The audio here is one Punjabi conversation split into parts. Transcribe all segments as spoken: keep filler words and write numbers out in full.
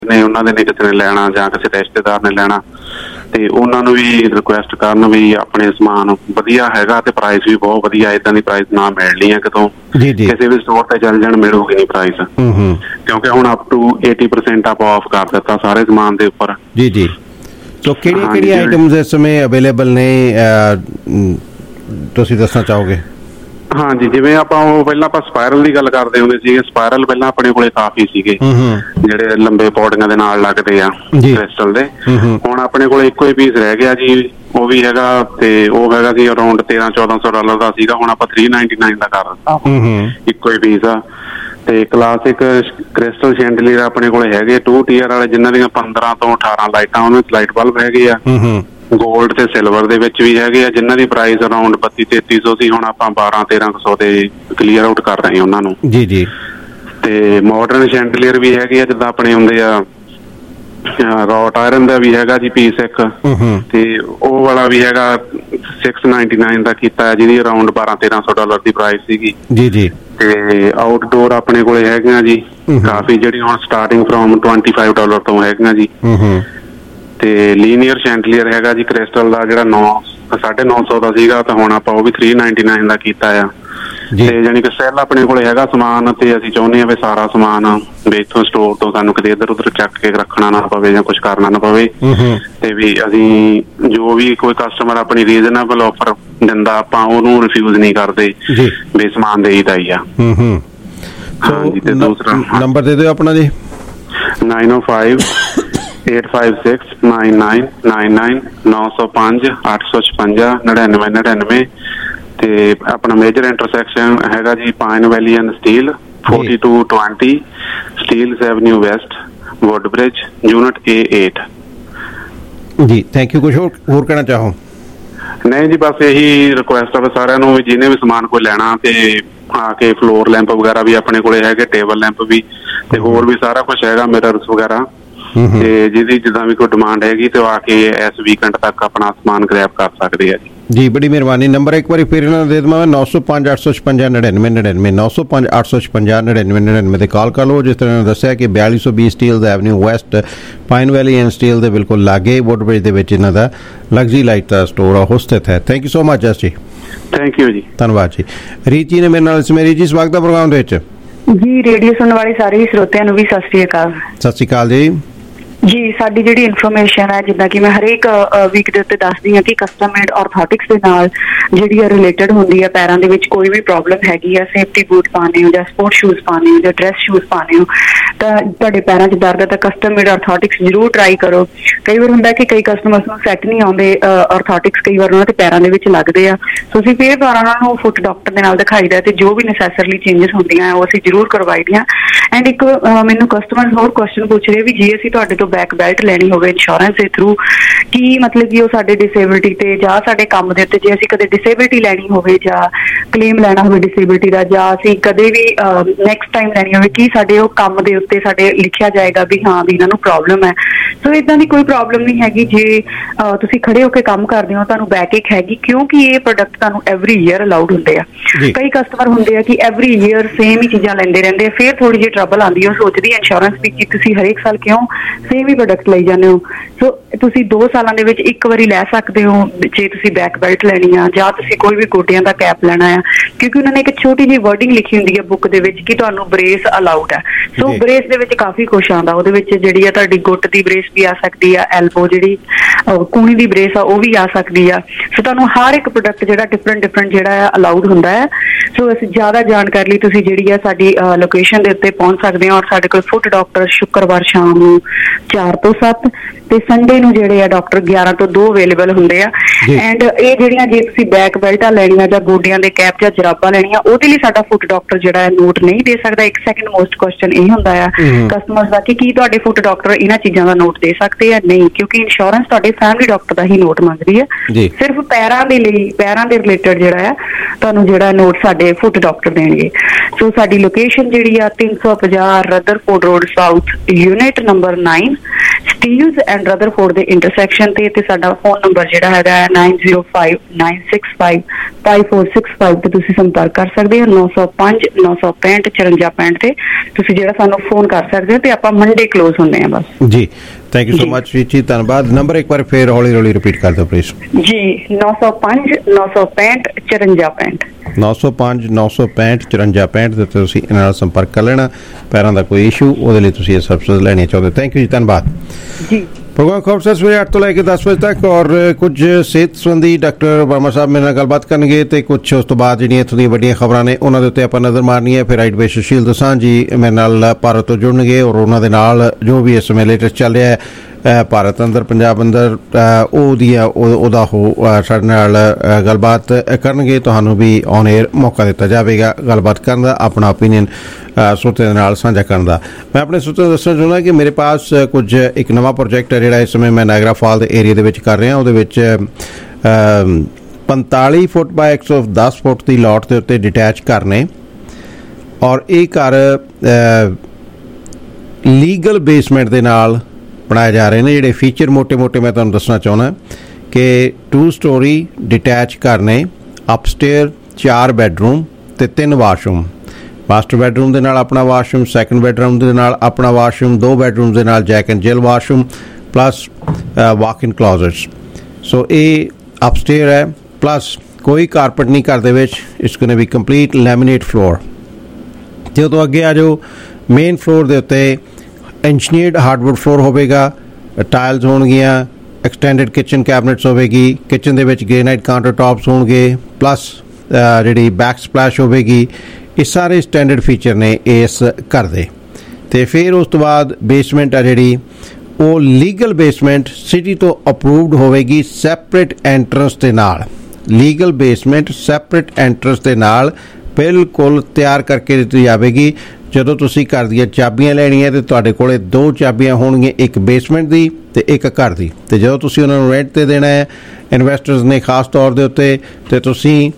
ਨੇ ਉਹਨਾਂ ਦੇ ਨੇ ਕਿਸੇ ਨੇ ਲੈਣਾ ਜਾਂ ਕਿਸੇ ਰਿਸ਼ਤੇਦਾਰ ਨੇ ਲੈਣਾ ਤੇ ਉਹਨਾਂ ਨੂੰ ਵੀ ਰਿਕੁਐਸਟ ਕਰਨ ਵੀ ਆਪਣੇ ਸਮਾਨ ਵਧੀਆ ਹੈਗਾ ਤੇ ਪ੍ਰਾਈਸ ਵੀ ਬਹੁਤ ਵਧੀਆ, ਏਦਾਂ ਦੀ ਪ੍ਰਾਈਸ ਨਾ ਮਿਲਣੀ ਹੈ ਕਿਤੋਂ ਕਿਸੇ ਵੀ ਸਟੋਰ ਤੇ ਚੱਲ ਜਾਣ ਮਿਲੂਗੀ ਨਹੀਂ ਪ੍ਰਾਈਸ, ਕਿਉਂਕਿ ਹੁਣ ਅਪ ਟੂ eighty percent ਆਪਾਂ ਆਫ ਕਰ ਦਿੱਤਾ ਸਾਰੇ ਸਮਾਨ ਦੇ ਉੱਪਰ। ਜੀ ਜੀ ਸੋ ਕਿਹੜੀਆਂ ਕਿਹੜੀਆਂ ਆਈਟਮਸ ਇਸ ਸਮੇਂ ਅਵੇਲੇਬਲ ਨੇ ਤੁਸੀਂ ਦੱਸਣਾ ਚਾਹੋਗੇ? ਹਾਂਜੀ, ਜਿਵੇਂ ਆਪਾਂ ਉਹ ਪਹਿਲਾਂ ਆਪਾਂ ਸਪਾਇਰਲ ਦੀ ਗੱਲ ਕਰਦੇ ਹੁੰਦੇ ਸੀਗੇ, ਸਪਾਇਰਲ ਪਹਿਲਾਂ ਆਪਣੇ ਕੋਲੇ ਕਾਫੀ ਸੀਗੇ ਜਿਹੜੇ ਲੰਬੇ ਪੌੜੀਆਂ ਦੇ ਨਾਲ ਲੱਗਦੇ ਆ ਕ੍ਰਿਸਟਲ ਦੇ। ਹੁਣ ਆਪਣੇ ਕੋਲੇ ਇੱਕੋ ਹੀ ਪੀਸ ਰਹਿ ਗਿਆ ਜੀ, ਉਹ ਵੀ ਹੈਗਾ ਤੇ ਉਹ ਹੈਗਾ ਸੀ ਅਰਾਊਂਡ ਤੇਰਾਂ ਚੌਦਾਂ ਸੌ ਡਾਲਰ ਦਾ ਸੀਗਾ, ਹੁਣ ਆਪਾਂ ਥ੍ਰੀ ਨਾਈਨਟੀ ਨਾਈਨ ਦਾ ਕਰ ਦਿੱਤਾ ਇੱਕੋ ਹੀ ਪੀਸ ਆ। ਤੇ ਕਲਾਸਿਕ ਕ੍ਰਿਸਟਲ ਸ਼ੈਂਡਲੀਅਰ ਆਪਣੇ ਕੋਲੇ ਹੈਗੇ ਟੂ ਟੀਅਰ ਵਾਲੇ, ਜਿਨ੍ਹਾਂ ਦੀਆਂ ਪੰਦਰਾਂ ਤੋਂ ਅਠਾਰਾਂ ਲਾਈਟਾਂ ਉਹਨਾਂ ਚ ਲਾਈਟ ਬਲਬ ਹੈਗੇ ਆ। ਗੋਲਡ ਤੇ ਸਿਲਵਰ ਦੇ ਵਿੱਚ ਵੀ ਹੈਗੇ ਆ, ਜਿਨ੍ਹਾਂ ਦੀ ਪ੍ਰਾਈਸ ਅਰਾਊਂਡ ਬੱਤੀ ਤੇਤੀ ਸੌ ਸੀ, ਹੁਣ ਆਪਾਂ ਬਾਰਾਂ ਤੇਰਾਂ ਸੌ ਦੇ ਕਲੀਅਰ ਆਊਟ ਕਰ ਰਹੇ ਉਹਨਾਂ ਨੂੰ। ਜੀ ਜੀ ਤੇ ਮਾਡਰਨ ਸ਼ੈਂਡਲੀਅਰ ਵੀ ਹੈਗੇ ਆ, ਜਿੱਦਾਂ ਆਪਣੇ ਹੁੰਦੇ ਆ ਰੌਟ ਆਇਰਨ ਦਾ ਵੀ ਹੈਗਾ ਜੀ ਪੀਸ ਇੱਕ, ਤੇ ਉਹ ਵਾਲਾ ਵੀ ਹੈਗਾ ਸਿਕਸ ਨਾਈਨਟੀ ਨਾਈਨ ਦਾ ਕੀਤਾ, ਜਿਹਦੀ ਅਰਾਊਂਡ ਬਾਰਾਂ ਤੇਰਾਂ ਸੌ ਡਾਲਰ ਦੀ ਪ੍ਰਾਈਸ ਸੀਗੀ। ਜੀ ਜੀ ਤੇ ਆਊਟਡੋਰ ਆਪਣੇ ਕੋਲੇ ਹੈਗੀਆਂ ਜੀ ਕਾਫੀ, ਜਿਹੜੀ ਹੁਣ starting from twenty five dollar ਤੋਂ ਹੈਗੀਆਂ ਜੀ। ਤੇ ਲੀਨੀਅਰ ਸ਼ੈਂਡਲੀਅਰ ਹੈਗਾ ਜੀ ਕ੍ਰਿਸਟਲ ਦਾ, ਜਿਹੜਾ ਨੌ ਸਾਢੇ ਨੌ ਸੌ ਦਾ ਸੀਗਾ, ਤਾਂ ਹੁਣ ਆਪਾਂ ਉਹ ਵੀ ਥ੍ਰੀ ਨਾਈਨਟੀ ਨਾਈਨ ਦਾ ਕੀਤਾ ਆ। ਤੇ ਜਾਣੀ ਕਿ ਸੈੱਲ ਆਪਣੇ ਕੋਲੇ ਹੈਗਾ ਸਮਾਨ, ਤੇ ਅਸੀਂ ਚਾਹੁੰਦੇ ਹਾਂ ਵੀ ਸਾਰਾ ਸਮਾਨ ਵੀ ਇੱਥੋਂ ਸਟੋਰ ਤੋਂ ਸਾਨੂੰ ਕਿਤੇ ਇੱਧਰ ਉੱਧਰ ਚੱਕ ਕੇ ਰੱਖਣਾ ਨਾ ਪਵੇ ਜਾਂ ਕੁਛ ਕਰਨਾ ਨਾ ਪਵੇ, ਤੇ ਵੀ ਅਸੀਂ ਜੋ ਵੀ ਕੋਈ ਕਸਟਮਰ ਆਪਣੀ ਰੀਜ਼ਨੇਬਲ ਆਫਰ ਦਿੰਦਾ ਆਪਾਂ ਉਹਨੂੰ ਰਿਫਿਊਜ਼ ਨਹੀਂ ਕਰਦੇ ਵੀ ਸਮਾਨ ਦੇਈਦਾ ਹੀ ਆ। ਹਾਂਜੀ, ਤੇ ਦੂਸਰਾ ਨੰਬਰ ਦੇ ਦਿਓ ਆਪਣਾ ਜੀ। Nine O five eight five six nine nine nine nine ਨੌ ਸੌ ਪੰਜ ਅੱਠ ਸੌ ਛਪੰਜਾ ਨੜਿਨਵੇਂ ਨੜਿਨਵੇਂ। ਤੇ ਆਪਣਾ ਮੇਜਰ ਇੰਟਰਸੈਕਸ਼ਨ ਹੈਗਾ ਜੀ Pine Valley and Steeles, forty two twenty Steeles Avenue West, Woodbridge, unit A eight। ਜੀ ਥੈਂਕ ਯੂ। ਕੁਛ ਹੋਰ ਹੋਰ ਕਹਿਣਾ ਚਾਹੋ? ਨਹੀਂ ਜੀ, ਬਸ ਇਹੀ ਰਿਕੁਐਸਟ ਆ ਸਾਰਿਆਂ ਨੂੰ ਵੀ ਜਿਹਨੇ ਵੀ ਸਮਾਨ ਕੋਈ ਲੈਣਾ ਤੇ ਆ ਕੇ ਫਲੋਰ ਲੈਂਪ ਵਗੈਰਾ ਵੀ ਆਪਣੇ ਕੋਲੇ ਹੈਗੇ, ਟੇਬਲ ਲੈਂਪ ਵੀ, ਤੇ ਹੋਰ ਵੀ ਸਾਰਾ ਕੁਛ ਹੈਗਾ, ਮਿਰਰਸ ਵਗੈਰਾ, ਤੇ ਜਿਹਦੀ ਜਿੱਦਾਂ ਵੀ ਕੋਈ ਡਿਮਾਂਡ ਹੈਗੀ ਤੇ ਉਹ ਆ ਕੇ ਇਸ ਵੀਕਐਂਡ ਤੱਕ ਆਪਣਾ ਸਮਾਨ ਗ੍ਰੈਬ ਕਰ ਸਕਦੇ ਆ ਜੀ। ਜੀ ਬੜੀ ਮਿਹਰਬਾਨੀ। ਨੰਬਰ ਇੱਕ ਵਾਰੀ ਫਿਰ ਇਹਨਾਂ ਦੇ ਦੇਵਾਂ, ਨੌ ਸੌ ਪੰਜ ਅੱਠ ਸੌ ਛਪੰਜਾ ਨੜਿਨਵੇਂ ਨੜਿਨਵੇਂ ਨੌ ਸੌ ਪੰਜ ਅੱਠ ਸੌ ਛਪੰਜਾ ਨੜਿਨਵੇਂ ਨੜਿਨਵੇਂ ਤੇ ਕਾਲ ਕਰ ਲਓ। ਜਿਸ ਤਰ੍ਹਾਂ ਦੱਸਿਆ ਕਿ ਬਿਆਲੀ ਸੌ ਵੀਹ Steeles Avenue West, Pine Valley and Steeles ਦੇ ਬਿਲਕੁਲ ਲਾਗੇ, ਵੁੱਡ ਬ੍ਰਿਜ ਦੇ ਵਿੱਚ ਇਹਨਾਂ ਦਾ ਲਗਜ਼ਰੀ ਲਾਈਟ ਦਾ ਸਟੋਰ ਆ, ਉਹ ਸਥਿਤ ਹੈ। Thank you so much Jas ਜੀ। ਥੈਂਕ ਯੂ ਜੀ, ਧੰਨਵਾਦ ਜੀ। ਰੀਤ ਜੀ ਨੇ ਮੇਰੇ ਨਾਲ ਇਸ ਮੇਰੀ ਜੀ ਸਵਾਗਤ ਦਾ ਪ੍ਰੋਗਰਾਮ ਦੇ ਵਿੱਚ। ਜੀ ਰੇਡੀਓ ਸੁਣਨ ਵਾਲੇ ਸਾਰੇ ਸਰੋਤਿਆਂ ਨੂੰ ਵੀ ਸਤਿ ਸ਼੍ਰੀ ਅਕਾਲ। ਸਤਿ ਸ਼੍ਰੀ ਅਕਾਲ ਜੀ। ਜੀ ਸਾਡੀ ਜਿਹੜੀ ਇਨਫੋਰਮੇਸ਼ਨ ਹੈ, ਜਿੱਦਾਂ ਕਿ ਮੈਂ ਹਰੇਕ ਵੀਕ ਦੇ ਉੱਤੇ ਦੱਸਦੀ ਹਾਂ ਕਿ ਕਸਟਮ ਮੇਡ ਆਰਥੋਟਿਕਸ ਦੇ ਨਾਲ ਜਿਹੜੀ ਆ ਰਿਲੇਟਡ ਹੁੰਦੀ ਹੈ, ਪੈਰਾਂ ਦੇ ਵਿੱਚ ਕੋਈ ਵੀ ਪ੍ਰੋਬਲਮ ਹੈਗੀ ਆ, ਸੇਫਟੀ ਬੂਟ ਪਾਉਂਦੇ ਹੋ ਜਾਂ ਸਪੋਰਟ ਸ਼ੂਜ਼ ਪਾਉਂਦੇ ਹੋ ਜਾਂ ਡਰੈਸ ਸ਼ੂਜ਼ ਪਾਉਂਦੇ ਹੋ, ਤਾਂ ਤੁਹਾਡੇ ਪੈਰਾਂ 'ਚ ਦਰਦ ਹੈ ਤਾਂ ਕਸਟਮ ਮੇਡ ਆਰਥੋਟਿਕਸ ਜ਼ਰੂਰ ਟਰਾਈ ਕਰੋ। ਕਈ ਵਾਰ ਹੁੰਦਾ ਕਿ ਕਈ ਕਸਟਮਰਸ ਨੂੰ ਸੈੱਟ ਨਹੀਂ ਆਉਂਦੇ ਆਰਥੋਟਿਕਸ, ਕਈ ਵਾਰ ਉਹਨਾਂ ਦੇ ਪੈਰਾਂ ਦੇ ਵਿੱਚ ਲੱਗਦੇ ਆ, ਸੋ ਅਸੀਂ ਫਿਰ ਦੁਬਾਰਾ ਉਹਨਾਂ ਨੂੰ ਫੁੱਟ ਡਾਕਟਰ ਦੇ ਨਾਲ ਦਿਖਾਈਦਾ ਤੇ ਜੋ ਵੀ ਨੈਸੈਸਰਲੀ ਚੇਂਜਸ ਹੁੰਦੀਆਂ ਉਹ ਅਸੀਂ ਜ਼ਰੂਰ ਕਰਵਾਈ ਦੀਆਂ। ਐਂਡ ਇੱਕ ਮੈਨੂੰ ਕਸਟਮਰ ਹੋਰ ਕੁਐਸਚਨ ਪੁੱਛ ਰਹੇ ਵੀ ਜੇ ਅਸੀਂ ਤੁਹਾਡੇ ਤੋਂ ਬੈਕ ਬੈਲਟ ਲੈਣੀ ਹੋਵੇ ਇੰਸ਼ੋਰੈਂਸ ਦੇ ਥਰੂ, ਕੀ ਮਤਲਬ ਕਿ ਉਹ ਸਾਡੇ ਡਿਸੇਬਿਲਿਟੀ ਤੇ ਜਾਂ ਸਾਡੇ ਕੰਮ ਦੇ ਉੱਤੇ, ਜੇ ਅਸੀਂ ਕਦੇ ਡਿਸੇਬਿਲਿਟੀ ਲੈਣੀ ਹੋਵੇ ਜਾਂ ਕਲੇਮ ਲੈਣਾ ਹੋਵੇ ਡਿਸੇਬਿਲਿਟੀ ਦਾ, ਜਾਂ ਅਸੀਂ ਕਦੇ ਵੀ ਨੈਕਸਟ ਟਾਈਮ ਲੈਣੀ ਹੋਵੇ, ਕੀ ਸਾਡੇ ਉਹ ਕੰਮ ਦੇ ਉੱਤੇ ਸਾਡੇ ਲਿਖਿਆ ਜਾਏਗਾ ਵੀ ਹਾਂ ਵੀ ਇਹਨਾਂ ਨੂੰ ਪ੍ਰੋਬਲਮ ਹੈ। ਸੋ ਇੱਦਾਂ ਦੀ ਕੋਈ ਪ੍ਰੋਬਲਮ ਨਹੀਂ ਹੈਗੀ। ਜੇ ਤੁਸੀਂ ਖੜੇ ਹੋ ਕੇ ਕੰਮ ਕਰਦੇ ਹੋ ਤੁਹਾਨੂੰ ਬੈਕ ਏਕ ਹੈਗੀ, ਕਿਉਂਕਿ ਇਹ ਪ੍ਰੋਡਕਟ ਤੁਹਾਨੂੰ ਐਵਰੀ ਈਅਰ ਅਲਾਉਡ ਹੁੰਦੇ ਆ। ਕਈ ਕਸਟਮਰ ਹੁੰਦੇ ਆ ਕਿ ਐਵਰੀ ਈਅਰ ਸੇਮ ਹੀ ਚੀਜ਼ਾਂ ਲੈਂਦੇ ਰਹਿੰਦੇ ਆ, ਫਿਰ ਥੋੜੀ ਜਿਹੀ ਟਰਬਲ ਆਉਂਦੀ ਹੈ, ਉਹ ਸੋਚਦੀ ਇੰਸ਼ੋਰੈਂਸ ਵੀ ਕਿ ਤੁਸੀਂ ਹਰੇਕ ਸਾਲ ਕਿਉਂ ਸੇਮ ਹੀ ਪ੍ਰੋਡਕਟ ਲਈ ਜਾਂਦੇ ਹੋ। ਸੋ ਤੁਸੀਂ ਦੋ ਸਾਲਾਂ ਦੇ ਵਿੱਚ ਇੱਕ ਵਾਰੀ ਲੈ ਸਕਦੇ ਹੋ ਜੇ ਤੁਸੀਂ ਬੈਕ ਬੈਲਟ ਲੈਣੀ ਆ, ਜਾਂ ਤੁਸੀਂ ਕੋਈ ਵੀ ਗੋਡਿਆਂ ਦਾ ਕੈਪ ਲੈਣਾ ਆ, ਕਿਉਂਕਿ ਉਹਨਾਂ ਨੇ ਇੱਕ ਛੋਟੀ ਜਿਹੀ ਵਰਡਿੰਗ ਲਿਖੀ ਹੁੰਦੀ ਹੈ ਬੁੱਕ ਦੇ ਵਿੱਚ ਕਿ ਤੁਹਾਨੂੰ ਬ੍ਰੇਸ ਅਲਾਉਡ ਹੈ। ਸੋ ਬ੍ਰੇਸ ਦੇ ਵਿੱਚ ਕਾਫੀ ਕੁਛ ਆਉਂਦਾ, ਉਹਦੇ ਵਿੱਚ ਜਿਹੜੀ ਆ ਤੁਹਾਡੀ ਗੁੱਟ ਦੀ ਬ੍ਰੇਸ ਵੀ ਆ ਸਕਦੀ ਆ, ਐਲਬੋ ਜਿਹੜੀ ਕੂਣੀ ਦੀ ਬ੍ਰੇਸ ਆ ਉਹ ਵੀ ਆ ਸਕਦੀ ਆ। ਸੋ ਤੁਹਾਨੂੰ ਹਰ ਇੱਕ ਪ੍ਰੋਡਕਟ ਜਿਹੜਾ ਡਿਫਰੈਂਟ ਡਿਫਰੈਂਟ ਜਿਹੜਾ ਆ ਅਲਾਉਡ ਹੁੰਦਾ ਹੈ। ਸੋ ਅਸੀਂ ਜ਼ਿਆਦਾ ਜਾਣਕਾਰੀ ਲਈ ਤੁਸੀਂ ਜਿਹੜੀ ਆ ਸਾਡੀ ਲੋਕੇਸ਼ਨ ਦੇ ਉੱਤੇ ਪਹੁੰਚ ਸਕਦੇ ਹੋ, ਔਰ ਸਾਡੇ ਕੋਲ ਫੁੱਟ ਡਾਕਟਰ ਸ਼ੁੱਕਰਵਾਰ ਸ਼ਾਮ ਨੂੰ ਚਾਰ ਤੋਂ ਸੱਤ ਤੇ ਸੰਡੇ ਨੂੰ ਜਿਹੜੇ ਆ ਡਾਕਟਰ ਗਿਆਰਾਂ ਤੋਂ ਦੋ ਅਵੇਲੇਬਲ ਹੁੰਦੇ ਆ। ਐਂਡ ਇਹ ਜਿਹੜੀਆਂ ਜੇ ਤੁਸੀਂ ਬੈਕ ਬੈਲਟਾਂ ਲੈਣੀਆਂ ਜਾਂ ਗੋਡਿਆਂ ਦੇ ਕੈਪ ਜਾਂ ਜਰਾਬਾਂ ਲੈਣੀਆਂ, ਉਹਦੇ ਲਈ ਸਾਡਾ ਫੁੱਟ ਡਾਕਟਰ ਜਿਹੜਾ ਹੈ ਨੋਟ ਨਹੀਂ ਦੇ ਸਕਦਾ। ਇੱਕ ਸੈਕਿੰਡ ਮੋਸਟ ਕੁਐਸਚਨ ਇਹ ਹੁੰਦਾ ਆ ਕਸਟਮਰਸ ਦਾ ਕਿ ਕੀ ਤੁਹਾਡੇ ਫੁੱਟ ਡਾਕਟਰ ਇਹਨਾਂ ਚੀਜ਼ਾਂ ਦਾ ਨੋਟ ਦੇ ਸਕਦੇ ਆ? ਨਹੀਂ, ਕਿਉਂਕਿ ਇੰਸ਼ੋਰੈਂਸ ਤੁਹਾਡੇ ਫੈਮਿਲੀ ਡਾਕਟਰ ਦਾ ਹੀ ਨੋਟ ਮੰਗਦੀ ਹੈ। ਸਿਰਫ ਪੈਰਾਂ ਦੇ ਲਈ, ਪੈਰਾਂ ਦੇ ਰਿਲੇਟਡ ਜਿਹੜਾ ਆ ਤੁਹਾਨੂੰ ਜਿਹੜਾ ਨੋਟ ਸਾਡੇ ਫੁੱਟ ਡਾਕਟਰ ਦੇਣਗੇ। ਸੋ ਸਾਡੀ ਲੋਕੇਸ਼ਨ ਜਿਹੜੀ ਆ ਤਿੰਨ ਸੌ ਪੰਜਾਹ Rutherford road south, unit number nine, Steeles and Rutherford ਦੇ ਇੰਟਰਸੈਕਸ਼ਨ ਤੇ ਤੇ ਸਾਡਾ ਫੋਨ ਨੰਬਰ ਜਿਹੜਾ ਹੈਗਾ nine zero five nine six five five four six five ਤੇ ਤੁਸੀਂ ਸੰਪਰਕ ਕਰ ਸਕਦੇ ਹੋ। ਨੌ ਸੌ ਪੰਜ ਨੌ ਸੌ ਪੈਂਹਠ ਚੁਰੰਜਾ ਪੈਂਹਠ ਤੇ ਤੁਸੀਂ ਜਿਹੜਾ ਸਾਨੂੰ ਫੋਨ ਕਰ ਸਕਦੇ ਹੋ ਤੇ ਆਪਾਂ ਮੰਡੇ ਕਲੋਜ਼ ਹੁੰਦੇ ਆ ਬਸ ਜੀ। ਥੈਂਕ ਯੂ ਸੋ ਮਚ ਜੀ, ਧੰਨਵਾਦ। ਨੰਬਰ ਇੱਕ ਵਾਰ ਫੇਰ ਹੌਲੀ ਹੌਲੀ ਰਿਪੀਟ ਕਰ ਦਿਓ ਪਲੀਜ਼ ਜੀ। ਨੌ ਸੌ ਪੰਜ ਨੌ ਸੌ ਪੈਂਹਠ ਚੁਰੰਜਾ ਪੈਂਹਠ ਨੌ ਸੌ ਪੰਜ ਨੌ ਸੌ ਪੈਂਹਠ ਚੁਰੰਜਾ ਪੈਂਹਠ ਦੇ ਤੁਸੀਂ ਇਹਨਾਂ ਨਾਲ ਸੰਪਰਕ ਕਰ ਲੈਣਾ। ਪੈਰਾਂ ਦਾ ਕੋਈ ਇਸ਼ੂ ਉਹਦੇ ਲਈ ਤੁਸੀਂ ਇਹ ਸਰਵਿਸ ਲੈਣੀਆਂ ਚਾਹੁੰਦੇ। ਥੈਂਕ ਯੂ ਜੀ, ਧੰਨਵਾਦ ਜੀ। ਪ੍ਰੋਗਰਾਮ ਖਬਰ ਸਵੇਰੇ ਅੱਠ ਤੋਂ ਲੈ ਕੇ ਦਸ ਵਜੇ ਤੱਕ ਔਰ ਕੁਝ ਸਿਹਤ ਸੰਬੰਧੀ ਡਾਕਟਰ ਵਰਮਾ ਸਾਹਿਬ ਮੇਰੇ ਨਾਲ ਗੱਲਬਾਤ ਕਰਨਗੇ ਤੇ ਕੁਝ ਉਸ ਤੋਂ ਬਾਅਦ ਜਿਹੜੀਆਂ ਇੱਥੋਂ ਦੀਆਂ ਵੱਡੀਆਂ ਖਬਰਾਂ ਨੇ ਉਹਨਾਂ ਦੇ ਉੱਤੇ ਆਪਾਂ ਨਜ਼ਰ ਮਾਰਨੀ ਹੈ। ਫਿਰ ਰਾਈਟ ਵੇ ਸੁਸ਼ੀਲ ਦਸਾਂਝ ਜੀ ਮੇਰੇ ਨਾਲ ਭਾਰਤ ਤੋਂ ਜੁੜਨਗੇ ਔਰ ਉਹਨਾਂ ਦੇ ਨਾਲ ਜੋ ਵੀ ਇਸ ਸਮੇਂ ਲੇਟੈਸਟ ਚੱਲ ਰਿਹਾ ਹੈ ਭਾਰਤ ਅੰਦਰ ਪੰਜਾਬ ਅੰਦਰ ਉਹਦੀਆਂ ਉਹਦਾ ਉਹ ਸਾਡੇ ਨਾਲ ਗੱਲਬਾਤ ਕਰਨਗੇ। ਤੁਹਾਨੂੰ ਵੀ ਔਨ ਏਅਰ ਮੌਕਾ ਦਿੱਤਾ ਜਾਵੇਗਾ ਗੱਲਬਾਤ ਕਰਨ ਦਾ, ਆਪਣਾ ਓਪੀਨੀਅਨ ਸਰੋਤਿਆਂ ਦੇ ਨਾਲ ਸਾਂਝਾ ਕਰਨ ਦਾ। ਮੈਂ ਆਪਣੇ ਸਰੋਤਿਆਂ ਨੂੰ ਦੱਸਣਾ ਚਾਹੁੰਦਾ ਕਿ ਮੇਰੇ ਪਾਸ ਕੁਝ ਇੱਕ ਨਵਾਂ ਪ੍ਰੋਜੈਕਟ ਹੈ ਜਿਹੜਾ ਇਸ ਸਮੇਂ ਮੈਂ ਨਾਇਗਰਾ ਫਾਲ ਦੇ ਏਰੀਆ ਦੇ ਵਿੱਚ ਕਰ ਰਿਹਾ। ਉਹਦੇ ਵਿੱਚ ਪੰਤਾਲੀ ਫੁੱਟ ਬਾਏ ਇੱਕ ਸੌ ਦਸ ਫੁੱਟ ਦੀ ਲੋਟ ਦੇ ਉੱਤੇ ਡਿਟੈਚ ਘਰ ਨੇ ਔਰ ਇਹ ਘਰ ਲੀਗਲ ਬੇਸਮੈਂਟ ਦੇ ਨਾਲ ਬਣਾਏ ਜਾ ਰਹੇ ਨੇ। ਜਿਹੜੇ ਫੀਚਰ ਮੋਟੇ ਮੋਟੇ ਮੈਂ ਤੁਹਾਨੂੰ ਦੱਸਣਾ ਚਾਹੁੰਦਾ ਕਿ ਟੂ ਸਟੋਰੀ ਡਿਟੈਚ ਘਰ ਨੇ, ਅਪਸਟੇਅਰ, ਚਾਰ ਬੈਡਰੂਮ ਤੇ ਤਿੰਨ ਵਾਸ਼ਰੂਮ। ਮਾਸਟਰ ਬੈਡਰੂਮ ਦੇ ਨਾਲ ਆਪਣਾ ਵਾਸ਼ਰੂਮ, ਸੈਕੰਡ ਬੈਡਰੂਮ ਦੇ ਨਾਲ ਆਪਣਾ ਵਾਸ਼ਰੂਮ, ਦੋ ਬੈਡਰੂਮ ਦੇ ਨਾਲ Jack and Jill washroom plus walk in closets. So ਇਹ ਅਪਸਟੇਅਰ ਹੈ ਪਲੱਸ ਕੋਈ ਕਾਰਪਟ ਨਹੀਂ ਘਰ ਦੇ ਵਿੱਚ। It's going to be complete laminate floor. ਜਦੋਂ ਅੱਗੇ ਆ ਜਾਓ ਮੇਨ ਫਲੋਰ ਦੇ ਉੱਤੇ ਇੰਜੀਨੀਅਰਡ ਹਾਰਡਵੁੱਡ ਫਲੋਰ ਹੋਵੇਗਾ, ਟਾਇਲਸ ਹੋਣਗੀਆਂ, ਐਕਸਟੈਂਡਡ ਕਿਚਨ ਕੈਬਨਿਟਸ ਹੋਵੇਗੀ, ਕਿਚਨ ਦੇ ਵਿੱਚ ਗ੍ਰੇਨਾਈਟ ਕਾਊਂਟਰ ਟਾਪਸ ਹੋਣਗੇ ਪਲੱਸ ਜਿਹੜੀ ਬੈਕ ਸਪਲੈਸ਼ ਹੋਵੇਗੀ। ਇਹ ਸਾਰੇ ਸਟੈਂਡਰਡ ਫੀਚਰ ਨੇ ਇਸ ਘਰ ਦੇ। ਅਤੇ ਫਿਰ ਉਸ ਤੋਂ ਬਾਅਦ ਬੇਸਮੈਂਟ ਆ ਜਿਹੜੀ ਉਹ ਲੀਗਲ ਬੇਸਮੈਂਟ ਸਿਟੀ ਤੋਂ ਅਪਰੂਵਡ ਹੋਵੇਗੀ ਸੈਪਰੇਟ ਐਂਟਰੈਂਸ ਦੇ ਨਾਲ। ਲੀਗਲ ਬੇਸਮੈਂਟ ਸੈਪਰੇਟ ਐਂਟਰੈਂਸ ਦੇ ਨਾਲ ਬਿਲਕੁਲ ਤਿਆਰ ਕਰਕੇ ਦਿੱਤੀ ਜਾਵੇਗੀ। ਜਦੋਂ ਤੁਸੀਂ ਘਰ ਦੀਆਂ ਚਾਬੀਆਂ ਲੈਣੀਆਂ ਤੇ ਤੁਹਾਡੇ ਕੋਲੇ ਦੋ ਚਾਬੀਆਂ ਹੋਣਗੀਆਂ, ਇੱਕ ਬੇਸਮੈਂਟ ਦੀ ਤੇ ਇੱਕ ਘਰ ਦੀ। ਤੇ ਜਦੋਂ ਤੁਸੀਂ ਉਹਨਾਂ ਨੂੰ ਰੈਂਟ ਤੇ ਦੇਣਾ ਹੈ ਇਨਵੈਸਟਰਸ ਨੇ ਖਾਸ ਤੌਰ ਦੇ ਉੱਤੇ, ਤੇ ਤੁਸੀਂ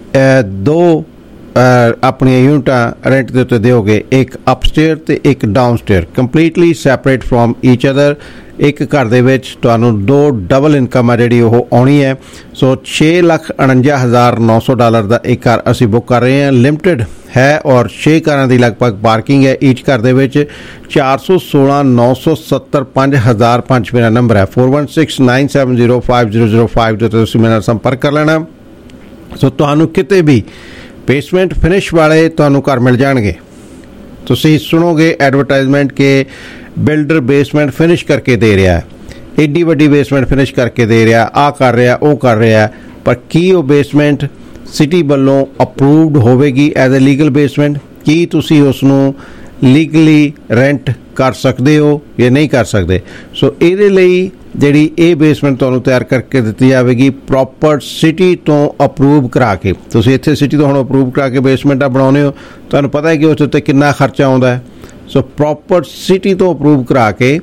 ਦੋ ਆਪਣੀਆਂ ਯੂਨਿਟਾਂ ਰੈਂਟ ਦੇ ਉੱਤੇ ਦਿਓਗੇ, ਇੱਕ ਅਪਸਟੇਅਰ ਤੇ ਇੱਕ downstair, completely separate from each other. ਇੱਕ ਘਰ ਦੇ ਵਿੱਚ ਤੁਹਾਨੂੰ ਦੋ ਡਬਲ ਇਨਕਮ ਆ ਜਿਹੜੀ ਉਹ ਆਉਣੀ ਹੈ। ਸੋ ਛੇ ਲੱਖ ਉਣੰਜਾ ਹਜ਼ਾਰ ਨੌ ਸੌ ਡਾਲਰ ਦਾ ਇੱਕ ਘਰ ਅਸੀਂ ਬੁੱਕ ਕਰ ਰਹੇ ਹਾਂ। ਲਿਮਟਿਡ ਹੈ ਔਰ ਛੇ ਘਰਾਂ ਦੀ ਲਗਭਗ ਪਾਰਕਿੰਗ ਹੈ ਈਚ ਘਰ ਦੇ ਵਿੱਚ। ਚਾਰ ਸੌ ਸੋਲਾਂ ਨੌ ਸੌ ਸੱਤਰ ਪੰਜ ਹਜ਼ਾਰ ਪੰਜ ਮੇਰਾ ਨੰਬਰ ਹੈ। Four one six nine seven zero five zero zero five ਦੇ ਉੱਤੇ ਤੁਸੀਂ ਮੇਰੇ ਨਾਲ ਸੰਪਰਕ ਕਰ ਲੈਣਾ। ਸੋ ਤੁਹਾਨੂੰ ਕਿਤੇ ਵੀ ਬੇਸਮੈਂਟ ਫਿਨਿਸ਼ ਵਾਲੇ ਤੁਹਾਨੂੰ ਘਰ ਮਿਲ ਜਾਣਗੇ। ਤੁਸੀਂ ਸੁਣੋਗੇ ਐਡਵਰਟਾਈਜ਼ਮੈਂਟ ਕਿ ਬਿਲਡਰ ਬੇਸਮੈਂਟ ਫਿਨਿਸ਼ ਕਰਕੇ ਦੇ ਰਿਹਾ ਹੈ, ਏਡੀ ਵੱਡੀ ਬੇਸਮੈਂਟ ਫਿਨਿਸ਼ ਕਰਕੇ ਦੇ ਰਿਹਾ, ਆਹ ਕਰ ਰਿਹਾ ਉਹ ਕਰ ਰਿਹਾ, ਪਰ ਕੀ ਉਹ ਬੇਸਮੈਂਟ ਸਿਟੀ ਵੱਲੋਂ ਅਪਰੂਵਡ ਹੋਵੇਗੀ ਐਜ਼ ਅ ਲੀਗਲ ਬੇਸਮੈਂਟ? ਕੀ ਤੁਸੀਂ ਉਸ ਨੂੰ ਲੀਗਲੀ ਰੈਂਟ ਕਰ ਸਕਦੇ ਹੋ ਜਾਂ ਨਹੀਂ ਕਰ ਸਕਦੇ? ਸੋ ਇਹਦੇ ਲਈ ਜਿਹੜੀ ਇਹ ਬੇਸਮੈਂਟ ਤੁਹਾਨੂੰ ਤਿਆਰ ਕਰਕੇ ਦਿੱਤੀ ਜਾਵੇਗੀ ਪ੍ਰੋਪਰ ਸਿਟੀ ਤੋਂ ਅਪਰੂਵ ਕਰਾ ਕੇ। ਤੁਸੀਂ ਇੱਥੇ ਸਿਟੀ ਤੋਂ ਹੁਣ ਅਪਰੂਵ ਕਰਾ ਕੇ ਬੇਸਮੈਂਟਾਂ ਬਣਾਉਂਦੇ ਹੋ, ਤੁਹਾਨੂੰ ਪਤਾ ਹੈ ਕਿ ਉਸ ਉੱਤੇ ਕਿੰਨਾ ਖਰਚਾ ਆਉਂਦਾ ਹੈ। ਸੋ ਪ੍ਰੋਪਰ ਸਿਟੀ ਤੋਂ ਅਪਰੂਵ ਕਰਾ ਕੇ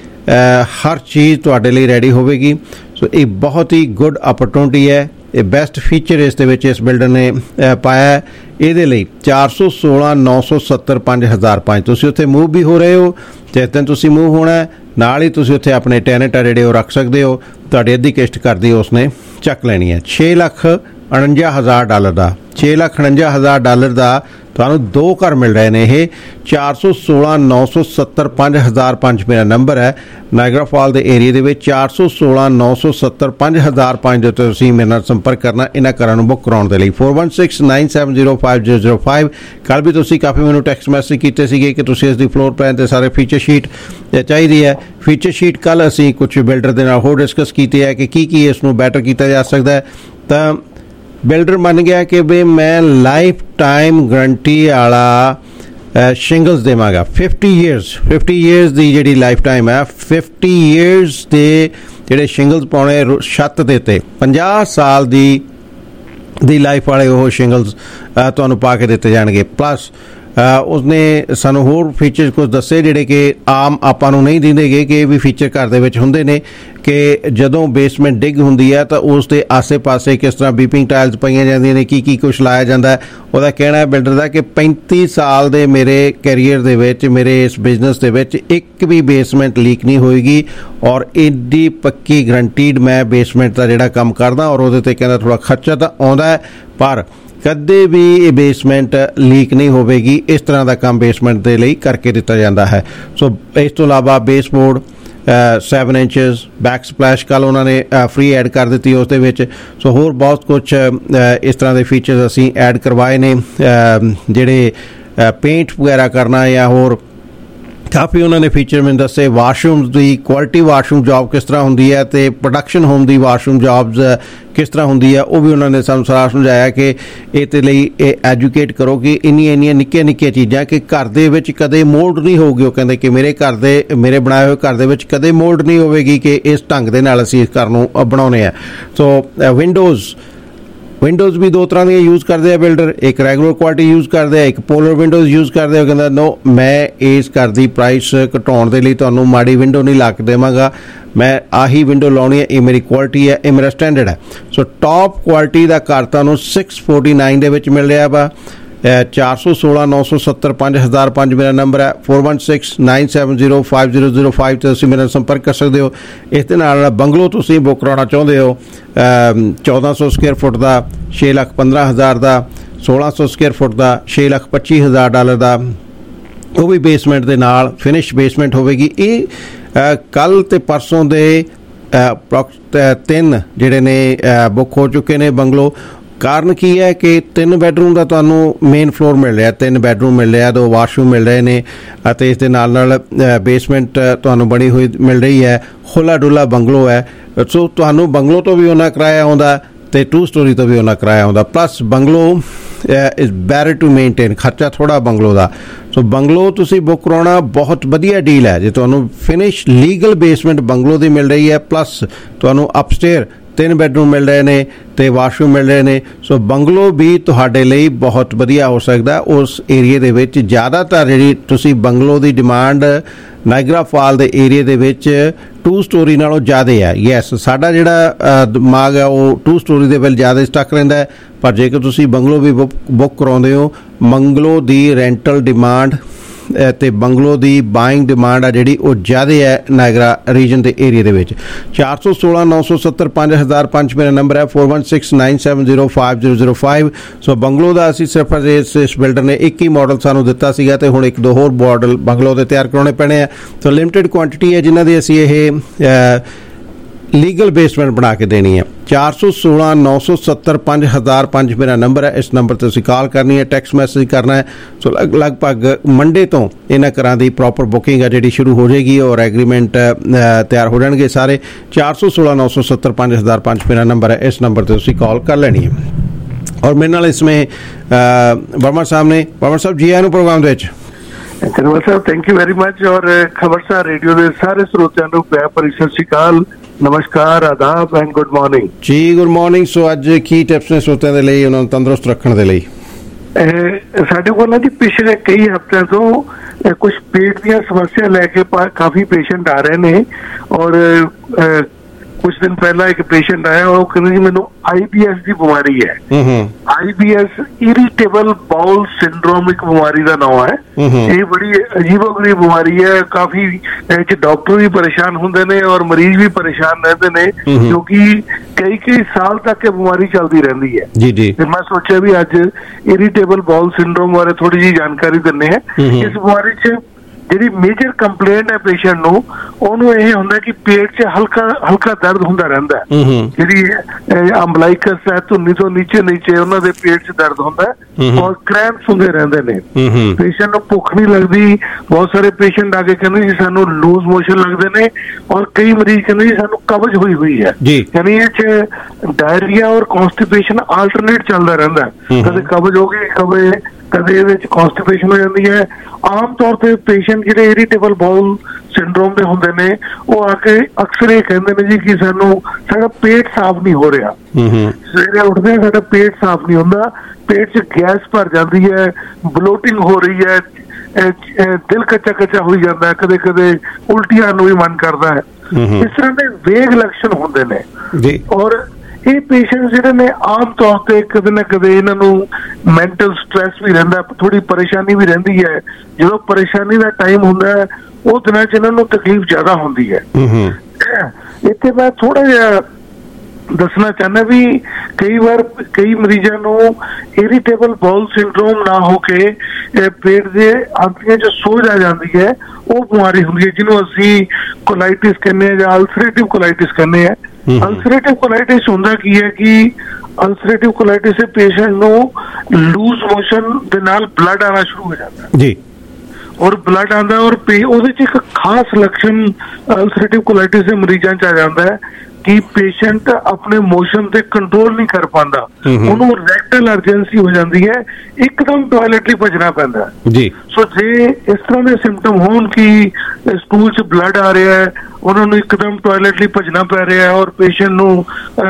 ਹਰ ਚੀਜ਼ ਤੁਹਾਡੇ ਲਈ ਰੈਡੀ ਹੋਵੇਗੀ। ਸੋ ਇਹ ਬਹੁਤ ਹੀ ਗੁੱਡ ਅਪਰਚੁਨਿਟੀ ਹੈ। ਇਹ ਬੈਸਟ ਫੀਚਰ ਇਸ ਦੇ ਵਿੱਚ ਇਸ ਬਿਲਡਰ ਨੇ ਪਾਇਆ। ਇਹਦੇ ਲਈ ਚਾਰ ਸੌ ਸੋਲਾਂ ਨੌ ਸੌ ਸੱਤਰ ਪੰਜ ਹਜ਼ਾਰ ਪੰਜ ਤੁਸੀਂ ਉੱਥੇ ਮੂਵ ਵੀ ਹੋ ਰਹੇ ਹੋ, ਜਿਸ ਦਿਨ ਤੁਸੀਂ ਮੂਵ ਹੋਣਾ ਨਾਲ ਹੀ ਤੁਸੀਂ ਉੱਥੇ ਆਪਣੇ ਟੈਨੈਂਟ ਆ ਜਿਹੜੇ ਉਹ ਰੱਖ ਸਕਦੇ ਹੋ। ਤੁਹਾਡੀ ਅੱਧੀ ਕਿਸ਼ਤ ਕਰਦੀ ਉਸਨੇ ਚੱਕ ਲੈਣੀ ਹੈ। ਛੇ ਲੱਖ ਉਣੰਜਾ ਹਜ਼ਾਰ ਡਾਲਰ ਦਾ ਛੇ ਲੱਖ ਉਣੰਜਾ ਹਜ਼ਾਰ ਡਾਲਰ ਦਾ ਤੁਹਾਨੂੰ ਦੋ ਘਰ ਮਿਲ ਰਹੇ ਨੇ। ਇਹ ਚਾਰ ਸੌ ਸੋਲਾਂ ਨੌ ਸੌ ਸੱਤਰ ਪੰਜ ਹਜ਼ਾਰ ਪੰਜ ਮੇਰਾ ਨੰਬਰ ਹੈ। ਨਾਇਗਰਾ ਫਾਲ ਦੇ ਏਰੀਆ ਦੇ ਵਿੱਚ ਚਾਰ ਸੌ ਸੋਲਾਂ ਨੌ ਸੌ ਸੱਤਰ ਪੰਜ ਹਜ਼ਾਰ ਪੰਜ ਦੇ ਉੱਤੇ ਤੁਸੀਂ ਮੇਰੇ ਨਾਲ ਸੰਪਰਕ ਕਰਨਾ ਇਹਨਾਂ ਘਰਾਂ ਨੂੰ ਬੁੱਕ ਕਰਾਉਣ ਦੇ ਲਈ। Four one six nine seven zero five zero zero five. ਕੱਲ੍ਹ ਵੀ ਤੁਸੀਂ ਕਾਫੀ ਮੈਨੂੰ ਟੈਕਸਟ ਮੈਸੇਜ ਕੀਤੇ ਸੀਗੇ ਕਿ ਤੁਸੀਂ ਇਸ ਦੀ ਫਲੋਰ ਪਲਾਨ ਤੇ ਸਾਰੇ ਫੀਚਰ ਸ਼ੀਟ ਚਾਹੀਦੀ ਹੈ। ਫੀਚਰ ਸ਼ੀਟ ਕੱਲ੍ਹ ਅਸੀਂ ਕੁਝ ਬਿਲਡਰ ਦੇ ਨਾਲ ਹੋਰ ਡਿਸਕਸ ਕੀਤੀ ਹੈ ਕਿ ਕੀ ਕੀ ਇਸ ਨੂੰ ਬੈਟਰ ਕੀਤਾ ਜਾ ਸਕਦਾ ਹੈ। ਤਾਂ ਬਿਲਡਰ ਮੰਨ ਗਿਆ ਕਿ ਵੀ ਮੈਂ ਲਾਈਫ ਟਾਈਮ ਗਰੰਟੀ ਵਾਲਾ ਸ਼ਿੰਗਲਸ ਦੇਵਾਂਗਾ। ਫਿਫਟੀ ਈਅਰਸ ਫਿਫਟੀ ਈਅਰਸ ਦੀ ਜਿਹੜੀ ਲਾਈਫ ਟਾਈਮ ਹੈ, ਫਿਫਟੀ ਈਅਰਸ ਦੇ ਜਿਹੜੇ ਸ਼ਿੰਗਲਸ ਪਾਉਣੇ ਛੱਤ ਦੇ ਉੱਤੇ, ਪੰਜਾਹ ਸਾਲ ਦੀ ਦੀ ਲਾਈਫ ਵਾਲੇ ਉਹ ਸ਼ਿੰਗਲਸ ਤੁਹਾਨੂੰ ਪਾ ਕੇ ਦਿੱਤੇ ਜਾਣਗੇ। ਪਲੱਸ ਉਸਨੇ ਸਾਨੂੰ ਹੋਰ ਫੀਚਰ ਕੁਝ ਦੱਸੇ ਜਿਹੜੇ ਕਿ ਆਮ ਆਪਾਂ ਨੂੰ ਨਹੀਂ ਦਿੰਦੇ ਗਏ, ਕਿ ਇਹ ਵੀ ਫੀਚਰ ਘਰ ਦੇ ਵਿੱਚ ਹੁੰਦੇ ਨੇ ਕਿ ਜਦੋਂ ਬੇਸਮੈਂਟ ਡਿੱਗ ਹੁੰਦੀ ਹੈ ਤਾਂ ਉਸ ਦੇ ਆਸੇ-ਪਾਸੇ ਕਿਸ ਤਰ੍ਹਾਂ ਬੀਪਿੰਗ ਟਾਇਲਸ ਪਈਆਂ ਜਾਂਦੀਆਂ ਨੇ, ਕੀ ਕੀ ਕੁਛ ਲਾਇਆ ਜਾਂਦਾ। ਉਹਦਾ ਕਹਿਣਾ ਹੈ ਬਿਲਡਰ ਦਾ ਕਿ ਪੈਂਤੀ ਸਾਲ ਦੇ ਮੇਰੇ ਕੈਰੀਅਰ ਦੇ ਵਿੱਚ, ਮੇਰੇ ਇਸ ਬਿਜ਼ਨਸ ਦੇ ਵਿੱਚ ਇੱਕ ਵੀ ਬੇਸਮੈਂਟ ਲੀਕ ਨਹੀਂ ਹੋਏਗੀ ਔਰ ਐਡੀ ਪੱਕੀ ਗਰੰਟੀਡ ਮੈਂ ਬੇਸਮੈਂਟ ਦਾ ਜਿਹੜਾ ਕੰਮ ਕਰਦਾ। ਔਰ ਉਹਦੇ ਤੇ ਕਹਿੰਦਾ ਥੋੜ੍ਹਾ ਖਰਚਾ ਤਾਂ ਆਉਂਦਾ ਹੈ ਪਰ ਕਦੇ ਵੀ ਇਹ ਬੇਸਮੈਂਟ ਲੀਕ ਨਹੀਂ ਹੋਵੇਗੀ। ਇਸ ਤਰ੍ਹਾਂ ਦਾ ਕੰਮ ਬੇਸਮੈਂਟ ਦੇ ਲਈ ਕਰਕੇ ਦਿੱਤਾ ਜਾਂਦਾ ਹੈ। ਸੋ ਇਸ ਤੋਂ ਇਲਾਵਾ baseboard seven inches backsplash ਕੱਲ੍ਹ ਉਹਨਾਂ ਨੇ ਫ੍ਰੀ ਐਡ ਕਰ ਦਿੱਤੀ ਉਸ ਦੇ ਵਿੱਚ। ਸੋ ਹੋਰ ਬਹੁਤ ਕੁਛ ਇਸ ਤਰ੍ਹਾਂ ਦੇ ਫੀਚਰਸ ਅਸੀਂ ਐਡ ਕਰਵਾਏ ਨੇ, ਜਿਹੜੇ ਪੇਂਟ ਵਗੈਰਾ ਕਰਨਾ ਜਾਂ ਹੋਰ ਕਾਫੀ ਉਹਨਾਂ ਨੇ ਫੀਚਰ ਮੈਨੂੰ ਦੱਸੇ। ਵਾਸ਼ਰੂਮਸ ਦੀ ਕੁਆਲਿਟੀ, ਵਾਸ਼ਰੂਮ ਜੋਬ ਕਿਸ ਤਰ੍ਹਾਂ ਹੁੰਦੀ ਹੈ ਅਤੇ ਪ੍ਰੋਡਕਸ਼ਨ ਹੋਮ ਦੀ ਵਾਸ਼ਰੂਮ ਜੋਬਸ ਕਿਸ ਤਰ੍ਹਾਂ ਹੁੰਦੀ ਹੈ, ਉਹ ਵੀ ਉਹਨਾਂ ਨੇ ਸਾਨੂੰ ਸਾਰਾ ਸਮਝਾਇਆ ਕਿ ਇਹ ਤੇ ਲਈ ਇਹ ਐਜੂਕੇਟ ਕਰੋ ਕਿ ਇੰਨੀਆਂ ਇੰਨੀਆਂ ਨਿੱਕੀਆਂ ਨਿੱਕੀਆਂ ਚੀਜ਼ਾਂ ਕਿ ਘਰ ਦੇ ਵਿੱਚ ਕਦੇ ਮੋਲਡ ਨਹੀਂ ਹੋਊਗੀ। ਉਹ ਕਹਿੰਦੇ ਕਿ ਮੇਰੇ ਘਰ ਦੇ ਮੇਰੇ ਬਣਾਏ ਹੋਏ ਘਰ ਦੇ ਵਿੱਚ ਕਦੇ ਮੋਲਡ ਨਹੀਂ ਹੋਵੇਗੀ ਕਿ ਇਸ ਢੰਗ ਦੇ ਨਾਲ ਅਸੀਂ ਇਸ ਘਰ ਨੂੰ ਬਣਾਉਂਦੇ ਹਾਂ। ਸੋ ਵਿੰਡੋਜ਼ ਵਿੰਡੋਜ਼ ਵੀ ਦੋ ਤਰ੍ਹਾਂ ਦੀਆਂ ਯੂਜ਼ ਕਰਦੇ ਆ ਬਿਲਡਰ, ਇੱਕ ਰੈਗੂਲਰ ਕੁਆਲਿਟੀ ਯੂਜ਼ ਕਰਦੇ ਆ, ਇੱਕ ਪੋਲਰ ਵਿੰਡੋਜ਼ ਯੂਜ਼ ਕਰਦੇ ਆ। ਉਹ ਕਹਿੰਦਾ ਨੋ, ਮੈਂ ਇਸ ਘਰ ਦੀ ਪ੍ਰਾਈਸ ਘਟਾਉਣ ਦੇ ਲਈ ਤੁਹਾਨੂੰ ਮਾੜੀ ਵਿੰਡੋ ਨਹੀਂ ਲਾ ਕੇ ਦੇਵਾਂਗਾ, ਮੈਂ ਆਹੀ ਵਿੰਡੋ ਲਾਉਣੀ ਹੈ, ਇਹ ਮੇਰੀ ਕੁਆਲਿਟੀ ਹੈ, ਇਹ ਮੇਰਾ ਸਟੈਂਡਰਡ ਹੈ। ਸੋ ਟੌਪ ਕੁਆਲਿਟੀ ਦਾ ਘਰ ਤੁਹਾਨੂੰ ਸਿਕਸ ਫੋਰਟੀ ਨਾਈਨ ਦੇ ਵਿੱਚ ਮਿਲ ਰਿਹਾ ਵਾ। ਚਾਰ ਸੌ ਸੋਲਾਂ ਨੌ ਸੌ ਸੱਤਰ ਪੰਜ ਹਜ਼ਾਰ ਪੰਜ ਮੇਰਾ ਨੰਬਰ ਹੈ। Four one six nine seven zero five zero zero five 'ਤੇ ਤੁਸੀਂ ਮੇਰੇ ਨਾਲ ਸੰਪਰਕ ਕਰ ਸਕਦੇ ਹੋ। ਇਸ ਦੇ ਨਾਲ ਬੰਗਲੋ ਤੁਸੀਂ ਬੁੱਕ ਕਰਾਉਣਾ ਚਾਹੁੰਦੇ ਹੋ ਚੌਦਾਂ ਸੌ ਸਕੁਅਰ ਫੁੱਟ ਦਾ ਛੇ ਲੱਖ ਪੰਦਰਾਂ ਹਜ਼ਾਰ ਦਾ, ਸੋਲਾਂ ਸੌ ਸਕੁਅਰ ਫੁੱਟ ਦਾ ਛੇ ਲੱਖ ਪੱਚੀ ਹਜ਼ਾਰ ਡਾਲਰ ਦਾ, ਉਹ ਵੀ ਬੇਸਮੈਂਟ ਦੇ ਨਾਲ ਫਿਨਿਸ਼ ਬੇਸਮੈਂਟ ਹੋਵੇਗੀ। ਇਹ ਕੱਲ੍ਹ ਅਤੇ ਪਰਸੋਂ ਦੇ ਤਿੰਨ ਜਿਹੜੇ ਨੇ ਬੁੱਕ ਹੋ ਚੁੱਕੇ ਨੇ ਬੰਗਲੋ। ਕਾਰਨ ਕੀ ਹੈ ਕਿ ਤਿੰਨ ਬੈਡਰੂਮ ਦਾ ਤੁਹਾਨੂੰ ਮੇਨ ਫਲੋਰ ਮਿਲ ਰਿਹਾ, ਤਿੰਨ ਬੈਡਰੂਮ ਮਿਲ ਰਿਹਾ, ਦੋ ਵਾਸ਼ਰੂਮ ਮਿਲ ਰਹੇ ਨੇ ਅਤੇ ਇਸ ਦੇ ਨਾਲ ਨਾਲ ਬੇਸਮੈਂਟ ਤੁਹਾਨੂੰ ਬਣੀ ਹੋਈ ਮਿਲ ਰਹੀ ਹੈ। ਖੁੱਲ੍ਹਾ ਡੁੱਲਾ ਬੰਗਲੋ ਹੈ। ਸੋ ਤੁਹਾਨੂੰ ਬੰਗਲੋ ਤੋਂ ਵੀ ਉਹਨਾਂ ਕਿਰਾਇਆ ਆਉਂਦਾ ਅਤੇ ਟੂ ਸਟੋਰੀ ਤੋਂ ਵੀ ਉਹਨਾਂ ਕਿਰਾਇਆ ਆਉਂਦਾ। Plus bungalow is better to maintain, ਖਰਚਾ ਥੋੜ੍ਹਾ ਬੰਗਲੋ ਦਾ। ਸੋ ਬੰਗਲੋ ਤੁਸੀਂ ਬੁੱਕ ਕਰਾਉਣਾ ਬਹੁਤ ਵਧੀਆ ਡੀਲ ਹੈ ਜੇ ਤੁਹਾਨੂੰ ਫਿਨਿਸ਼ ਲੀਗਲ ਬੇਸਮੈਂਟ ਬੰਗਲੋ ਦੀ ਮਿਲ ਰਹੀ ਹੈ, ਪਲੱਸ ਤੁਹਾਨੂੰ ਅਪਸਟੇਅਰ ਤਿੰਨ ਬੈਡਰੂਮ ਮਿਲ ਰਹੇ ਨੇ ਅਤੇ ਵਾਸ਼ਰੂਮ ਮਿਲ ਰਹੇ ਨੇ। ਸੋ ਬੰਗਲੋ ਵੀ ਤੁਹਾਡੇ ਲਈ ਬਹੁਤ ਵਧੀਆ ਹੋ ਸਕਦਾ। ਉਸ ਏਰੀਏ ਦੇ ਵਿੱਚ ਜ਼ਿਆਦਾਤਰ ਜਿਹੜੀ ਤੁਸੀਂ ਬੰਗਲੋ ਦੀ ਡਿਮਾਂਡ ਨਾਇਗਰਾ ਫਾਲ ਦੇ ਏਰੀਏ ਦੇ ਵਿੱਚ ਟੂ ਸਟੋਰੀ ਨਾਲੋਂ ਜ਼ਿਆਦਾ ਹੈ। ਯੈਸ, ਸਾਡਾ ਜਿਹੜਾ ਦਿਮਾਗ ਹੈ ਉਹ ਟੂ ਸਟੋਰੀ ਦੇ ਵੱਲ ਜ਼ਿਆਦਾ ਸਟਕ ਰਹਿੰਦਾ ਹੈ, ਪਰ ਜੇਕਰ ਤੁਸੀਂ ਬੰਗਲੋ ਵੀ ਬੁੱਕ ਬੁੱਕ ਕਰਾਉਂਦੇ ਹੋ, ਬੰਗਲੋ ਦੀ ਰੈਂਟਲ ਡਿਮਾਂਡ ਅਤੇ ਬੰਗਲੋ ਦੀ ਬਾਇੰਗ ਡਿਮਾਂਡ ਆ ਜਿਹੜੀ ਉਹ ਜ਼ਿਆਦਾ ਹੈ ਨਾਇਗਰਾ ਰੀਜਨ ਦੇ ਏਰੀਏ ਦੇ ਵਿੱਚ। ਚਾਰ ਸੌ ਸੋਲਾਂ ਨੌ ਸੌ ਸੱਤਰ ਪੰਜ ਹਜ਼ਾਰ ਪੰਜ ਮੇਰਾ ਨੰਬਰ ਹੈ। Four one six nine seven zero five zero zero five. So bungalow ਦਾ ਅਸੀਂ ਸਿਰਫ ਇਸ ਇਸ ਬਿਲਡਰ ਨੇ ਇੱਕ ਹੀ ਮਾਡਲ ਸਾਨੂੰ ਦਿੱਤਾ ਸੀਗਾ ਅਤੇ ਹੁਣ ਇੱਕ ਦੋ ਹੋਰ ਮਾਡਲ ਬੰਗਲੋ ਦੇ ਤਿਆਰ ਕਰਾਉਣੇ ਪੈਣੇ ਆ। ਸੋ ਲਿਮਿਟਿਡ ਕੁਆਂਟਿਟੀ ਹੈ ਜਿਨ੍ਹਾਂ ਦੀ ਅਸੀਂ ਇਹ ਲੀਗਲ ਬੇਸਮੈਂਟ ਬਣਾ ਕੇ ਦੇਣੀ ਹੈ। ਚਾਰ ਸੌ ਸੋਲਾਂ ਨੌ ਸੌ ਸੱਤਰ ਪੰਜ ਹਜ਼ਾਰ ਪੰਜ ਮੇਰਾ ਨੰਬਰ ਹੈ। ਇਸ ਨੰਬਰ 'ਤੇ ਤੁਸੀਂ ਕਾਲ ਕਰਨੀ ਹੈ, ਟੈਕਸਟ ਮੈਸੇਜ ਕਰਨਾ ਹੈ। ਸੋ ਲਗਭਗ ਮੰਡੇ ਤੋਂ ਇਹਨਾਂ ਘਰਾਂ ਦੀ ਪ੍ਰੋਪਰ ਬੁਕਿੰਗ ਹੈ ਜਿਹੜੀ ਸ਼ੁਰੂ ਹੋ ਜਾਏਗੀ ਔਰ ਐਗਰੀਮੈਂਟ ਤਿਆਰ ਹੋ ਜਾਣਗੇ ਸਾਰੇ। ਚਾਰ ਸੌ ਸੋਲਾਂ ਨੌ ਸੌ ਸੱਤਰ ਪੰਜ ਹਜ਼ਾਰ ਪੰਜ ਮੇਰਾ ਨੰਬਰ ਹੈ। ਇਸ ਨੰਬਰ 'ਤੇ ਤੁਸੀਂ ਕਾਲ ਕਰ ਲੈਣੀ ਹੈ। ਔਰ ਮੇਰੇ ਨਾਲ ਇਸमें वर्मा साहब ने। वर्मा साहब जी आए प्रोग्राम ਦੇ ਵਿੱਚ। ਧੰਨਵਾਦ ਸਾਹਿਬ, ਥੈਂਕ ਯੂ ਵੈਰੀ ਮਚ। ਔਰ ਖਬਰਸਾਰ ਰੇਡੀਓ ਦੇ ਸਾਰੇ ਸਰੋਤਿਆਂ ਨੂੰ ਪਿਆਰ ਭਰੀ ਸਤਿ ਸ਼੍ਰੀ ਅਕਾਲ, ਨਮਸਕਾਰ, ਆਦਾਬ ਐਂਡ ਗੁੱਡ ਮਾਰਨਿੰਗ ਜੀ। Good morning. ਸੋ ਅੱਜ ਕੀ ਟਿਪਸ ਨੇ ਸਰੋਤਿਆਂ ਦੇ ਲਈ ਉਹਨਾਂ ਨੂੰ ਤੰਦਰੁਸਤ ਰੱਖਣ ਦੇ ਲਈ? ਸਾਡੇ ਕੋਲ ਜੀ ਪਿਛਲੇ ਕਈ ਹਫ਼ਤਿਆਂ ਤੋਂ ਕੁਝ ਪੇਟ ਦੀਆਂ ਸਮੱਸਿਆ ਲੈ ਕੇ ਕਾਫੀ ਪੇਸ਼ੈਂਟ ਆ ਰਹੇ ਨੇ। ਔਰ ਕੁਝ ਦਿਨ ਪਹਿਲਾਂ ਇੱਕ ਪੇਸ਼ੈਂਟ ਆਇਆ, ਉਹ ਕਹਿੰਦੇ ਜੀ ਮੈਨੂੰ ਆਈ ਬੀ ਐਸ ਦੀ ਬਿਮਾਰੀ ਹੈ। I B S irritable bowel syndrome ਇੱਕ ਬਿਮਾਰੀ ਦਾ ਨਾਮ ਹੈ। ਇਹ ਬੜੀ ਅਜੀਬੋ-ਗਰੀਬ ਬਿਮਾਰੀ ਹੈ। ਕਾਫੀ ਇਹ 'ਚ ਡਾਕਟਰ ਵੀ ਪਰੇਸ਼ਾਨ ਹੁੰਦੇ ਨੇ ਔਰ ਮਰੀਜ਼ ਵੀ ਪਰੇਸ਼ਾਨ ਰਹਿੰਦੇ ਨੇ, ਕਿਉਂਕਿ ਕਈ ਕਈ ਸਾਲ ਤੱਕ ਇਹ ਬਿਮਾਰੀ ਚੱਲਦੀ ਰਹਿੰਦੀ ਹੈ। ਜੀ ਜੀ। ਤੇ ਮੈਂ ਸੋਚਿਆ ਵੀ ਅੱਜ ਇਰੀਟੇਬਲ ਬਾਉਲ ਸਿੰਡਰੋਮ ਬਾਰੇ ਥੋੜੀ ਜਿਹੀ ਜਾਣਕਾਰੀ ਦਿੰਦੇ ਹਾਂ। ਇਸ ਬਿਮਾਰੀ 'ਚ ਜਿਹੜੀ ਮੇਜਰ ਕੰਪਲੇਂਟ ਹੈ ਪੇਸ਼ੈਂਟ ਨੂੰ, ਉਹਨੂੰ ਇਹ ਹੁੰਦਾ ਕਿ ਪੇਟ 'ਚ ਹਲਕਾ ਹਲਕਾ ਦਰਦ ਹੁੰਦਾ ਰਹਿੰਦਾ। ਜਿਹੜੀ ਅੰਬਲਾਈਕਸ ਹੈ, ਧੁੰਨੀ ਤੋਂ ਨੀਚੇ ਨੀਚੇ ਉਹਨਾਂ ਦੇ ਪੇਟ 'ਚ ਦਰਦ ਹੁੰਦਾ ਔਰ ਕ੍ਰੈਂਪਸ ਹੁੰਦੇ ਰਹਿੰਦੇ ਨੇ। ਪੇਸ਼ੈਂਟ ਨੂੰ ਭੁੱਖ ਨਹੀਂ ਲੱਗਦੀ। ਬਹੁਤ ਸਾਰੇ ਪੇਸ਼ੈਂਟ ਆ ਕੇ ਕਹਿੰਦੇ ਜੀ ਸਾਨੂੰ ਲੂਜ਼ ਮੋਸ਼ਨ ਲੱਗਦੇ ਨੇ ਔਰ ਕਈ ਮਰੀਜ਼ ਕਹਿੰਦੇ ਜੀ ਸਾਨੂੰ ਕਬਜ਼ ਹੋਈ ਹੋਈ ਹੈ। ਯਾਨੀ ਇਹ 'ਚ ਡਾਇਰੀਆ ਔਰ ਕੌਂਸਟੀਪੇਸ਼ਨ ਆਲਟਰਨੇਟ ਚੱਲਦਾ ਰਹਿੰਦਾ। ਕਦੇ ਕਬਜ਼ ਹੋ ਗਈ, ਕਦੇ ਕਦੇ ਇਹਦੇ ਵਿੱਚ ਕੌਂਸਟੀਪੇਸ਼ਨ ਹੋ ਜਾਂਦੀ ਹੈ। ਆਮ ਤੌਰ ਤੇ ਪੇਸ਼ੈਂਟ ਜਿਹੜੇ ਇਰੀਟੇਬਲ ਬਾਊਲ ਸਿੰਡਰੋਮ ਦੇ ਹੁੰਦੇ ਨੇ ਉਹ ਆ ਕੇ ਅਕਸਰ ਇਹ ਕਹਿੰਦੇ ਨੇ ਜੀ ਕਿ ਸਾਨੂੰ ਸਾਡਾ ਪੇਟ ਸਾਫ਼ ਨਹੀਂ ਹੋ ਰਿਹਾ, ਸਵੇਰੇ ਉੱਠਦੇ ਸਾਡਾ ਪੇਟ ਸਾਫ਼ ਨਹੀਂ ਹੁੰਦਾ, ਪੇਟ 'ਚ ਗੈਸ ਭਰ ਜਾਂਦੀ ਹੈ, ਬਲੋਟਿੰਗ ਹੋ ਰਹੀ ਹੈ, ਦਿਲ ਕੱਚਾ ਕੱਚਾ ਹੋਈ ਜਾਂਦਾ, ਕਦੇ ਕਦੇ ਉਲਟੀਆਂ ਨੂੰ ਵੀ ਮਨ ਕਰਦਾ ਹੈ। ਇਸ ਤਰ੍ਹਾਂ ਦੇ ਵੇਗ ਲੱਛਣ ਹੁੰਦੇ ਨੇ ਜੀ। ਔਰ ਇਹ ਪੇਸ਼ੈਂਟ ਜਿਹੜੇ ਨੇ ਆਮ ਤੌਰ ਤੇ ਕਦੇ ਨਾ ਕਦੇ ਇਹਨਾਂ ਨੂੰ ਮੈਂਟਲ ਸਟ੍ਰੈਸ ਵੀ ਰਹਿੰਦਾ, ਥੋੜੀ ਪਰੇਸ਼ਾਨੀ ਵੀ ਰਹਿੰਦੀ ਹੈ। ਜਦੋਂ ਪਰੇਸ਼ਾਨੀ ਦਾ ਟਾਈਮ ਹੁੰਦਾ ਹੈ ਉਹ ਦਿਨਾਂ 'ਚ ਇਹਨਾਂ ਨੂੰ ਤਕਲੀਫ ਜ਼ਿਆਦਾ ਹੁੰਦੀ ਹੈ। ਇੱਥੇ ਮੈਂ ਥੋੜਾ ਜਿਹਾ ਦੱਸਣਾ ਚਾਹੁੰਦਾ ਵੀ ਕਈ ਵਾਰ ਕਈ ਮਰੀਜ਼ਾਂ ਨੂੰ ਇਰੀਟੇਬਲ ਬਾਊਲ ਸਿੰਡਰੋਮ ਨਾ ਹੋ ਕੇ ਪੇਟ ਦੇ ਆਂਤੜੀਆਂ 'ਚ ਸੋਜ ਆ ਜਾਂਦੀ ਹੈ, ਉਹ ਬਿਮਾਰੀ ਹੁੰਦੀ ਹੈ ਜਿਹਨੂੰ ਅਸੀਂ ਕੋਲਾਈਟਿਸ ਕਹਿੰਦੇ ਹਾਂ ਜਾਂ ਅਲਸਰੇਟਿਵ ਕੋਲਾਈਟਿਸ ਕਹਿੰਦੇ ਹਾਂ। ਅਲਸਰੇਟਿਵ ਕੋਲਾਈਟਿਸ ਹੁੰਦਾ ਕੀ ਹੈ ਕਿ ਅਲਸਰੇਟਿਵ ਕੋਲਾਈਟਿਸ ਦੇ ਪੇਸ਼ੈਂਟ ਨੂੰ ਲੂਜ਼ ਮੋਸ਼ਨ ਦੇ ਨਾਲ ਬਲੱਡ ਆਉਣਾ ਸ਼ੁਰੂ ਹੋ ਜਾਂਦਾ ਜੀ, ਔਰ ਬਲੱਡ ਆਉਂਦਾ ਔਰ ਉਹਦੇ 'ਚ ਇੱਕ ਖਾਸ ਲੱਛਣ ਅਲਸਰੇਟਿਵ ਕੋਲਾਈਟਿਸ ਦੇ ਮਰੀਜ਼ਾਂ 'ਚ ਆ ਜਾਂਦਾ ਹੈ ਕਿ ਪੇਸ਼ੈਂਟ ਆਪਣੇ ਮੋਸ਼ਨ ਤੇ ਕੰਟਰੋਲ ਨਹੀਂ ਕਰ ਪਾਉਂਦਾ, ਉਹਨੂੰ ਰੈਕਟਲ ਅਰਜੈਂਸੀ ਹੋ ਜਾਂਦੀ ਹੈ, ਇੱਕਦਮ ਟਾਇਲਟ ਲਈ ਭੱਜਣਾ ਪੈਂਦਾ ਜੀ। ਸੋ ਜੇ ਇਸ ਤਰ੍ਹਾਂ ਦੇ ਸਿੰਪਟਮ ਹੋਣ ਕਿ ਸਟੂਲ 'ਚ ਬਲੱਡ ਆ ਰਿਹਾ ਹੈ, ਉਹਨਾਂ ਨੂੰ ਇੱਕਦਮ ਟਾਇਲਟ ਲਈ ਭੱਜਣਾ ਪੈ ਰਿਹਾ ਹੈ ਔਰ ਪੇਸ਼ੈਂਟ ਨੂੰ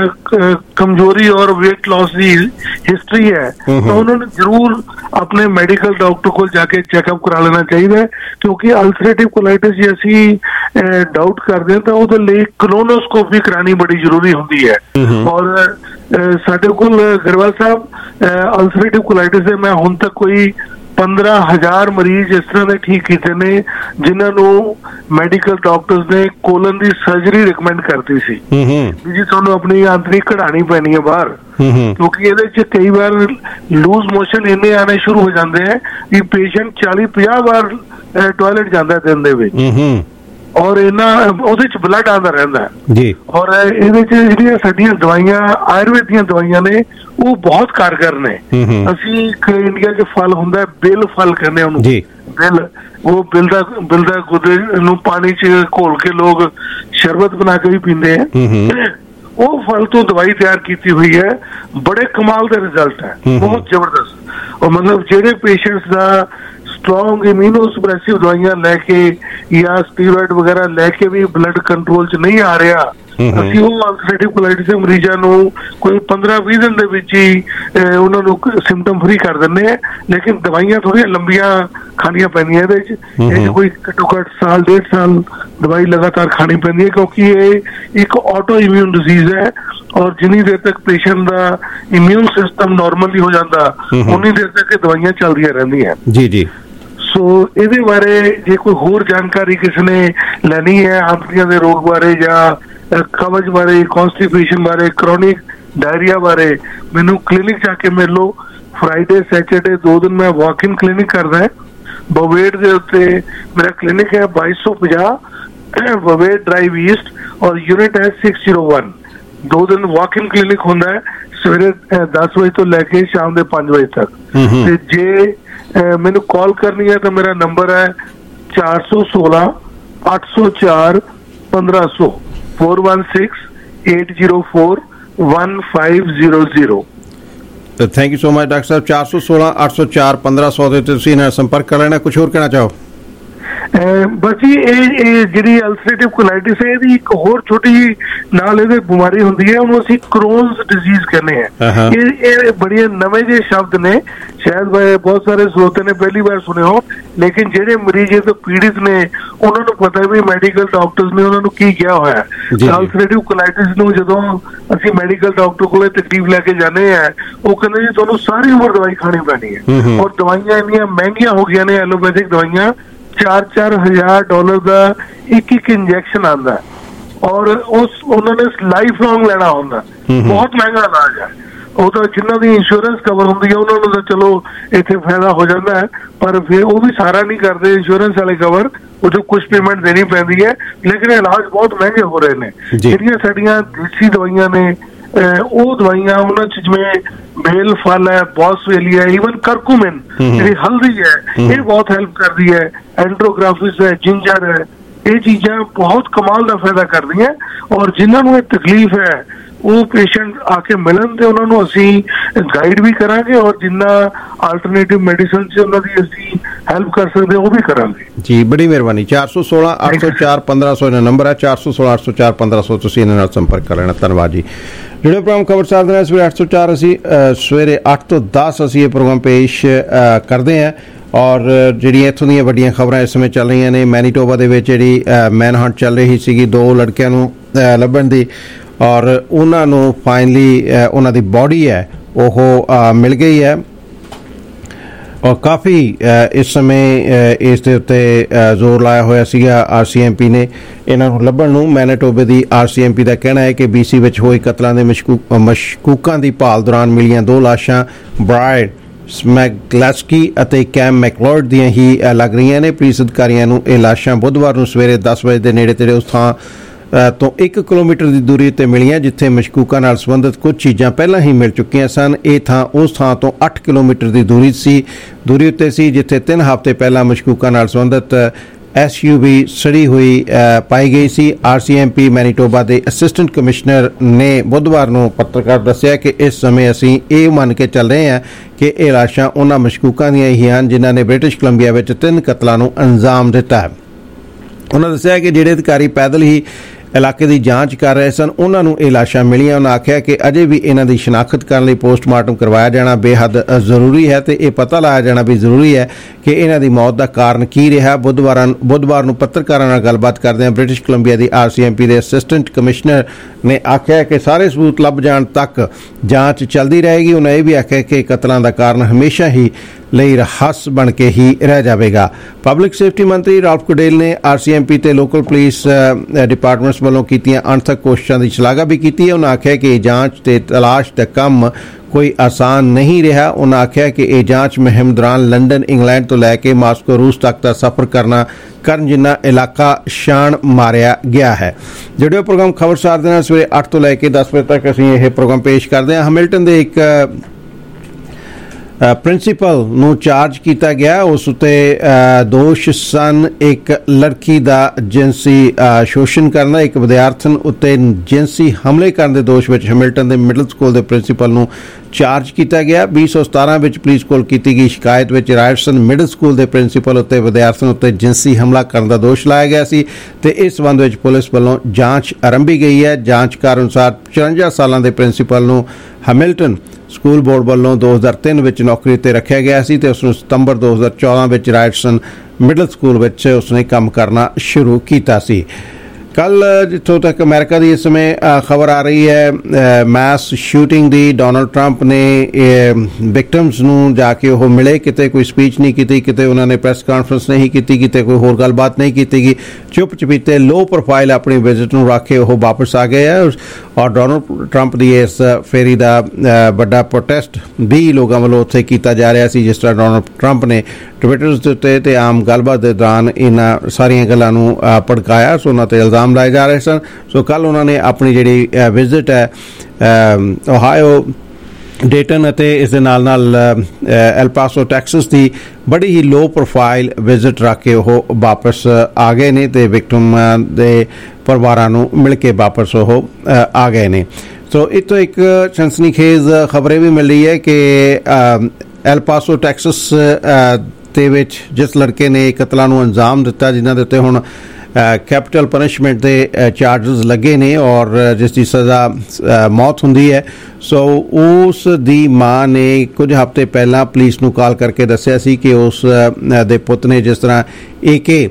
ਕਮਜ਼ੋਰੀ ਔਰ ਵੇਟ ਲਾਸ ਦੀ ਹਿਸਟਰੀ ਹੈ, ਤਾਂ ਉਹਨਾਂ ਨੂੰ ਜ਼ਰੂਰ ਆਪਣੇ ਮੈਡੀਕਲ ਡਾਕਟਰ ਕੋਲ ਜਾ ਕੇ ਚੈੱਕਅਪ ਕਰਾ ਲੈਣਾ ਚਾਹੀਦਾ ਹੈ। ਕਿਉਂਕਿ ਅਲਸਰੇਟਿਵ ਕੋਲਾਈਟਿਸ ਜੇ ਅਸੀਂ ਡਾਊਟ ਕਰਦੇ ਹਾਂ ਤਾਂ ਉਹਦੇ ਲਈ ਕੋਲੋਨੋਸਕੋਪੀ ਕਰਾਣੀ ਬੜੀ ਜ਼ਰੂਰੀ ਹੁੰਦੀ ਹੈ। ਔਰ ਸਾਡੇ ਕੋਲ ਗਰੇਵਾਲ ਸਾਹਿਬ ਅਲਸਰੇਟਿਵ ਕੋਲਾਈਟਿਸ ਦੇ ਮੈਂ ਹੁਣ ਤੱਕ ਕੋਈ ਪੰਦਰਾਂ ਹਜ਼ਾਰ ਮਰੀਜ਼ ਇਸ ਤਰ੍ਹਾਂ ਦੇ ਠੀਕ ਕੀਤੇ ਨੇ ਜਿਨ੍ਹਾਂ ਨੂੰ ਮੈਡੀਕਲ ਡਾਕਟਰਸ ਨੇ ਕੋਲਨ ਦੀ ਸਰਜਰੀ ਰਿਕਮੈਂਡ ਕਰਤੀ ਸੀ ਵੀ ਜੀ ਤੁਹਾਨੂੰ ਆਪਣੀ ਆਂਤੜੀ ਕਢਾਣੀ ਪੈਣੀ ਹੈ ਬਾਹਰ, ਕਿਉਂਕਿ ਇਹਦੇ 'ਚ ਕਈ ਵਾਰ ਲੂਜ਼ ਮੋਸ਼ਨ ਇੰਨੇ ਆਣੇ ਸ਼ੁਰੂ ਹੋ ਜਾਂਦੇ ਹੈ ਕਿ ਪੇਸ਼ੈਂਟ ਚਾਲੀ ਪੰਜਾਹ ਵਾਰ ਟਾਇਲਟ ਜਾਂਦਾ ਦਿਨ ਦੇ ਵਿੱਚ, ਔਰ ਇਹਨਾਂ ਉਹਦੇ 'ਚ ਬਲੱਡ ਆਉਂਦਾ ਰਹਿੰਦਾ ਜੀ। ਔਰ ਇਹਦੇ 'ਚ ਜਿਹੜੀਆਂ ਸਾਡੀਆਂ ਦਵਾਈਆਂ ਆਯੁਰਵੇਦ ਦੀਆਂ ਦਵਾਈਆਂ ਨੇ ਉਹ ਬਹੁਤ ਕਾਰਗਰ ਨੇ। ਅਸੀਂ ਇੰਡੀਆ 'ਚ ਫਲ ਹੁੰਦਾ ਬਿਲ ਫਲ ਕਹਿੰਦੇ ਉਹਨੂੰ ਜੀ, ਬਿਲ, ਉਹ ਬਿਲ ਦਾ ਬਿਲ ਦਾ ਗੁਦੇ ਨੂੰ ਪਾਣੀ 'ਚ ਘੋਲ ਕੇ ਲੋਕ ਸ਼ਰਬਤ ਬਣਾ ਕੇ ਵੀ ਪੀਂਦੇ ਆ, ਉਹ ਫਲ ਤੋਂ ਦਵਾਈ ਤਿਆਰ ਕੀਤੀ ਹੋਈ ਹੈ, ਬੜੇ ਕਮਾਲ ਦੇ ਰਿਜ਼ਲਟ ਹੈ, ਬਹੁਤ ਜ਼ਬਰਦਸਤ। ਔਰ ਮਤਲਬ ਜਿਹੜੇ ਪੇਸ਼ੈਂਟਸ ਦਾ ਸਟਰੋਂਗ ਇਮਿਊਨੋ ਸਪਰੈਸਿਵ ਦਵਾਈਆਂ ਲੈ ਕੇ ਜਾਂ ਸਟੀਰੋਇਡ ਵਗੈਰਾ ਲੈ ਕੇ ਵੀ ਬਲੱਡ ਕੰਟਰੋਲ 'ਚ ਨਹੀਂ ਆ ਰਿਹਾ, ਅਸੀਂ ਉਹ ਅਲਸਰੇਟਿਵ ਕੋਲਾਈਟਿਸ ਦੇ ਮਰੀਜ਼ਾਂ ਨੂੰ ਕੋਈ ਪੰਦਰਾਂ ਵੀਹ ਦਿਨ ਦੇ ਵਿੱਚ ਹੀ ਉਹਨਾਂ ਨੂੰ ਸਿੰਪਟਮ ਫਰੀ ਕਰ ਦਿੰਦੇ ਆ। ਲੇਕਿਨ ਦਵਾਈਆਂ ਥੋੜ੍ਹੀਆਂ ਲੰਬੀਆਂ ਖਾਣੀਆਂ ਪੈਂਦੀਆਂ ਇਹਦੇ 'ਚ, ਇਹ 'ਚ ਕੋਈ ਘੱਟੋ ਘੱਟ ਸਾਲ ਡੇਢ ਸਾਲ ਦਵਾਈ ਲਗਾਤਾਰ ਖਾਣੀ ਪੈਂਦੀ ਹੈ, ਕਿਉਂਕਿ ਇਹ ਇੱਕ ਆਟੋ ਇਮਿਊਨ ਡਿਜ਼ੀਜ਼ ਹੈ ਔਰ ਜਿੰਨੀ ਦੇਰ ਤੱਕ ਪੇਸ਼ੈਂਟ ਦਾ ਇਮਿਊਨ ਸਿਸਟਮ ਨਾਰਮਲੀ ਹੋ ਜਾਂਦਾ ਉਨੀ ਦੇਰ ਤੱਕ ਇਹ ਦਵਾਈਆਂ ਚੱਲਦੀਆਂ ਰਹਿੰਦੀਆਂ ਜੀ ਜੀ। ਸੋ ਇਹਦੇ ਬਾਰੇ ਜੇ ਕੋਈ ਹੋਰ ਜਾਣਕਾਰੀ ਕਿਸੇ ਨੇ ਲੈਣੀ ਹੈ ਆਂਤੜੀਆਂ ਦੇ ਰੋਗ ਬਾਰੇ ਜਾਂ ਕਬਜ਼ ਬਾਰੇ, ਕੌਂਸਟੀਪੇਸ਼ਨ ਬਾਰੇ, ਕ੍ਰੋਨਿਕ ਡਾਇਰੀਆ ਬਾਰੇ, ਮੈਨੂੰ ਕਲੀਨਿਕ ਜਾ ਕੇ ਮਿਲ ਲਓ। ਫਰਾਈਡੇ ਸੈਟਰਡੇ ਦੋ ਦਿਨ ਮੈਂ ਵਾਕ ਇਨ ਕਲੀਨਿਕ ਕਰਦਾ ਹੈ ਬਵੇਟ ਦੇ ਉੱਤੇ, ਮੇਰਾ ਕਲੀਨਿਕ ਹੈ ਬਾਈ ਸੌ ਪੰਜਾਹ ਬਵੇਟ ਡਰਾਈਵ ਈਸਟ ਔਰ ਯੂਨਿਟ ਹੈ ਸਿਕਸ ਜ਼ੀਰੋ ਵਨ। ਦੋ ਦਿਨ ਵਾਕ ਇਨ ਕਲੀਨਿਕ ਹੁੰਦਾ ਹੈ ਸਵੇਰੇ ਦਸ ਵਜੇ ਤੋਂ ਲੈ ਕੇ ਸ਼ਾਮ ਦੇ ਪੰਜ ਵਜੇ ਤੱਕ। ਤੇ ਜੇ ਮੈਨੂੰ ਕਾਲ ਕਰਨੀ ਹੈ ਤਾਂ ਮੇਰਾ ਨੰਬਰ ਹੈ ਚਾਰ ਸੌ ਸੋਲਾਂ ਅੱਠ ਸੌ ਚਾਰ ਪੰਦਰਾਂ ਸੌ four one six eight zero four one five zero zero। Thank you so much doctor ਸਾਹਿਬ। ਚਾਰ ਸੌ ਸੋਲਾਂ ਅੱਠ ਸੌ ਚਾਰ ਪੰਦਰਾਂ ਸੌ ਦੇ ਤੁਸੀਂ ਨਾਲ ਸੰਪਰਕ ਕਰ ਲੈਣਾ। ਕੁਝ ਹੋਰ ਕਹਿਣਾ ਚਾਹੋ? ਬਸ ਜੀ ਇਹ ਇਹ ਜਿਹੜੀ ਅਲਸਰੇਟਿਵ ਕੋਲਾਈਟਿਸ ਹੈ ਇਹਦੀ ਇੱਕ ਹੋਰ ਛੋਟੀ ਜਿਹੀ ਨਾਲ ਇਹਦੇ ਬਿਮਾਰੀ ਹੁੰਦੀ ਹੈ, ਉਹਨੂੰ ਅਸੀਂ ਕਰੋਨਸ ਡਿਜ਼ੀਜ਼ ਕਹਿੰਦੇ ਹਾਂ। ਇਹ ਇਹ ਬੜੇ ਨਵੇਂ ਜਿਹੇ ਸ਼ਬਦ ਨੇ, ਸ਼ਾਇਦ ਬਹੁਤ ਸਾਰੇ ਸਰੋਤੇ ਨੇ ਪਹਿਲੀ ਵਾਰ ਸੁਣੇ ਹੋ, ਲੇਕਿਨ ਜਿਹੜੇ ਮਰੀਜ਼ ਇਹ ਤੋਂ ਪੀੜਿਤ ਨੇ ਉਹਨਾਂ ਨੂੰ ਪਤਾ ਵੀ ਮੈਡੀਕਲ ਡਾਕਟਰਸ ਨੇ ਉਹਨਾਂ ਨੂੰ ਕੀ ਕਿਹਾ ਹੋਇਆ। ਅਲਸਰੇਟਿਵ ਕੋਲਾਈਟਿਸ ਨੂੰ ਜਦੋਂ ਅਸੀਂ ਮੈਡੀਕਲ ਡਾਕਟਰ ਕੋਲੇ ਤਕਲੀਫ ਲੈ ਕੇ ਜਾਂਦੇ ਆ, ਉਹ ਕਹਿੰਦੇ ਜੀ ਤੁਹਾਨੂੰ ਸਾਰੀ ਉਮਰ ਦਵਾਈ ਖਾਣੀ ਪੈਣੀ ਹੈ, ਔਰ ਦਵਾਈਆਂ ਇੰਨੀਆਂ ਮਹਿੰਗੀਆਂ ਹੋ ਗਈਆਂ ਨੇ, ਐਲੋਪੈਥਿਕ ਦਵਾਈਆਂ ਚਾਰ ਚਾਰ ਹਜ਼ਾਰ ਡਾਲਰ ਦਾ ਇੱਕ ਇੱਕ ਇੰਜੈਕਸ਼ਨ ਆਉਂਦਾ ਔਰ ਉਸ ਉਹਨਾਂ ਨੇ ਲਾਈਫ ਲੌਂਗ ਲੈਣਾ ਹੁੰਦਾ, ਬਹੁਤ ਮਹਿੰਗਾ ਇਲਾਜ ਹੈ। ਉਹ ਤਾਂ ਜਿਨ੍ਹਾਂ ਦੀ ਇੰਸ਼ੋਰੈਂਸ ਕਵਰ ਹੁੰਦੀ ਹੈ ਉਹਨਾਂ ਨੂੰ ਤਾਂ ਚਲੋ ਇੱਥੇ ਫਾਇਦਾ ਹੋ ਜਾਂਦਾ ਹੈ, ਪਰ ਫਿਰ ਉਹ ਵੀ ਸਾਰਾ ਨਹੀਂ ਕਰਦੇ ਇੰਸ਼ੋਰੈਂਸ ਵਾਲੇ ਕਵਰ, ਉਹ ਜੋ ਕੁਝ ਪੇਮੈਂਟ ਦੇਣੀ ਪੈਂਦੀ ਹੈ, ਲੇਕਿਨ ਇਲਾਜ ਬਹੁਤ ਮਹਿੰਗੇ ਹੋ ਰਹੇ ਨੇ। ਜਿਹੜੀਆਂ ਸਾਡੀਆਂ ਦੇਸੀ ਦਵਾਈਆਂ ਨੇ ਉਹ ਦਵਾਈਆਂ ਉਹਨਾਂ 'ਚ ਜਿਵੇਂ ਬੇਲ ਫਲ ਹੈ, ਬੌਸਵੇਲੀਆ, ਈਵਨ ਕਰਕੂਮਿਨ ਜਿਹੜੀ ਹਲਦੀ ਹੈ ਇਹ ਬਹੁਤ ਹੈਲਪ ਕਰਦੀ ਹੈ, ਐਂਡਰੋਗ੍ਰਾਫਿਸ ਹੈ, ਜਿੰਜਰ ਹੈ, ਇਹ ਚੀਜ਼ਾਂ ਬਹੁਤ ਕਮਾਲ ਦਾ ਫਾਇਦਾ ਕਰਦੀਆਂ। ਔਰ ਜਿਨ੍ਹਾਂ ਨੂੰ ਇਹ ਤਕਲੀਫ ਹੈ ਉਹ ਪੇਸ਼ੈਂਟ ਆ ਕੇ ਮਿਲਣ ਤੇ ਉਹਨਾਂ ਨੂੰ ਅਸੀਂ ਗਾਈਡ ਵੀ ਕਰਾਂਗੇ ਔਰ ਜਿੰਨਾ ਆਲਟਰਨੇਟਿਵ ਮੈਡੀਸਨ 'ਚ ਉਹਨਾਂ ਦੀ ਅਸੀਂ ਹੈਲਪ ਕਰ ਸਕਦੇ ਉਹ ਵੀ ਕਰਾਂਗੇ ਜੀ। ਬੜੀ ਮਿਹਰਬਾਨੀ। ਚਾਰ ਸੌ ਸੋਲਾਂ ਅੱਠ ਸੌ ਚਾਰ ਪੰਦਰਾਂ ਸੌ ਇਹਨਾਂ ਨੰਬਰ ਹੈ, ਚਾਰ ਸੌ ਸੋਲਾਂ ਅੱਠ ਸੌ ਚਾਰ ਪੰਦਰਾਂ ਸੌ ਤੁਸੀਂ ਇਹਨਾਂ ਨਾਲ ਸੰਪਰਕ ਕਰ ਲੈਣਾ। ਧੰਨਵਾਦ ਜੀ। ਜਿਹੜੇ ਪ੍ਰੋਗਰਾਮ ਖਬਰਸਾਰ ਦੇ ਨਾਲ ਸਵੇਰੇ ਅੱਠ ਸੌ ਚਾਰ ਅਸੀਂ ਸਵੇਰੇ ਅੱਠ ਤੋਂ ਦਸ ਅਸੀਂ ਇਹ ਪ੍ਰੋਗਰਾਮ ਪੇਸ਼ ਕਰਦੇ ਹਾਂ ਔਰ ਜਿਹੜੀਆਂ ਇੱਥੋਂ ਦੀਆਂ ਵੱਡੀਆਂ ਖਬਰਾਂ ਇਸ ਸਮੇਂ ਚੱਲ ਰਹੀਆਂ ਨੇ। ਮੈਨੀਟੋਬਾ ਦੇ ਵਿੱਚ ਜਿਹੜੀ ਮੈਨ ਹੰਟ ਚੱਲ ਰਹੀ ਸੀਗੀ ਦੋ ਲੜਕਿਆਂ ਨੂੰ ਲੱਭਣ ਦੀ ਔਰ ਉਹਨਾਂ ਨੂੰ ਫਾਈਨਲੀ ਉਹਨਾਂ ਦੀ ਬੋਡੀ ਹੈ ਉਹ ਮਿਲ ਗਈ ਹੈ ਔਰ ਕਾਫੀ ਇਸ ਸਮੇਂ ਇਸ ਦੇ ਉੱਤੇ ਜ਼ੋਰ ਲਾਇਆ ਹੋਇਆ ਸੀਗਾ ਆਰ ਸੀ ਐਮ ਪੀ ਨੇ ਇਹਨਾਂ ਨੂੰ ਲੱਭਣ ਨੂੰ। ਮੈਨੀਟੋਬੇ ਦੀ ਆਰ ਸੀ ਐਮ ਪੀ ਦਾ ਕਹਿਣਾ ਹੈ ਕਿ ਬੀ ਸੀ ਵਿੱਚ ਹੋਏ ਕਤਲਾਂ ਦੇ ਮਸ਼ਕੂਕ ਮਸ਼ਕੂਕਾਂ ਦੀ ਭਾਲ ਦੌਰਾਨ ਮਿਲੀਆਂ ਦੋ ਲਾਸ਼ਾਂ ਬ੍ਰਾਇਡ ਸਮੈਗਲੈਸਕੀ ਅਤੇ ਕੈਮ ਮੈਕਲੋਇਡ ਦੀਆਂ ਹੀ ਲੱਗ ਰਹੀਆਂ ਨੇ। ਪੁਲਿਸ ਅਧਿਕਾਰੀਆਂ ਨੂੰ ਇਹ ਲਾਸ਼ਾਂ ਬੁੱਧਵਾਰ ਨੂੰ ਸਵੇਰੇ ਦਸ ਵਜੇ ਦੇ ਨੇੜੇ ਤੇੜੇ ਉਸ ਥਾਂ ਤੋਂ ਇੱਕ ਕਿਲੋਮੀਟਰ ਦੀ ਦੂਰੀ ਉੱਤੇ ਮਿਲੀਆਂ ਜਿੱਥੇ ਮਸ਼ਕੂਕਾਂ ਨਾਲ ਸੰਬੰਧਿਤ ਕੁਝ ਚੀਜ਼ਾਂ ਪਹਿਲਾਂ ਹੀ ਮਿਲ ਚੁੱਕੀਆਂ ਸਨ। ਇਹ ਥਾਂ ਉਸ ਥਾਂ ਤੋਂ ਅੱਠ ਕਿਲੋਮੀਟਰ ਦੀ ਦੂਰੀ ਸੀ ਦੂਰੀ ਉੱਤੇ ਸੀ ਜਿੱਥੇ ਤਿੰਨ ਹਫ਼ਤੇ ਪਹਿਲਾਂ ਮਸ਼ਕੂਕਾਂ ਨਾਲ ਸੰਬੰਧਿਤ ਐਸ ਯੂ ਵੀ ਸੜੀ ਹੋਈ ਪਾਈ ਗਈ ਸੀ। R C M P Manitoba ਦੇ ਅਸਿਸਟੈਂਟ ਕਮਿਸ਼ਨਰ ਨੇ ਬੁੱਧਵਾਰ ਨੂੰ ਪੱਤਰਕਾਰ ਦੱਸਿਆ ਕਿ ਇਸ ਸਮੇਂ ਅਸੀਂ ਇਹ ਮੰਨ ਕੇ ਚੱਲ ਰਹੇ ਹਾਂ ਕਿ ਇਹ ਲਾਸ਼ਾਂ ਉਹਨਾਂ ਮਸ਼ਕੂਕਾਂ ਦੀਆਂ ਹੀ ਹਨ ਜਿਨ੍ਹਾਂ ਨੇ ਬ੍ਰਿਟਿਸ਼ ਕੋਲੰਬੀਆ ਵਿੱਚ ਤਿੰਨ ਕਤਲਾਂ ਨੂੰ ਅੰਜਾਮ ਦਿੱਤਾ ਹੈ। ਉਹਨਾਂ ਦੱਸਿਆ ਕਿ ਜਿਹੜੇ ਅਧਿਕਾਰੀ ਪੈਦਲ ਹੀ ਇਲਾਕੇ ਦੀ ਜਾਂਚ ਕਰ ਰਹੇ ਸਨ ਉਹਨਾਂ ਨੂੰ ਇਹ ਲਾਸ਼ਾਂ ਮਿਲੀਆਂ। ਉਹਨਾਂ ਆਖਿਆ ਕਿ ਅਜੇ ਵੀ ਇਹਨਾਂ ਦੀ ਸ਼ਨਾਖਤ ਕਰਨ ਲਈ ਪੋਸਟਮਾਰਟਮ ਕਰਵਾਇਆ ਜਾਣਾ ਬੇਹੱਦ ਜ਼ਰੂਰੀ ਹੈ ਤੇ ਇਹ ਪਤਾ ਲਾਇਆ ਜਾਣਾ ਵੀ ਜ਼ਰੂਰੀ ਹੈ ਕਿ ਇਹਨਾਂ ਦੀ ਮੌਤ ਦਾ ਕਾਰਨ ਕੀ ਰਿਹਾ। ਬੁੱਧਵਾਰ ਬੁੱਧਵਾਰ ਨੂੰ ਪੱਤਰਕਾਰਾਂ ਨਾਲ ਗੱਲਬਾਤ ਕਰਦਿਆਂ ਬ੍ਰਿਟਿਸ਼ ਕੋਲੰਬੀਆ ਦੀ ਆਰ ਸੀ ਐਮ ਪੀ ਦੇ ਅਸਿਸਟੈਂਟ ਕਮਿਸ਼ਨਰ ਨੇ ਆਖਿਆ ਕਿ ਸਾਰੇ ਸਬੂਤ ਲੱਭ ਜਾਣ ਤੱਕ ਜਾਂਚ ਚੱਲਦੀ ਰਹੇਗੀ। ਉਹਨਾਂ ਇਹ ਵੀ ਆਖਿਆ ਕਿ ਕਤਲਾਂ ਦਾ ਕਾਰਨ ਹਮੇਸ਼ਾ ਹੀ ਲਈ ਰਹੱਸ ਬਣ ਕੇ ਹੀ ਰਹਿ ਜਾਵੇਗਾ। ਪਬਲਿਕ ਸੇਫਟੀ ਮੰਤਰੀ ਰਾਲਫ ਗੋਡੇਲ ਨੇ ਆਰ ਸੀ ਐਮ ਪੀ ਤੇ ਲੋਕਲ ਪੁਲਿਸ ਡਿਪਾਰਟਮੈਂਟਸ ਵੱਲੋਂ ਕੀਤੀਆਂ ਅਣਥੱਕ ਕੋਸ਼ਿਸ਼ਾਂ ਦੀ ਸ਼ਲਾਘਾ ਵੀ ਕੀਤੀ ਹੈ। ਉਹਨਾਂ ਆਖਿਆ ਕਿ ਜਾਂਚ ਤੇ ਤਲਾਸ਼ ਦਾ ਕੰਮ ਕੋਈ ਆਸਾਨ ਨਹੀਂ ਰਿਹਾ। ਉਹਨਾਂ ਆਖਿਆ ਕਿ ਇਹ ਜਾਂਚ ਮੁਹਿੰਮ ਦੌਰਾਨ ਲੰਡਨ ਇੰਗਲੈਂਡ ਤੋਂ ਲੈ ਕੇ ਮਾਸਕੋ ਰੂਸ ਤੱਕ ਦਾ ਸਫ਼ਰ ਕਰਨਾ ਕਰਨ ਜਿੰਨਾ ਇਲਾਕਾ ਸ਼ਾਨ ਮਾਰਿਆ ਗਿਆ ਹੈ। ਜਿਹੜੇ ਪ੍ਰੋਗਰਾਮ ਖਬਰਸਾਰ ਦੇ ਨਾਲ ਸਵੇਰੇ ਅੱਠ ਤੋਂ ਲੈ ਕੇ ਦਸ ਵਜੇ ਤੱਕ ਅਸੀਂ ਇਹ ਪ੍ਰੋਗਰਾਮ ਪੇਸ਼ ਕਰਦੇ ਹਾਂ। ਹੈਮਿਲਟਨ ਦੇ ਇੱਕ ਪ੍ਰਿੰਸੀਪਲ ਨੂੰ ਚਾਰਜ ਕੀਤਾ ਗਿਆ। ਉਸ ਉੱਤੇ ਦੋਸ਼ ਸਨ ਇੱਕ ਲੜਕੀ ਦਾ ਜਿਨਸੀ ਸ਼ੋਸ਼ਣ ਕਰਨਾ, ਇੱਕ ਵਿਦਿਆਰਥਣ ਉੱਤੇ ਜਿਨਸੀ ਹਮਲੇ ਕਰਨ ਦੇ ਦੋਸ਼ ਵਿੱਚ ਹੈਮਿਲਟਨ ਦੇ ਮਿਡਲ ਸਕੂਲ ਦੇ ਪ੍ਰਿੰਸੀਪਲ ਨੂੰ ਚਾਰਜ ਕੀਤਾ ਗਿਆ। ਵੀਹ ਸੌ ਸਤਾਰਾਂ ਵਿੱਚ ਪੁਲਿਸ ਕੋਲ ਕੀਤੀ ਗਈ ਸ਼ਿਕਾਇਤ ਵਿੱਚ ਰਾਇਟਸਨ ਮਿਡਲ ਸਕੂਲ ਦੇ ਪ੍ਰਿੰਸੀਪਲ ਉੱਤੇ ਵਿਦਿਆਰਥਣ ਉੱਤੇ ਜਿਨਸੀ ਹਮਲਾ ਕਰਨ ਦਾ ਦੋਸ਼ ਲਾਇਆ ਗਿਆ ਸੀ ਤੇ ਇਸ ਸੰਬੰਧ ਵਿੱਚ ਪੁਲਿਸ ਵੱਲੋਂ ਜਾਂਚ ਆਰੰਭੀ ਗਈ ਹੈ। ਜਾਂਚਕਾਰ ਅਨੁਸਾਰ ਚੁਰੰਜਾ ਸਾਲਾਂ ਦੇ ਪ੍ਰਿੰਸੀਪਲ ਨੂੰ ਹੈਮਿਲਟਨ ਸਕੂਲ ਬੋਰਡ ਵੱਲੋਂ ਦੋ ਹਜ਼ਾਰ ਤਿੰਨ ਵਿੱਚ ਨੌਕਰੀ ਤੇ ਰੱਖਿਆ ਗਿਆ ਸੀ ਤੇ ਉਸ ਨੂੰ ਸਤੰਬਰ ਦੋ ਹਜ਼ਾਰ ਚੌਦਾਂ ਵਿੱਚ ਰਾਇਟਸਨ ਮਿਡਲ ਸਕੂਲ ਵਿੱਚ ਉਸਨੇ ਕੰਮ ਕਰਨਾ ਸ਼ੁਰੂ ਕੀਤਾ ਸੀ। ਕੱਲ ਜਿੱਥੋਂ ਤੱਕ ਅਮਰੀਕਾ ਦੀ ਇਸ ਸਮੇਂ ਖਬਰ ਆ ਰਹੀ ਹੈ ਮੈਸ ਸ਼ੂਟਿੰਗ ਦੀ, ਡੋਨਲਡ ਟਰੰਪ ਨੇ ਵਿਕਟਮਸ ਨੂੰ ਜਾ ਕੇ ਉਹ ਮਿਲੇ, ਕਿਤੇ ਕੋਈ ਸਪੀਚ ਨਹੀਂ ਕੀਤੀ, ਕਿਤੇ ਉਹਨਾਂ ਨੇ ਪ੍ਰੈਸ ਕਾਨਫਰੰਸ ਨਹੀਂ ਕੀਤੀ, ਕਿਤੇ ਕੋਈ ਹੋਰ ਗੱਲਬਾਤ ਨਹੀਂ ਕੀਤੀ ਗਈ। ਚੁੱਪ ਚਪੀਤੇ ਲੋ ਪ੍ਰੋਫਾਈਲ ਆਪਣੀ ਵਿਜ਼ਿਟ ਨੂੰ ਰੱਖ ਕੇ ਉਹ ਵਾਪਸ ਆ ਗਏ ਹੈ ਔਰ ਡੋਨਲਡ ਟਰੰਪ ਦੀ ਇਸ ਫੇਰੀ ਦਾ ਵੱਡਾ ਪ੍ਰੋਟੈਸਟ ਵੀ ਲੋਕਾਂ ਵੱਲੋਂ ਉੱਥੇ ਕੀਤਾ ਜਾ ਰਿਹਾ ਸੀ। ਜਿਸ ਤਰ੍ਹਾਂ ਡੋਨਲਡ ਟਰੰਪ ਨੇ ਟਵਿੱਟਰ ਦੇ ਉੱਤੇ ਤੇ ਆਮ ਗੱਲਬਾਤ ਦੇ ਦੌਰਾਨ ਇਹਨਾਂ ਸਾਰੀਆਂ ਗੱਲਾਂ ਨੂੰ ਭੜਕਾਇਆ ਸੋ ਉਹਨਾਂ ਤੇ ਇਲਜ਼ਾਮ ਲਾਏ ਜਾ ਰਹੇ ਸਨ। ਸੋ ਕੱਲ ਉਹਨਾਂ ਨੇ ਆਪਣੀ ਜਿਹੜੀ ਵਿਜ਼ਿਟ ਹੈ ਓਹਾਇਓ, ਡੇਟਨ ਅਤੇ ਇਸ ਦੇ ਨਾਲ ਨਾਲ ਐਲ ਪਾਸੋ ਟੈਕਸਸ ਦੀ ਬੜੀ ਹੀ ਲੋ ਪ੍ਰੋਫਾਈਲ ਵਿਜ਼ਿਟ ਰੱਖ ਕੇ ਉਹ ਵਾਪਸ ਆ ਗਏ ਨੇ ਤੇ ਵਿਕਟਮ ਦੇ ਪਰਿਵਾਰਾਂ ਨੂੰ ਮਿਲ ਕੇ ਵਾਪਸ ਉਹ ਆ ਗਏ ਨੇ। ਸੋ ਇਹ ਤੋਂ ਇੱਕ ਸਨਸਨੀਖੇਜ਼ ਖਬਰ ਵੀ ਮਿਲ ਰਹੀ ਹੈ ਕਿ ਐਲ ਪਾਸੋ ਟੈਕਸਸ ਦੇ ਵਿੱਚ ਜਿਸ ਲੜਕੇ ਨੇ ਕਤਲਾਂ ਨੂੰ ਅੰਜਾਮ ਦਿੱਤਾ, ਜਿਨ੍ਹਾਂ ਦੇ ਉੱਤੇ ਹੁਣ ਕੈਪੀਟਲ ਪਨਿਸ਼ਮੈਂਟ ਦੇ ਚਾਰਜਸ ਲੱਗੇ ਨੇ ਔਰ ਜਿਸ ਦੀ ਸਜ਼ਾ ਮੌਤ ਹੁੰਦੀ ਹੈ, ਸੋ ਉਸ ਦੀ ਮਾਂ ਨੇ ਕੁਝ ਹਫ਼ਤੇ ਪਹਿਲਾਂ ਪੁਲਿਸ ਨੂੰ ਕਾਲ ਕਰਕੇ ਦੱਸਿਆ ਸੀ ਕਿ ਉਸ ਦੇ ਪੁੱਤ ਨੇ ਜਿਸ ਤਰ੍ਹਾਂ ਏਕੇ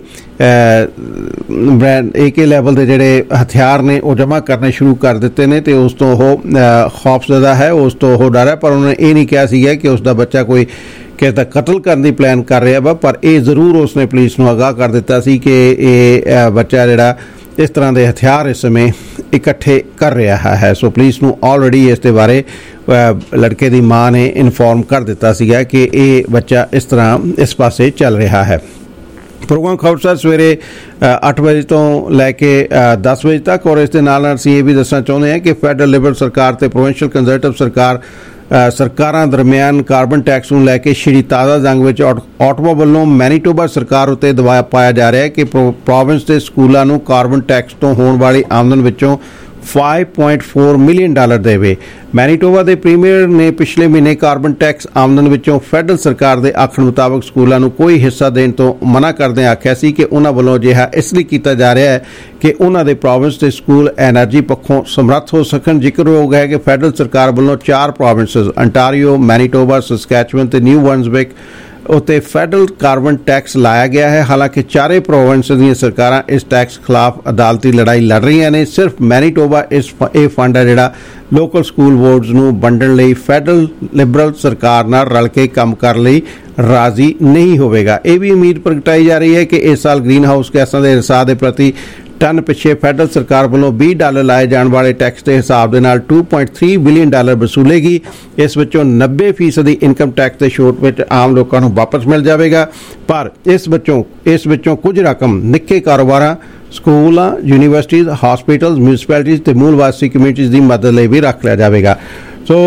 ਬ੍ਰੈਂਡ ਏਕੇ ਲੈਵਲ ਦੇ ਜਿਹੜੇ ਹਥਿਆਰ ਨੇ ਉਹ ਜਮ੍ਹਾਂ ਕਰਨੇ ਸ਼ੁਰੂ ਕਰ ਦਿੱਤੇ ਨੇ ਤੇ ਉਸ ਤੋਂ ਉਹ ਖੌਫਜ਼ਦਾ ਹੈ, ਉਸ ਤੋਂ ਉਹ ਡਰ ਹੈ। ਪਰ ਉਹਨੇ ਇਹ ਨਹੀਂ ਕਿਹਾ ਸੀਗਾ ਕਿ ਉਸ ਦਾ ਬੱਚਾ ਕੋਈ ਕਿਸੇ ਦਾ ਕਤਲ ਕਰਨ ਦੀ ਪਲਾਨ ਕਰ ਰਿਹਾ ਵਾ, ਪਰ ਇਹ ਜ਼ਰੂਰ ਉਸਨੇ ਪੁਲਿਸ ਨੂੰ ਆਗਾਹ ਕਰ ਦਿੱਤਾ ਸੀ ਕਿ ਇਹ ਬੱਚਾ ਜਿਹੜਾ ਇਸ ਤਰ੍ਹਾਂ ਦੇ ਹਥਿਆਰ ਇਸ ਸਮੇਂ ਇਕੱਠੇ ਕਰ ਰਿਹਾ ਹੈ। ਸੋ ਪੁਲਿਸ ਨੂੰ ਆਲਰੇਡੀ ਇਸ ਦੇ ਬਾਰੇ ਲੜਕੇ ਦੀ ਮਾਂ ਨੇ ਇਨਫੋਰਮ ਕਰ ਦਿੱਤਾ ਸੀਗਾ ਕਿ ਇਹ ਬੱਚਾ ਇਸ ਤਰ੍ਹਾਂ ਇਸ ਪਾਸੇ ਚੱਲ ਰਿਹਾ ਹੈ। ਪ੍ਰੋਗਰਾਮ ਖਬਰਸਾਰ ਸਵੇਰੇ ਅੱਠ ਵਜੇ ਤੋਂ ਲੈ ਕੇ ਦਸ ਵਜੇ ਤੱਕ ਔਰ ਇਸ ਦੇ ਨਾਲ ਨਾਲ ਅਸੀਂ ਇਹ ਵੀ ਦੱਸਣਾ ਚਾਹੁੰਦੇ ਹਾਂ ਕਿ ਫੈਡਰਲ ਲਿਬਰਲ ਸਰਕਾਰ ਤੇ ਪ੍ਰੋਵਿੰਸ਼ੀਅਲ ਕੰਜ਼ਰਵੇਟਿਵ ਸਰਕਾਰ ਸਰਕਾਰਾਂ ਦਰਮਿਆਨ ਕਾਰਬਨ ਟੈਕਸ ਨੂੰ ਲੈ ਕੇ ਛਿੜੀ ਤਾਜ਼ਾ ਜੰਗ ਵਿੱਚ ਆਟੋਵਾ ਵੱਲੋਂ ਮੈਨੀਟੋਬਾ ਸਰਕਾਰ ਉੱਤੇ ਦਬਾਅ ਪਾਇਆ ਜਾ ਰਿਹਾ ਹੈ ਕਿ ਪ੍ਰੋਵਿੰਸ ਦੇ ਸਕੂਲਾਂ ਨੂੰ ਕਾਰਬਨ ਟੈਕਸ ਤੋਂ ਹੋਣ ਵਾਲੀ ਆਮਦਨ ਵਿੱਚੋਂ five point four million dollar ਦੇਵੇ। ਮੈਨੀਟੋਬਾ ਦੇ ਪ੍ਰੀਮੀਅਰ ਨੇ ਪਿਛਲੇ ਮਹੀਨੇ ਕਾਰਬਨ ਟੈਕਸ ਆਮਦਨ ਵਿੱਚੋਂ ਫੈਡਰਲ ਸਰਕਾਰ ਦੇ ਆਖਣ ਮੁਤਾਬਕ ਸਕੂਲਾਂ ਨੂੰ ਕੋਈ ਹਿੱਸਾ ਦੇਣ ਤੋਂ ਮਨਾ ਕਰਦਿਆਂ ਆਖਿਆ ਸੀ ਕਿ ਉਹਨਾਂ ਵੱਲੋਂ ਅਜਿਹਾ ਇਸ ਲਈ ਕੀਤਾ ਜਾ ਰਿਹਾ ਹੈ ਕਿ ਉਹਨਾਂ ਦੇ ਪ੍ਰੋਵਿੰਸ ਦੇ ਸਕੂਲ ਐਨਰਜੀ ਪੱਖੋਂ ਸਮਰੱਥ ਹੋ ਸਕਣ। ਜ਼ਿਕਰਯੋਗ ਹੈ ਕਿ ਫੈਡਰਲ ਸਰਕਾਰ ਵੱਲੋਂ ਚਾਰ ਪ੍ਰੋਵਿੰਸਸ ਅੰਟਾਰੀਓ, ਮੈਨੀਟੋਬਾ, ਸਸਕੈਚੁਅਨ ਤੇ ਨਿਊ ਬਰੰਜ਼ਵਿਕ ਉੱਤੇ ਫੈਡਰਲ ਕਾਰਬਨ ਟੈਕਸ ਲਾਇਆ ਗਿਆ ਹੈ। ਹਾਲਾਂਕਿ ਚਾਰੇ ਪ੍ਰੋਵਿੰਸ ਦੀਆਂ ਸਰਕਾਰਾਂ ਇਸ ਟੈਕਸ ਖਿਲਾਫ ਅਦਾਲਤੀ ਲੜਾਈ ਲੜ ਰਹੀਆਂ ਨੇ। ਸਿਰਫ ਮੈਨੀਟੋਬਾ ਇਸ ਇਹ ਫੰਡ ਹੈ ਜਿਹੜਾ ਲੋਕਲ ਸਕੂਲ ਬੋਰਡਸ ਨੂੰ ਵੰਡਣ ਲਈ ਫੈਡਰਲ ਲਿਬਰਲ ਸਰਕਾਰ ਨਾਲ ਰਲ ਕੇ ਕੰਮ ਕਰਨ ਲਈ ਰਾਜ਼ੀ ਨਹੀਂ ਹੋਵੇਗਾ। ਇਹ ਵੀ ਉਮੀਦ ਪ੍ਰਗਟਾਈ ਜਾ ਰਹੀ ਹੈ ਕਿ ਇਸ ਸਾਲ ਗ੍ਰੀਨ ਹਾਊਸ ਗੈਸਾਂ ਦੇ ਰਿਸਾਅ ਦੇ ਪ੍ਰਤੀ ਟਨ ਪਿੱਛੇ ਫੈਡਰਲ ਸਰਕਾਰ ਵੱਲੋਂ ਵੀਹ ਡਾਲਰ ਲਾਏ ਜਾਣ ਵਾਲੇ ਟੈਕਸ ਦੇ ਹਿਸਾਬ ਦੇ ਨਾਲ ਦੋ ਪੁਆਇੰਟ ਤਿੰਨ ਬਿਲੀਅਨ ਡਾਲਰ ਵਸੂਲੇਗੀ। ਇਸ ਵਿੱਚੋਂ ਨੱਬੇ ਫੀਸਦੀ ਇਨਕਮ ਟੈਕਸ ਦੇ ਛੋਟ ਵਿੱਚ ਆਮ ਲੋਕਾਂ ਨੂੰ ਵਾਪਸ ਮਿਲ ਜਾਵੇਗਾ, ਪਰ ਇਸ ਵਿੱਚੋਂ ਇਸ ਵਿੱਚੋਂ ਕੁਝ ਰਕਮ ਨਿੱਕੇ ਕਾਰੋਬਾਰਾਂ, ਸਕੂਲਾਂ, ਯੂਨੀਵਰਸਿਟੀਜ਼, ਹਸਪੀਟਲਸ, ਮਿਊਨਿਸਪੈਲਿਟੀਜ਼ ਤੇ ਮੂਲ ਵਾਸੀ ਕਮਿਊਨਿਟੀਜ਼ ਦੀ ਮਦਦ ਲਈ ਵੀ ਰੱਖ ਲਿਆ ਜਾਵੇਗਾ। ਸੋ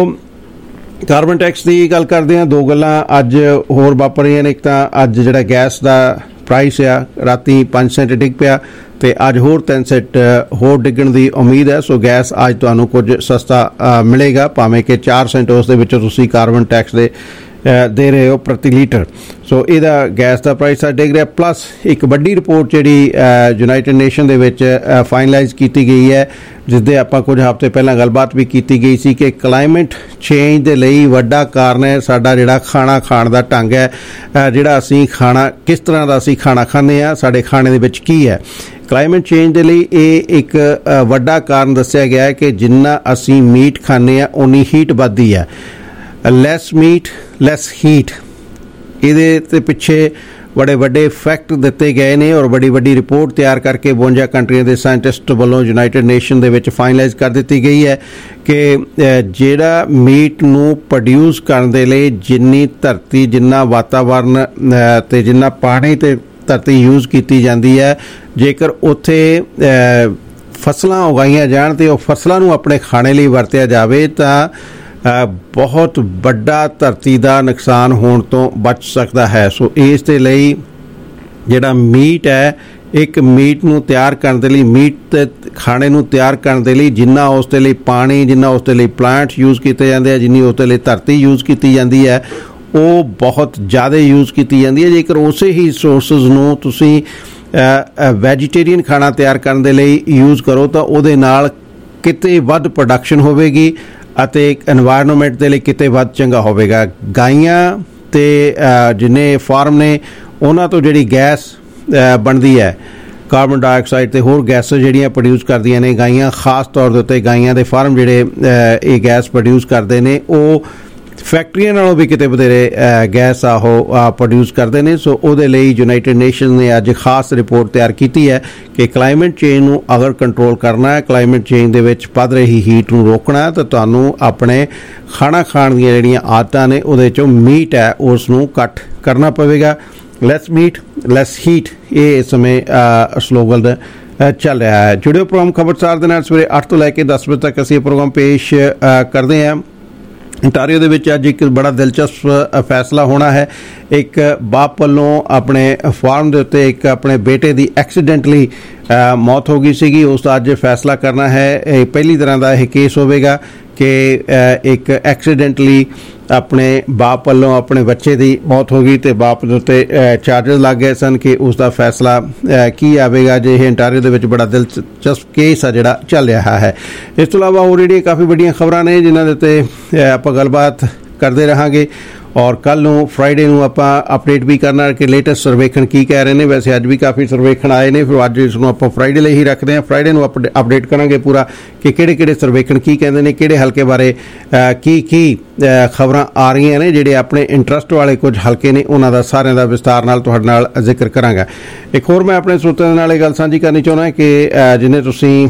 ਕਾਰਬਨ ਟੈਕਸ ਦੀ ਗੱਲ ਕਰਦੇ ਹਾਂ, ਦੋ ਗੱਲਾਂ ਅੱਜ ਹੋਰ ਵਾਪਰ ਰਹੀਆਂ ਨੇ। ਇੱਕ ਤਾਂ ਅੱਜ ਜਿਹੜਾ ਗੈਸ ਦਾ ਪ੍ਰਾਈਸ ਆ ਰਾਤੀ ਪੰਜ ਸੈਂਟ ਡਿੱਗ ਪਿਆ ਤੇ ਅੱਜ ਹੋਰ ਤਿੰਨ ਸੈਂਟ ਹੋਰ ਡਿੱਗਣ ਦੀ ਉਮੀਦ ਹੈ। ਸੋ ਗੈਸ ਅੱਜ ਤੁਹਾਨੂੰ ਕੁਝ ਸਸਤਾ ਮਿਲੇਗਾ, ਭਾਵੇਂ ਕਿ ਚਾਰ ਸੈਂਟ ਉਸ ਦੇ ਵਿੱਚੋਂ ਤੁਸੀਂ ਕਾਰਬਨ ਟੈਕਸ ਦੇ ਦੇ ਰਹੇ ਹੋ ਪ੍ਰਤੀ ਲੀਟਰ। ਸੋ ਇਹਦਾ ਗੈਸ ਦਾ ਪ੍ਰਾਈਸ ਅੱਜ ਡਿੱਗ ਰਿਹਾ। ਪਲੱਸ ਇੱਕ ਵੱਡੀ ਰਿਪੋਰਟ ਜਿਹੜੀ ਯੂਨਾਈਟਿਡ ਨੇਸ਼ਨ ਦੇ ਵਿੱਚ ਫਾਈਨਲਾਈਜ਼ ਕੀਤੀ ਗਈ ਹੈ, ਜਿਸਦੇ ਆਪਾਂ ਕੁਝ ਹਫ਼ਤੇ ਪਹਿਲਾਂ ਗੱਲਬਾਤ ਵੀ ਕੀਤੀ ਗਈ ਸੀ ਕਿ ਕਲਾਈਮੇਟ ਚੇਂਜ ਦੇ ਲਈ ਵੱਡਾ ਕਾਰਨ ਹੈ ਸਾਡਾ ਜਿਹੜਾ ਖਾਣਾ ਖਾਣ ਦਾ ਢੰਗ ਹੈ, ਜਿਹੜਾ ਅਸੀਂ ਖਾਣਾ ਕਿਸ ਤਰ੍ਹਾਂ ਦਾ ਅਸੀਂ ਖਾਣਾ ਖਾਂਦੇ ਹਾਂ, ਸਾਡੇ ਖਾਣੇ ਦੇ ਵਿੱਚ ਕੀ ਹੈ। ਕਲਾਈਮੇਟ ਚੇਂਜ ਦੇ ਲਈ ਇਹ ਇੱਕ ਵੱਡਾ ਕਾਰਨ ਦੱਸਿਆ ਗਿਆ ਹੈ ਕਿ ਜਿੰਨਾ ਅਸੀਂ ਮੀਟ ਖਾਂਦੇ ਹਾਂ ਓਨੀ ਹੀਟ ਵੱਧਦੀ ਹੈ। ਲੈਸ ਮੀਟ ਲੈਸ ਹੀਟ, ਇਹਦੇ ਤੇ ਪਿੱਛੇ ਬੜੇ ਵੱਡੇ ਫੈਕਟ ਦਿੱਤੇ ਗਏ ਨੇ ਔਰ ਬੜੀ ਵੱਡੀ ਰਿਪੋਰਟ ਤਿਆਰ ਕਰਕੇ ਬਵੰਜਾ ਕੰਟਰੀਆਂ ਦੇ ਸਾਇੰਟਿਸਟ ਵੱਲੋਂ ਯੂਨਾਈਟਿਡ ਨੇਸ਼ਨ ਦੇ ਵਿੱਚ ਫਾਈਨਲਾਈਜ਼ ਕਰ ਦਿੱਤੀ ਗਈ ਹੈ ਕਿ ਜਿਹੜਾ ਮੀਟ ਨੂੰ ਪ੍ਰੋਡਿਊਸ ਕਰਨ ਦੇ ਲਈ ਜਿੰਨੀ ਧਰਤੀ, ਜਿੰਨਾ ਵਾਤਾਵਰਨ ਤੇ ਜਿੰਨਾ ਪਾਣੀ ਤੇ ਧਰਤੀ ਯੂਜ਼ ਕੀਤੀ ਜਾਂਦੀ ਹੈ, ਜੇਕਰ ਉੱਥੇ ਫਸਲਾਂ ਉਗਾਈਆਂ ਜਾਣ ਤੇ ਉਹ ਫਸਲਾਂ ਨੂੰ ਆਪਣੇ ਖਾਣੇ ਲਈ ਵਰਤਿਆ ਜਾਵੇ ਤਾਂ ਬਹੁਤ ਵੱਡਾ ਧਰਤੀ ਦਾ ਨੁਕਸਾਨ ਹੋਣ ਤੋਂ ਬਚ ਸਕਦਾ ਹੈ। ਸੋ ਇਸ ਦੇ ਲਈ ਜਿਹੜਾ ਮੀਟ ਹੈ, ਇੱਕ ਮੀਟ ਨੂੰ ਤਿਆਰ ਕਰਨ ਦੇ ਲਈ, ਮੀਟ ਤੇ ਖਾਣੇ ਨੂੰ ਤਿਆਰ ਕਰਨ ਦੇ ਲਈ ਜਿੰਨਾ ਉਸ ਦੇ ਲਈ ਪਾਣੀ, ਜਿੰਨਾ ਉਸ ਦੇ ਲਈ ਪਲਾਂਟ ਯੂਜ਼ ਕੀਤੇ ਜਾਂਦੇ ਆ, ਜਿੰਨੀ ਉਸ ਦੇ ਲਈ ਧਰਤੀ ਯੂਜ਼ ਕੀਤੀ ਜਾਂਦੀ ਹੈ, ਉਹ ਬਹੁਤ ਜ਼ਿਆਦਾ ਯੂਜ਼ ਕੀਤੀ ਜਾਂਦੀ ਹੈ। ਜੇਕਰ ਉਸੇ ਹੀ ਸੋਰਸਿਸ ਨੂੰ ਤੁਸੀਂ ਵੈਜੀਟੇਰੀਅਨ ਖਾਣਾ ਤਿਆਰ ਕਰਨ ਦੇ ਲਈ ਯੂਜ਼ ਕਰੋ ਤਾਂ ਉਹਦੇ ਨਾਲ ਕਿਤੇ ਵੱਧ ਪ੍ਰੋਡਕਸ਼ਨ ਹੋਵੇਗੀ ਅਤੇ ਐਨਵਾਇਰਨਮੈਂਟ ਦੇ ਲਈ ਕਿਤੇ ਵੱਧ ਚੰਗਾ ਹੋਵੇਗਾ। ਗਾਈਆਂ ਤੇ ਜਿੰਨੇ ਫਾਰਮ ਨੇ ਉਹਨਾਂ ਤੋਂ ਜਿਹੜੀ ਗੈਸ ਬਣਦੀ ਹੈ, ਕਾਰਬਨ ਡਾਈਆਕਸਾਈਡ ਤੇ ਹੋਰ ਗੈਸਾਂ ਜਿਹੜੀਆਂ ਪ੍ਰੋਡਿਊਸ ਕਰਦੀਆਂ ਨੇ ਗਾਈਆਂ, ਖਾਸ ਤੌਰ ਦੇ ਉੱਤੇ ਗਾਈਆਂ ਦੇ ਫਾਰਮ ਜਿਹੜੇ ਇਹ ਗੈਸ ਪ੍ਰੋਡਿਊਸ ਕਰਦੇ ਨੇ, ਉਹ ਫੈਕਟਰੀਆਂ ਨਾਲੋਂ ਵੀ ਕਿਤੇ ਵਧੇਰੇ ਗੈਸ ਆ ਉਹ ਪ੍ਰੋਡਿਊਸ ਕਰਦੇ ਨੇ। ਸੋ ਉਹਦੇ ਲਈ ਯੂਨਾਈਟਿਡ ਨੇਸ਼ਨ ਨੇ ਅੱਜ ਖਾਸ ਰਿਪੋਰਟ ਤਿਆਰ ਕੀਤੀ ਹੈ ਕਿ ਕਲਾਈਮੇਟ ਚੇਂਜ ਨੂੰ ਅਗਰ ਕੰਟਰੋਲ ਕਰਨਾ ਹੈ, ਕਲਾਈਮੇਟ ਚੇਂਜ ਦੇ ਵਿੱਚ ਵੱਧ ਰਹੀ ਹੀਟ ਨੂੰ ਰੋਕਣਾ ਹੈ, ਤਾਂ ਤੁਹਾਨੂੰ ਆਪਣੇ ਖਾਣਾ ਖਾਣ ਦੀਆਂ ਜਿਹੜੀਆਂ ਆਦਤਾਂ ਨੇ ਉਹਦੇ 'ਚੋਂ ਮੀਟ ਹੈ ਉਸ ਨੂੰ ਘੱਟ ਕਰਨਾ ਪਵੇਗਾ। ਲੈਸ ਮੀਟ ਲੈਸ ਹੀਟ, ਇਹ ਇਸ ਸਮੇਂ ਸਲੋਗਨ ਦਾ ਚੱਲ ਰਿਹਾ ਹੈ। ਜੁੜਿਓ ਪ੍ਰੋਗਰਾਮ ਖਬਰਸਾਰ ਦੇ ਨਾਲ ਸਵੇਰੇ ਅੱਠ ਤੋਂ ਲੈ ਕੇ ਦਸ ਵਜੇ ਤੱਕ ਅਸੀਂ ਇਹ ਪ੍ਰੋਗਰਾਮ ਪੇਸ਼ ਕਰਦੇ ਹਾਂ। ਅੰਟਾਰੀਓ ਦੇ ਵਿੱਚ ਅੱਜ ਇੱਕ ਬੜਾ ਦਿਲਚਸਪ ਫੈਸਲਾ ਹੋਣਾ ਹੈ। ਇੱਕ ਬਾਪ ਵੱਲੋਂ ਆਪਣੇ ਫਾਰਮ ਦੇ ਉੱਤੇ ਇੱਕ ਆਪਣੇ ਬੇਟੇ ਦੀ ਐਕਸੀਡੈਂਟਲੀ ਮੌਤ ਹੋ ਗਈ ਸੀਗੀ, ਉਸ ਦਾ ਅੱਜ ਫੈਸਲਾ ਕਰਨਾ ਹੈ। ਇਹ ਪਹਿਲੀ ਤਰ੍ਹਾਂ ਦਾ ਇਹ ਕੇਸ ਹੋਵੇਗਾ ਕਿ ਇੱਕ ਐਕਸੀਡੈਂਟਲੀ ਆਪਣੇ ਬਾਪ ਵੱਲੋਂ ਆਪਣੇ ਬੱਚੇ ਦੀ ਮੌਤ ਹੋ ਗਈ ਤੇ ਬਾਪ ਦੇ ਉੱਤੇ ਚਾਰਜਸ ਲੱਗ ਗਏ ਸਨ ਕਿ ਉਸ ਦਾ ਫੈਸਲਾ ਕੀ ਆਵੇਗਾ। ਜੇ ਇਹ ਅੰਟਾਰੀਓ ਦੇ ਵਿੱਚ ਬੜਾ ਦਿਲਚਸਪ ਕੇਸ ਆ ਜਿਹੜਾ ਚੱਲ ਰਿਹਾ ਹੈ। ਇਸ ਤੋਂ ਇਲਾਵਾ ਹੋਰ ਜਿਹੜੀਆਂ ਕਾਫੀ ਵੱਡੀਆਂ ਖਬਰਾਂ ਨੇ ਜਿਨ੍ਹਾਂ ਦੇ ਉੱਤੇ ਆਪਾਂ ਗੱਲਬਾਤ ਕਰਦੇ ਰਹਾਂਗੇ ਔਰ ਕੱਲ ਨੂੰ ਫਰਾਈਡੇ ਨੂੰ ਆਪਾਂ ਅਪਡੇਟ ਵੀ ਕਰਨਾ ਕਿ ਲੇਟੈਸਟ ਸਰਵੇਖਣ ਕੀ ਕਹਿ ਰਹੇ ਨੇ। ਵੈਸੇ ਅੱਜ ਵੀ ਕਾਫੀ ਸਰਵੇਖਣ ਆਏ ਨੇ, ਫਿਰ ਅੱਜ ਇਸ ਨੂੰ ਆਪਾਂ ਫਰਾਈਡੇ ਲਈ ਹੀ ਰੱਖਦੇ ਹਾਂ। ਫਰਾਈਡੇ ਨੂੰ ਅਪਡੇਟ ਕਰਾਂਗੇ ਪੂਰਾ ਕਿ ਕਿਹੜੇ ਕਿਹੜੇ ਸਰਵੇਖਣ ਕੀ ਕਹਿੰਦੇ ਨੇ, ਕਿਹੜੇ ਹਲਕੇ ਬਾਰੇ ਕੀ ਕੀ ਖਬਰਾਂ ਆ ਰਹੀਆਂ ਨੇ। ਜਿਹੜੇ ਆਪਣੇ ਇੰਟਰਸਟ ਵਾਲੇ ਕੁਝ ਹਲਕੇ ਨੇ ਉਹਨਾਂ ਦਾ ਸਾਰਿਆਂ ਦਾ ਵਿਸਤਾਰ ਨਾਲ ਤੁਹਾਡੇ ਨਾਲ ਜ਼ਿਕਰ ਕਰਾਂਗਾ। ਇੱਕ ਹੋਰ ਮੈਂ ਆਪਣੇ ਸਰੋਤਿਆਂ ਦੇ ਨਾਲ ਇਹ ਗੱਲ ਸਾਂਝੀ ਕਰਨੀ ਚਾਹੁੰਦਾ ਕਿ ਜਿੰਨੇ ਤੁਸੀਂ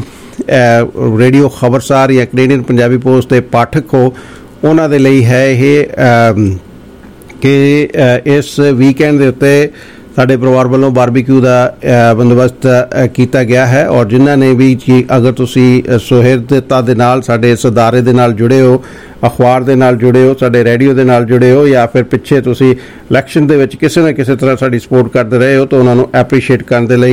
ਰੇਡੀਓ ਖਬਰਸਾਰ ਜਾਂ ਕੈਨੇਡੀਅਨ ਪੰਜਾਬੀ ਪੋਸਟ ਦੇ ਪਾਠਕ ਹੋ, ਉਹਨਾਂ ਦੇ ਲਈ ਹੈ ਇਹ ਕਿ ਇਸ ਵੀਕਐਂਡ ਦੇ ਉੱਤੇ ਸਾਡੇ ਪਰਿਵਾਰ ਵੱਲੋਂ ਬਾਰਬੀਕਿਊ ਦਾ ਬੰਦੋਬਸਤ ਕੀਤਾ ਗਿਆ ਹੈ ਔਰ ਜਿਨ੍ਹਾਂ ਨੇ ਵੀ ਅਗਰ ਤੁਸੀਂ ਸੁਹਿਰਦਤਾ ਦੇ ਨਾਲ ਸਾਡੇ ਇਸ ਅਦਾਰੇ ਦੇ ਨਾਲ ਜੁੜੇ ਹੋ, ਅਖਬਾਰ ਦੇ ਨਾਲ ਜੁੜੇ ਹੋ, ਸਾਡੇ ਰੇਡੀਓ ਦੇ ਨਾਲ ਜੁੜੇ ਹੋ ਜਾਂ ਫਿਰ ਪਿੱਛੇ ਤੁਸੀਂ ਇਲੈਕਸ਼ਨ ਦੇ ਵਿੱਚ ਕਿਸੇ ਨਾ ਕਿਸੇ ਤਰ੍ਹਾਂ ਸਾਡੀ ਸਪੋਰਟ ਕਰਦੇ ਰਹੇ ਹੋ ਤਾਂ ਉਹਨਾਂ ਨੂੰ ਐਪਰੀਸ਼ੀਏਟ ਕਰਨ ਦੇ ਲਈ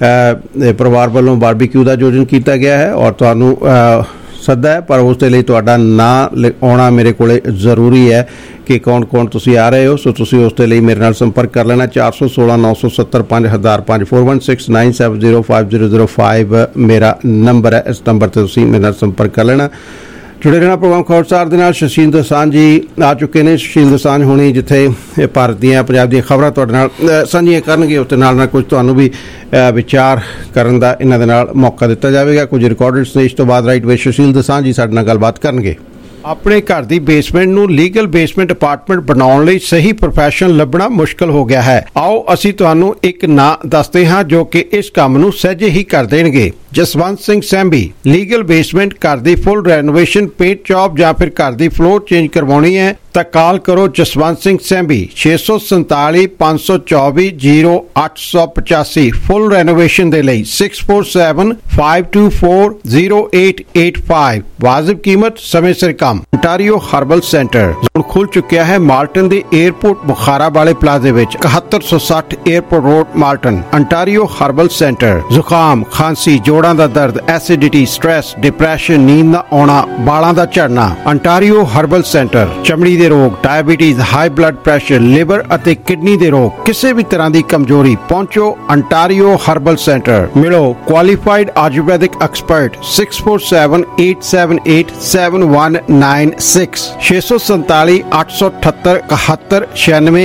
ਪਰਿਵਾਰ ਵੱਲੋਂ ਬਾਰਬੀਕਿਊ ਦਾ ਆਯੋਜਨ ਕੀਤਾ ਗਿਆ ਹੈ ਔਰ ਤੁਹਾਨੂੰ ਸੱਦਾ ਹੈ, ਪਰ ਉਸ ਦੇ ਲਈ ਤੁਹਾਡਾ ਨਾਂ ਆਉਣਾ ਮੇਰੇ ਕੋਲ ਜ਼ਰੂਰੀ ਹੈ ਕਿ ਕੌਣ ਕੌਣ ਤੁਸੀਂ ਆ ਰਹੇ ਹੋ। ਸੋ ਤੁਸੀਂ ਉਸ ਦੇ ਲਈ ਮੇਰੇ ਨਾਲ ਸੰਪਰਕ ਕਰ ਲੈਣਾ। ਚਾਰ ਸੌ ਸੋਲਾਂ ਨੌ ਸੌ ਸੱਤਰ ਪੰਜ ਹਜ਼ਾਰ ਪੰਜ four one six nine seven zero five zero zero five ਮੇਰਾ ਨੰਬਰ ਹੈ। ਇਸ ਨੰਬਰ 'ਤੇ ਤੁਸੀਂ ਮੇਰੇ ਨਾਲ ਸੰਪਰਕ ਕਰ ਲੈਣਾ। ਜੁੜੇ ਰਹਿਣਾ ਪ੍ਰੋਗਰਾਮ ਖਬਰਸਾਰ ਦੇ ਨਾਲ। ਸ਼ਸ਼ੀਲ ਦੋਸਾਂਝ ਜੀ ਆ ਚੁੱਕੇ ਨੇ। ਸ਼ਸ਼ੀਲ ਦੋਸਾਂਝ ਹੋਣੀ ਜਿੱਥੇ ਭਾਰਤ ਦੀਆਂ ਪੰਜਾਬ ਦੀਆਂ ਖਬਰਾਂ ਤੁਹਾਡੇ ਨਾਲ ਸਾਂਝੀਆਂ ਕਰਨਗੇ, ਉੱਤੇ ਨਾਲ ਨਾਲ ਕੁਝ ਤੁਹਾਨੂੰ ਵੀ ਵਿਚਾਰ ਕਰਨ ਦਾ ਇਹਨਾਂ ਦੇ ਨਾਲ ਮੌਕਾ ਦਿੱਤਾ ਜਾਵੇਗਾ। ਕੁਝ ਰਿਕਾਰਡਡ ਸੰਦੇਸ਼ ਤੋਂ ਬਾਅਦ ਰਾਈਟ ਵੇ ਸ਼ਸ਼ੀਲ ਦੋਸਾਂਝ ਜੀ ਸਾਡੇ ਨਾਲ ਗੱਲਬਾਤ ਕਰਨਗੇ। ਆਪਣੇ ਘਰ ਦੀ ਬੇਸਮੈਂਟ ਨੂੰ ਲੀਗਲ ਬੇਸਮੈਂਟ ਅਪਾਰਟਮੈਂਟ ਬਣਾਉਣ ਲਈ ਸਹੀ ਪ੍ਰੋਫੈਸ਼ਨਲ ਲੱਭਣਾ ਮੁਸ਼ਕਲ ਹੋ ਗਿਆ ਹੈ। ਆਓ ਅਸੀਂ ਤੁਹਾਨੂੰ ਇੱਕ ਨਾਂ ਦੱਸਦੇ ਹਾਂ ਜੋ ਕਿ ਇਸ ਕੰਮ ਨੂੰ ਸਹਿਜੇ ਹੀ ਕਰ ਦੇਣਗੇ। ਜਸਵੰਤ ਸਿੰਘ ਸੈਂਬੀ, ਲੀਗਲ ਬੇਸਮੈਂਟ, ਘਰ ਦੀ ਫੁੱਲ ਰੈਨੋਵੇਸ਼ਨ, ਪੇਂਟ ਜੌਬ ਜਾਂ ਫਿਰ ਘਰ ਦੀ ਫਲੋਰ ਚੇਂਜ ਕਰਵਾਉਣੀ ਹੈ ਤਾਂ ਕਾਲ ਕਰੋ ਜਸਵੰਤ ਸਿੰਘ ਸੈਂਬੀ ਛੇ ਸੌ ਸੰਤਾਲੀ ਪੰਜ ਸੌ ਚੌਵੀ ਜ਼ੀਰੋ ਅੱਠ ਸੌ ਪਚਾਸੀ। ਫੁੱਲ ਰੈਨੋਵੇਸ਼ਨ ਦੇ ਲਈ six four seven five two four zero eight eight five. ਵਾਜਿਬ ਕੀਮਤ, ਸਮੇਂ ਸਿਰ ਕੰਮ। ਅੰਟਾਰੀਓ ਹਰਬਲ ਸੈਂਟਰ ਹੁਣ ਖੁੱਲ ਚੁੱਕਿਆ ਹੈ ਮਾਲਟਨ ਦੇ 에ਅਰਪੋਰਟ ਬੁਖਾਰਾ ਵਾਲੇ ਪਲਾਜ਼ੇ ਵਿੱਚ, ਇਕਹੱਤਰ ਸੌ ਸੱਠ airport road Malton. Ontario herbal centre ਜ਼ੁਕਾਮ, ਖਾਂਸੀ, ਜੋੜਾਂ ਦਾ ਦਰਦ, ਐਸਿਡਿਟੀ, ਸਟ੍ਰੈਸ, ਡਿਪਰੈਸ਼ਨ, ਨੀਂਦ ਨਾ ਆਉਣਾ, ਬਾਲਾਂ ਦਾ ਝੜਨਾ। ਅੰਟਾਰੀਓ ਹਰਬਲ ਸੈਂਟਰ ਚਮੜੀ ਦੇ ਰੋਗ, diabetes, high blood pressure, liver ਅਤੇ ਕਿਡਨੀ ਦੇ ਰੋਗ, ਕਿਸੇ ਵੀ ਤਰ੍ਹਾਂ ਦੀ ਕਮਜ਼ੋਰੀ, ਪਹੁੰਚੋ ਅੰਟਾਰੀਓ ਹਰਬਲ ਸੈਂਟਰ। ਮਿਲੋ qualified Ayurvedic expert. Six four seven eight seven eight seven one nine six ਛੇ ਸੌ ਸੰਤਾਲੀ ਅੱਠ ਸੌ ਅਠੱਤਰ ਇਕਹੱਤਰ ਛਿਆਨਵੇਂ।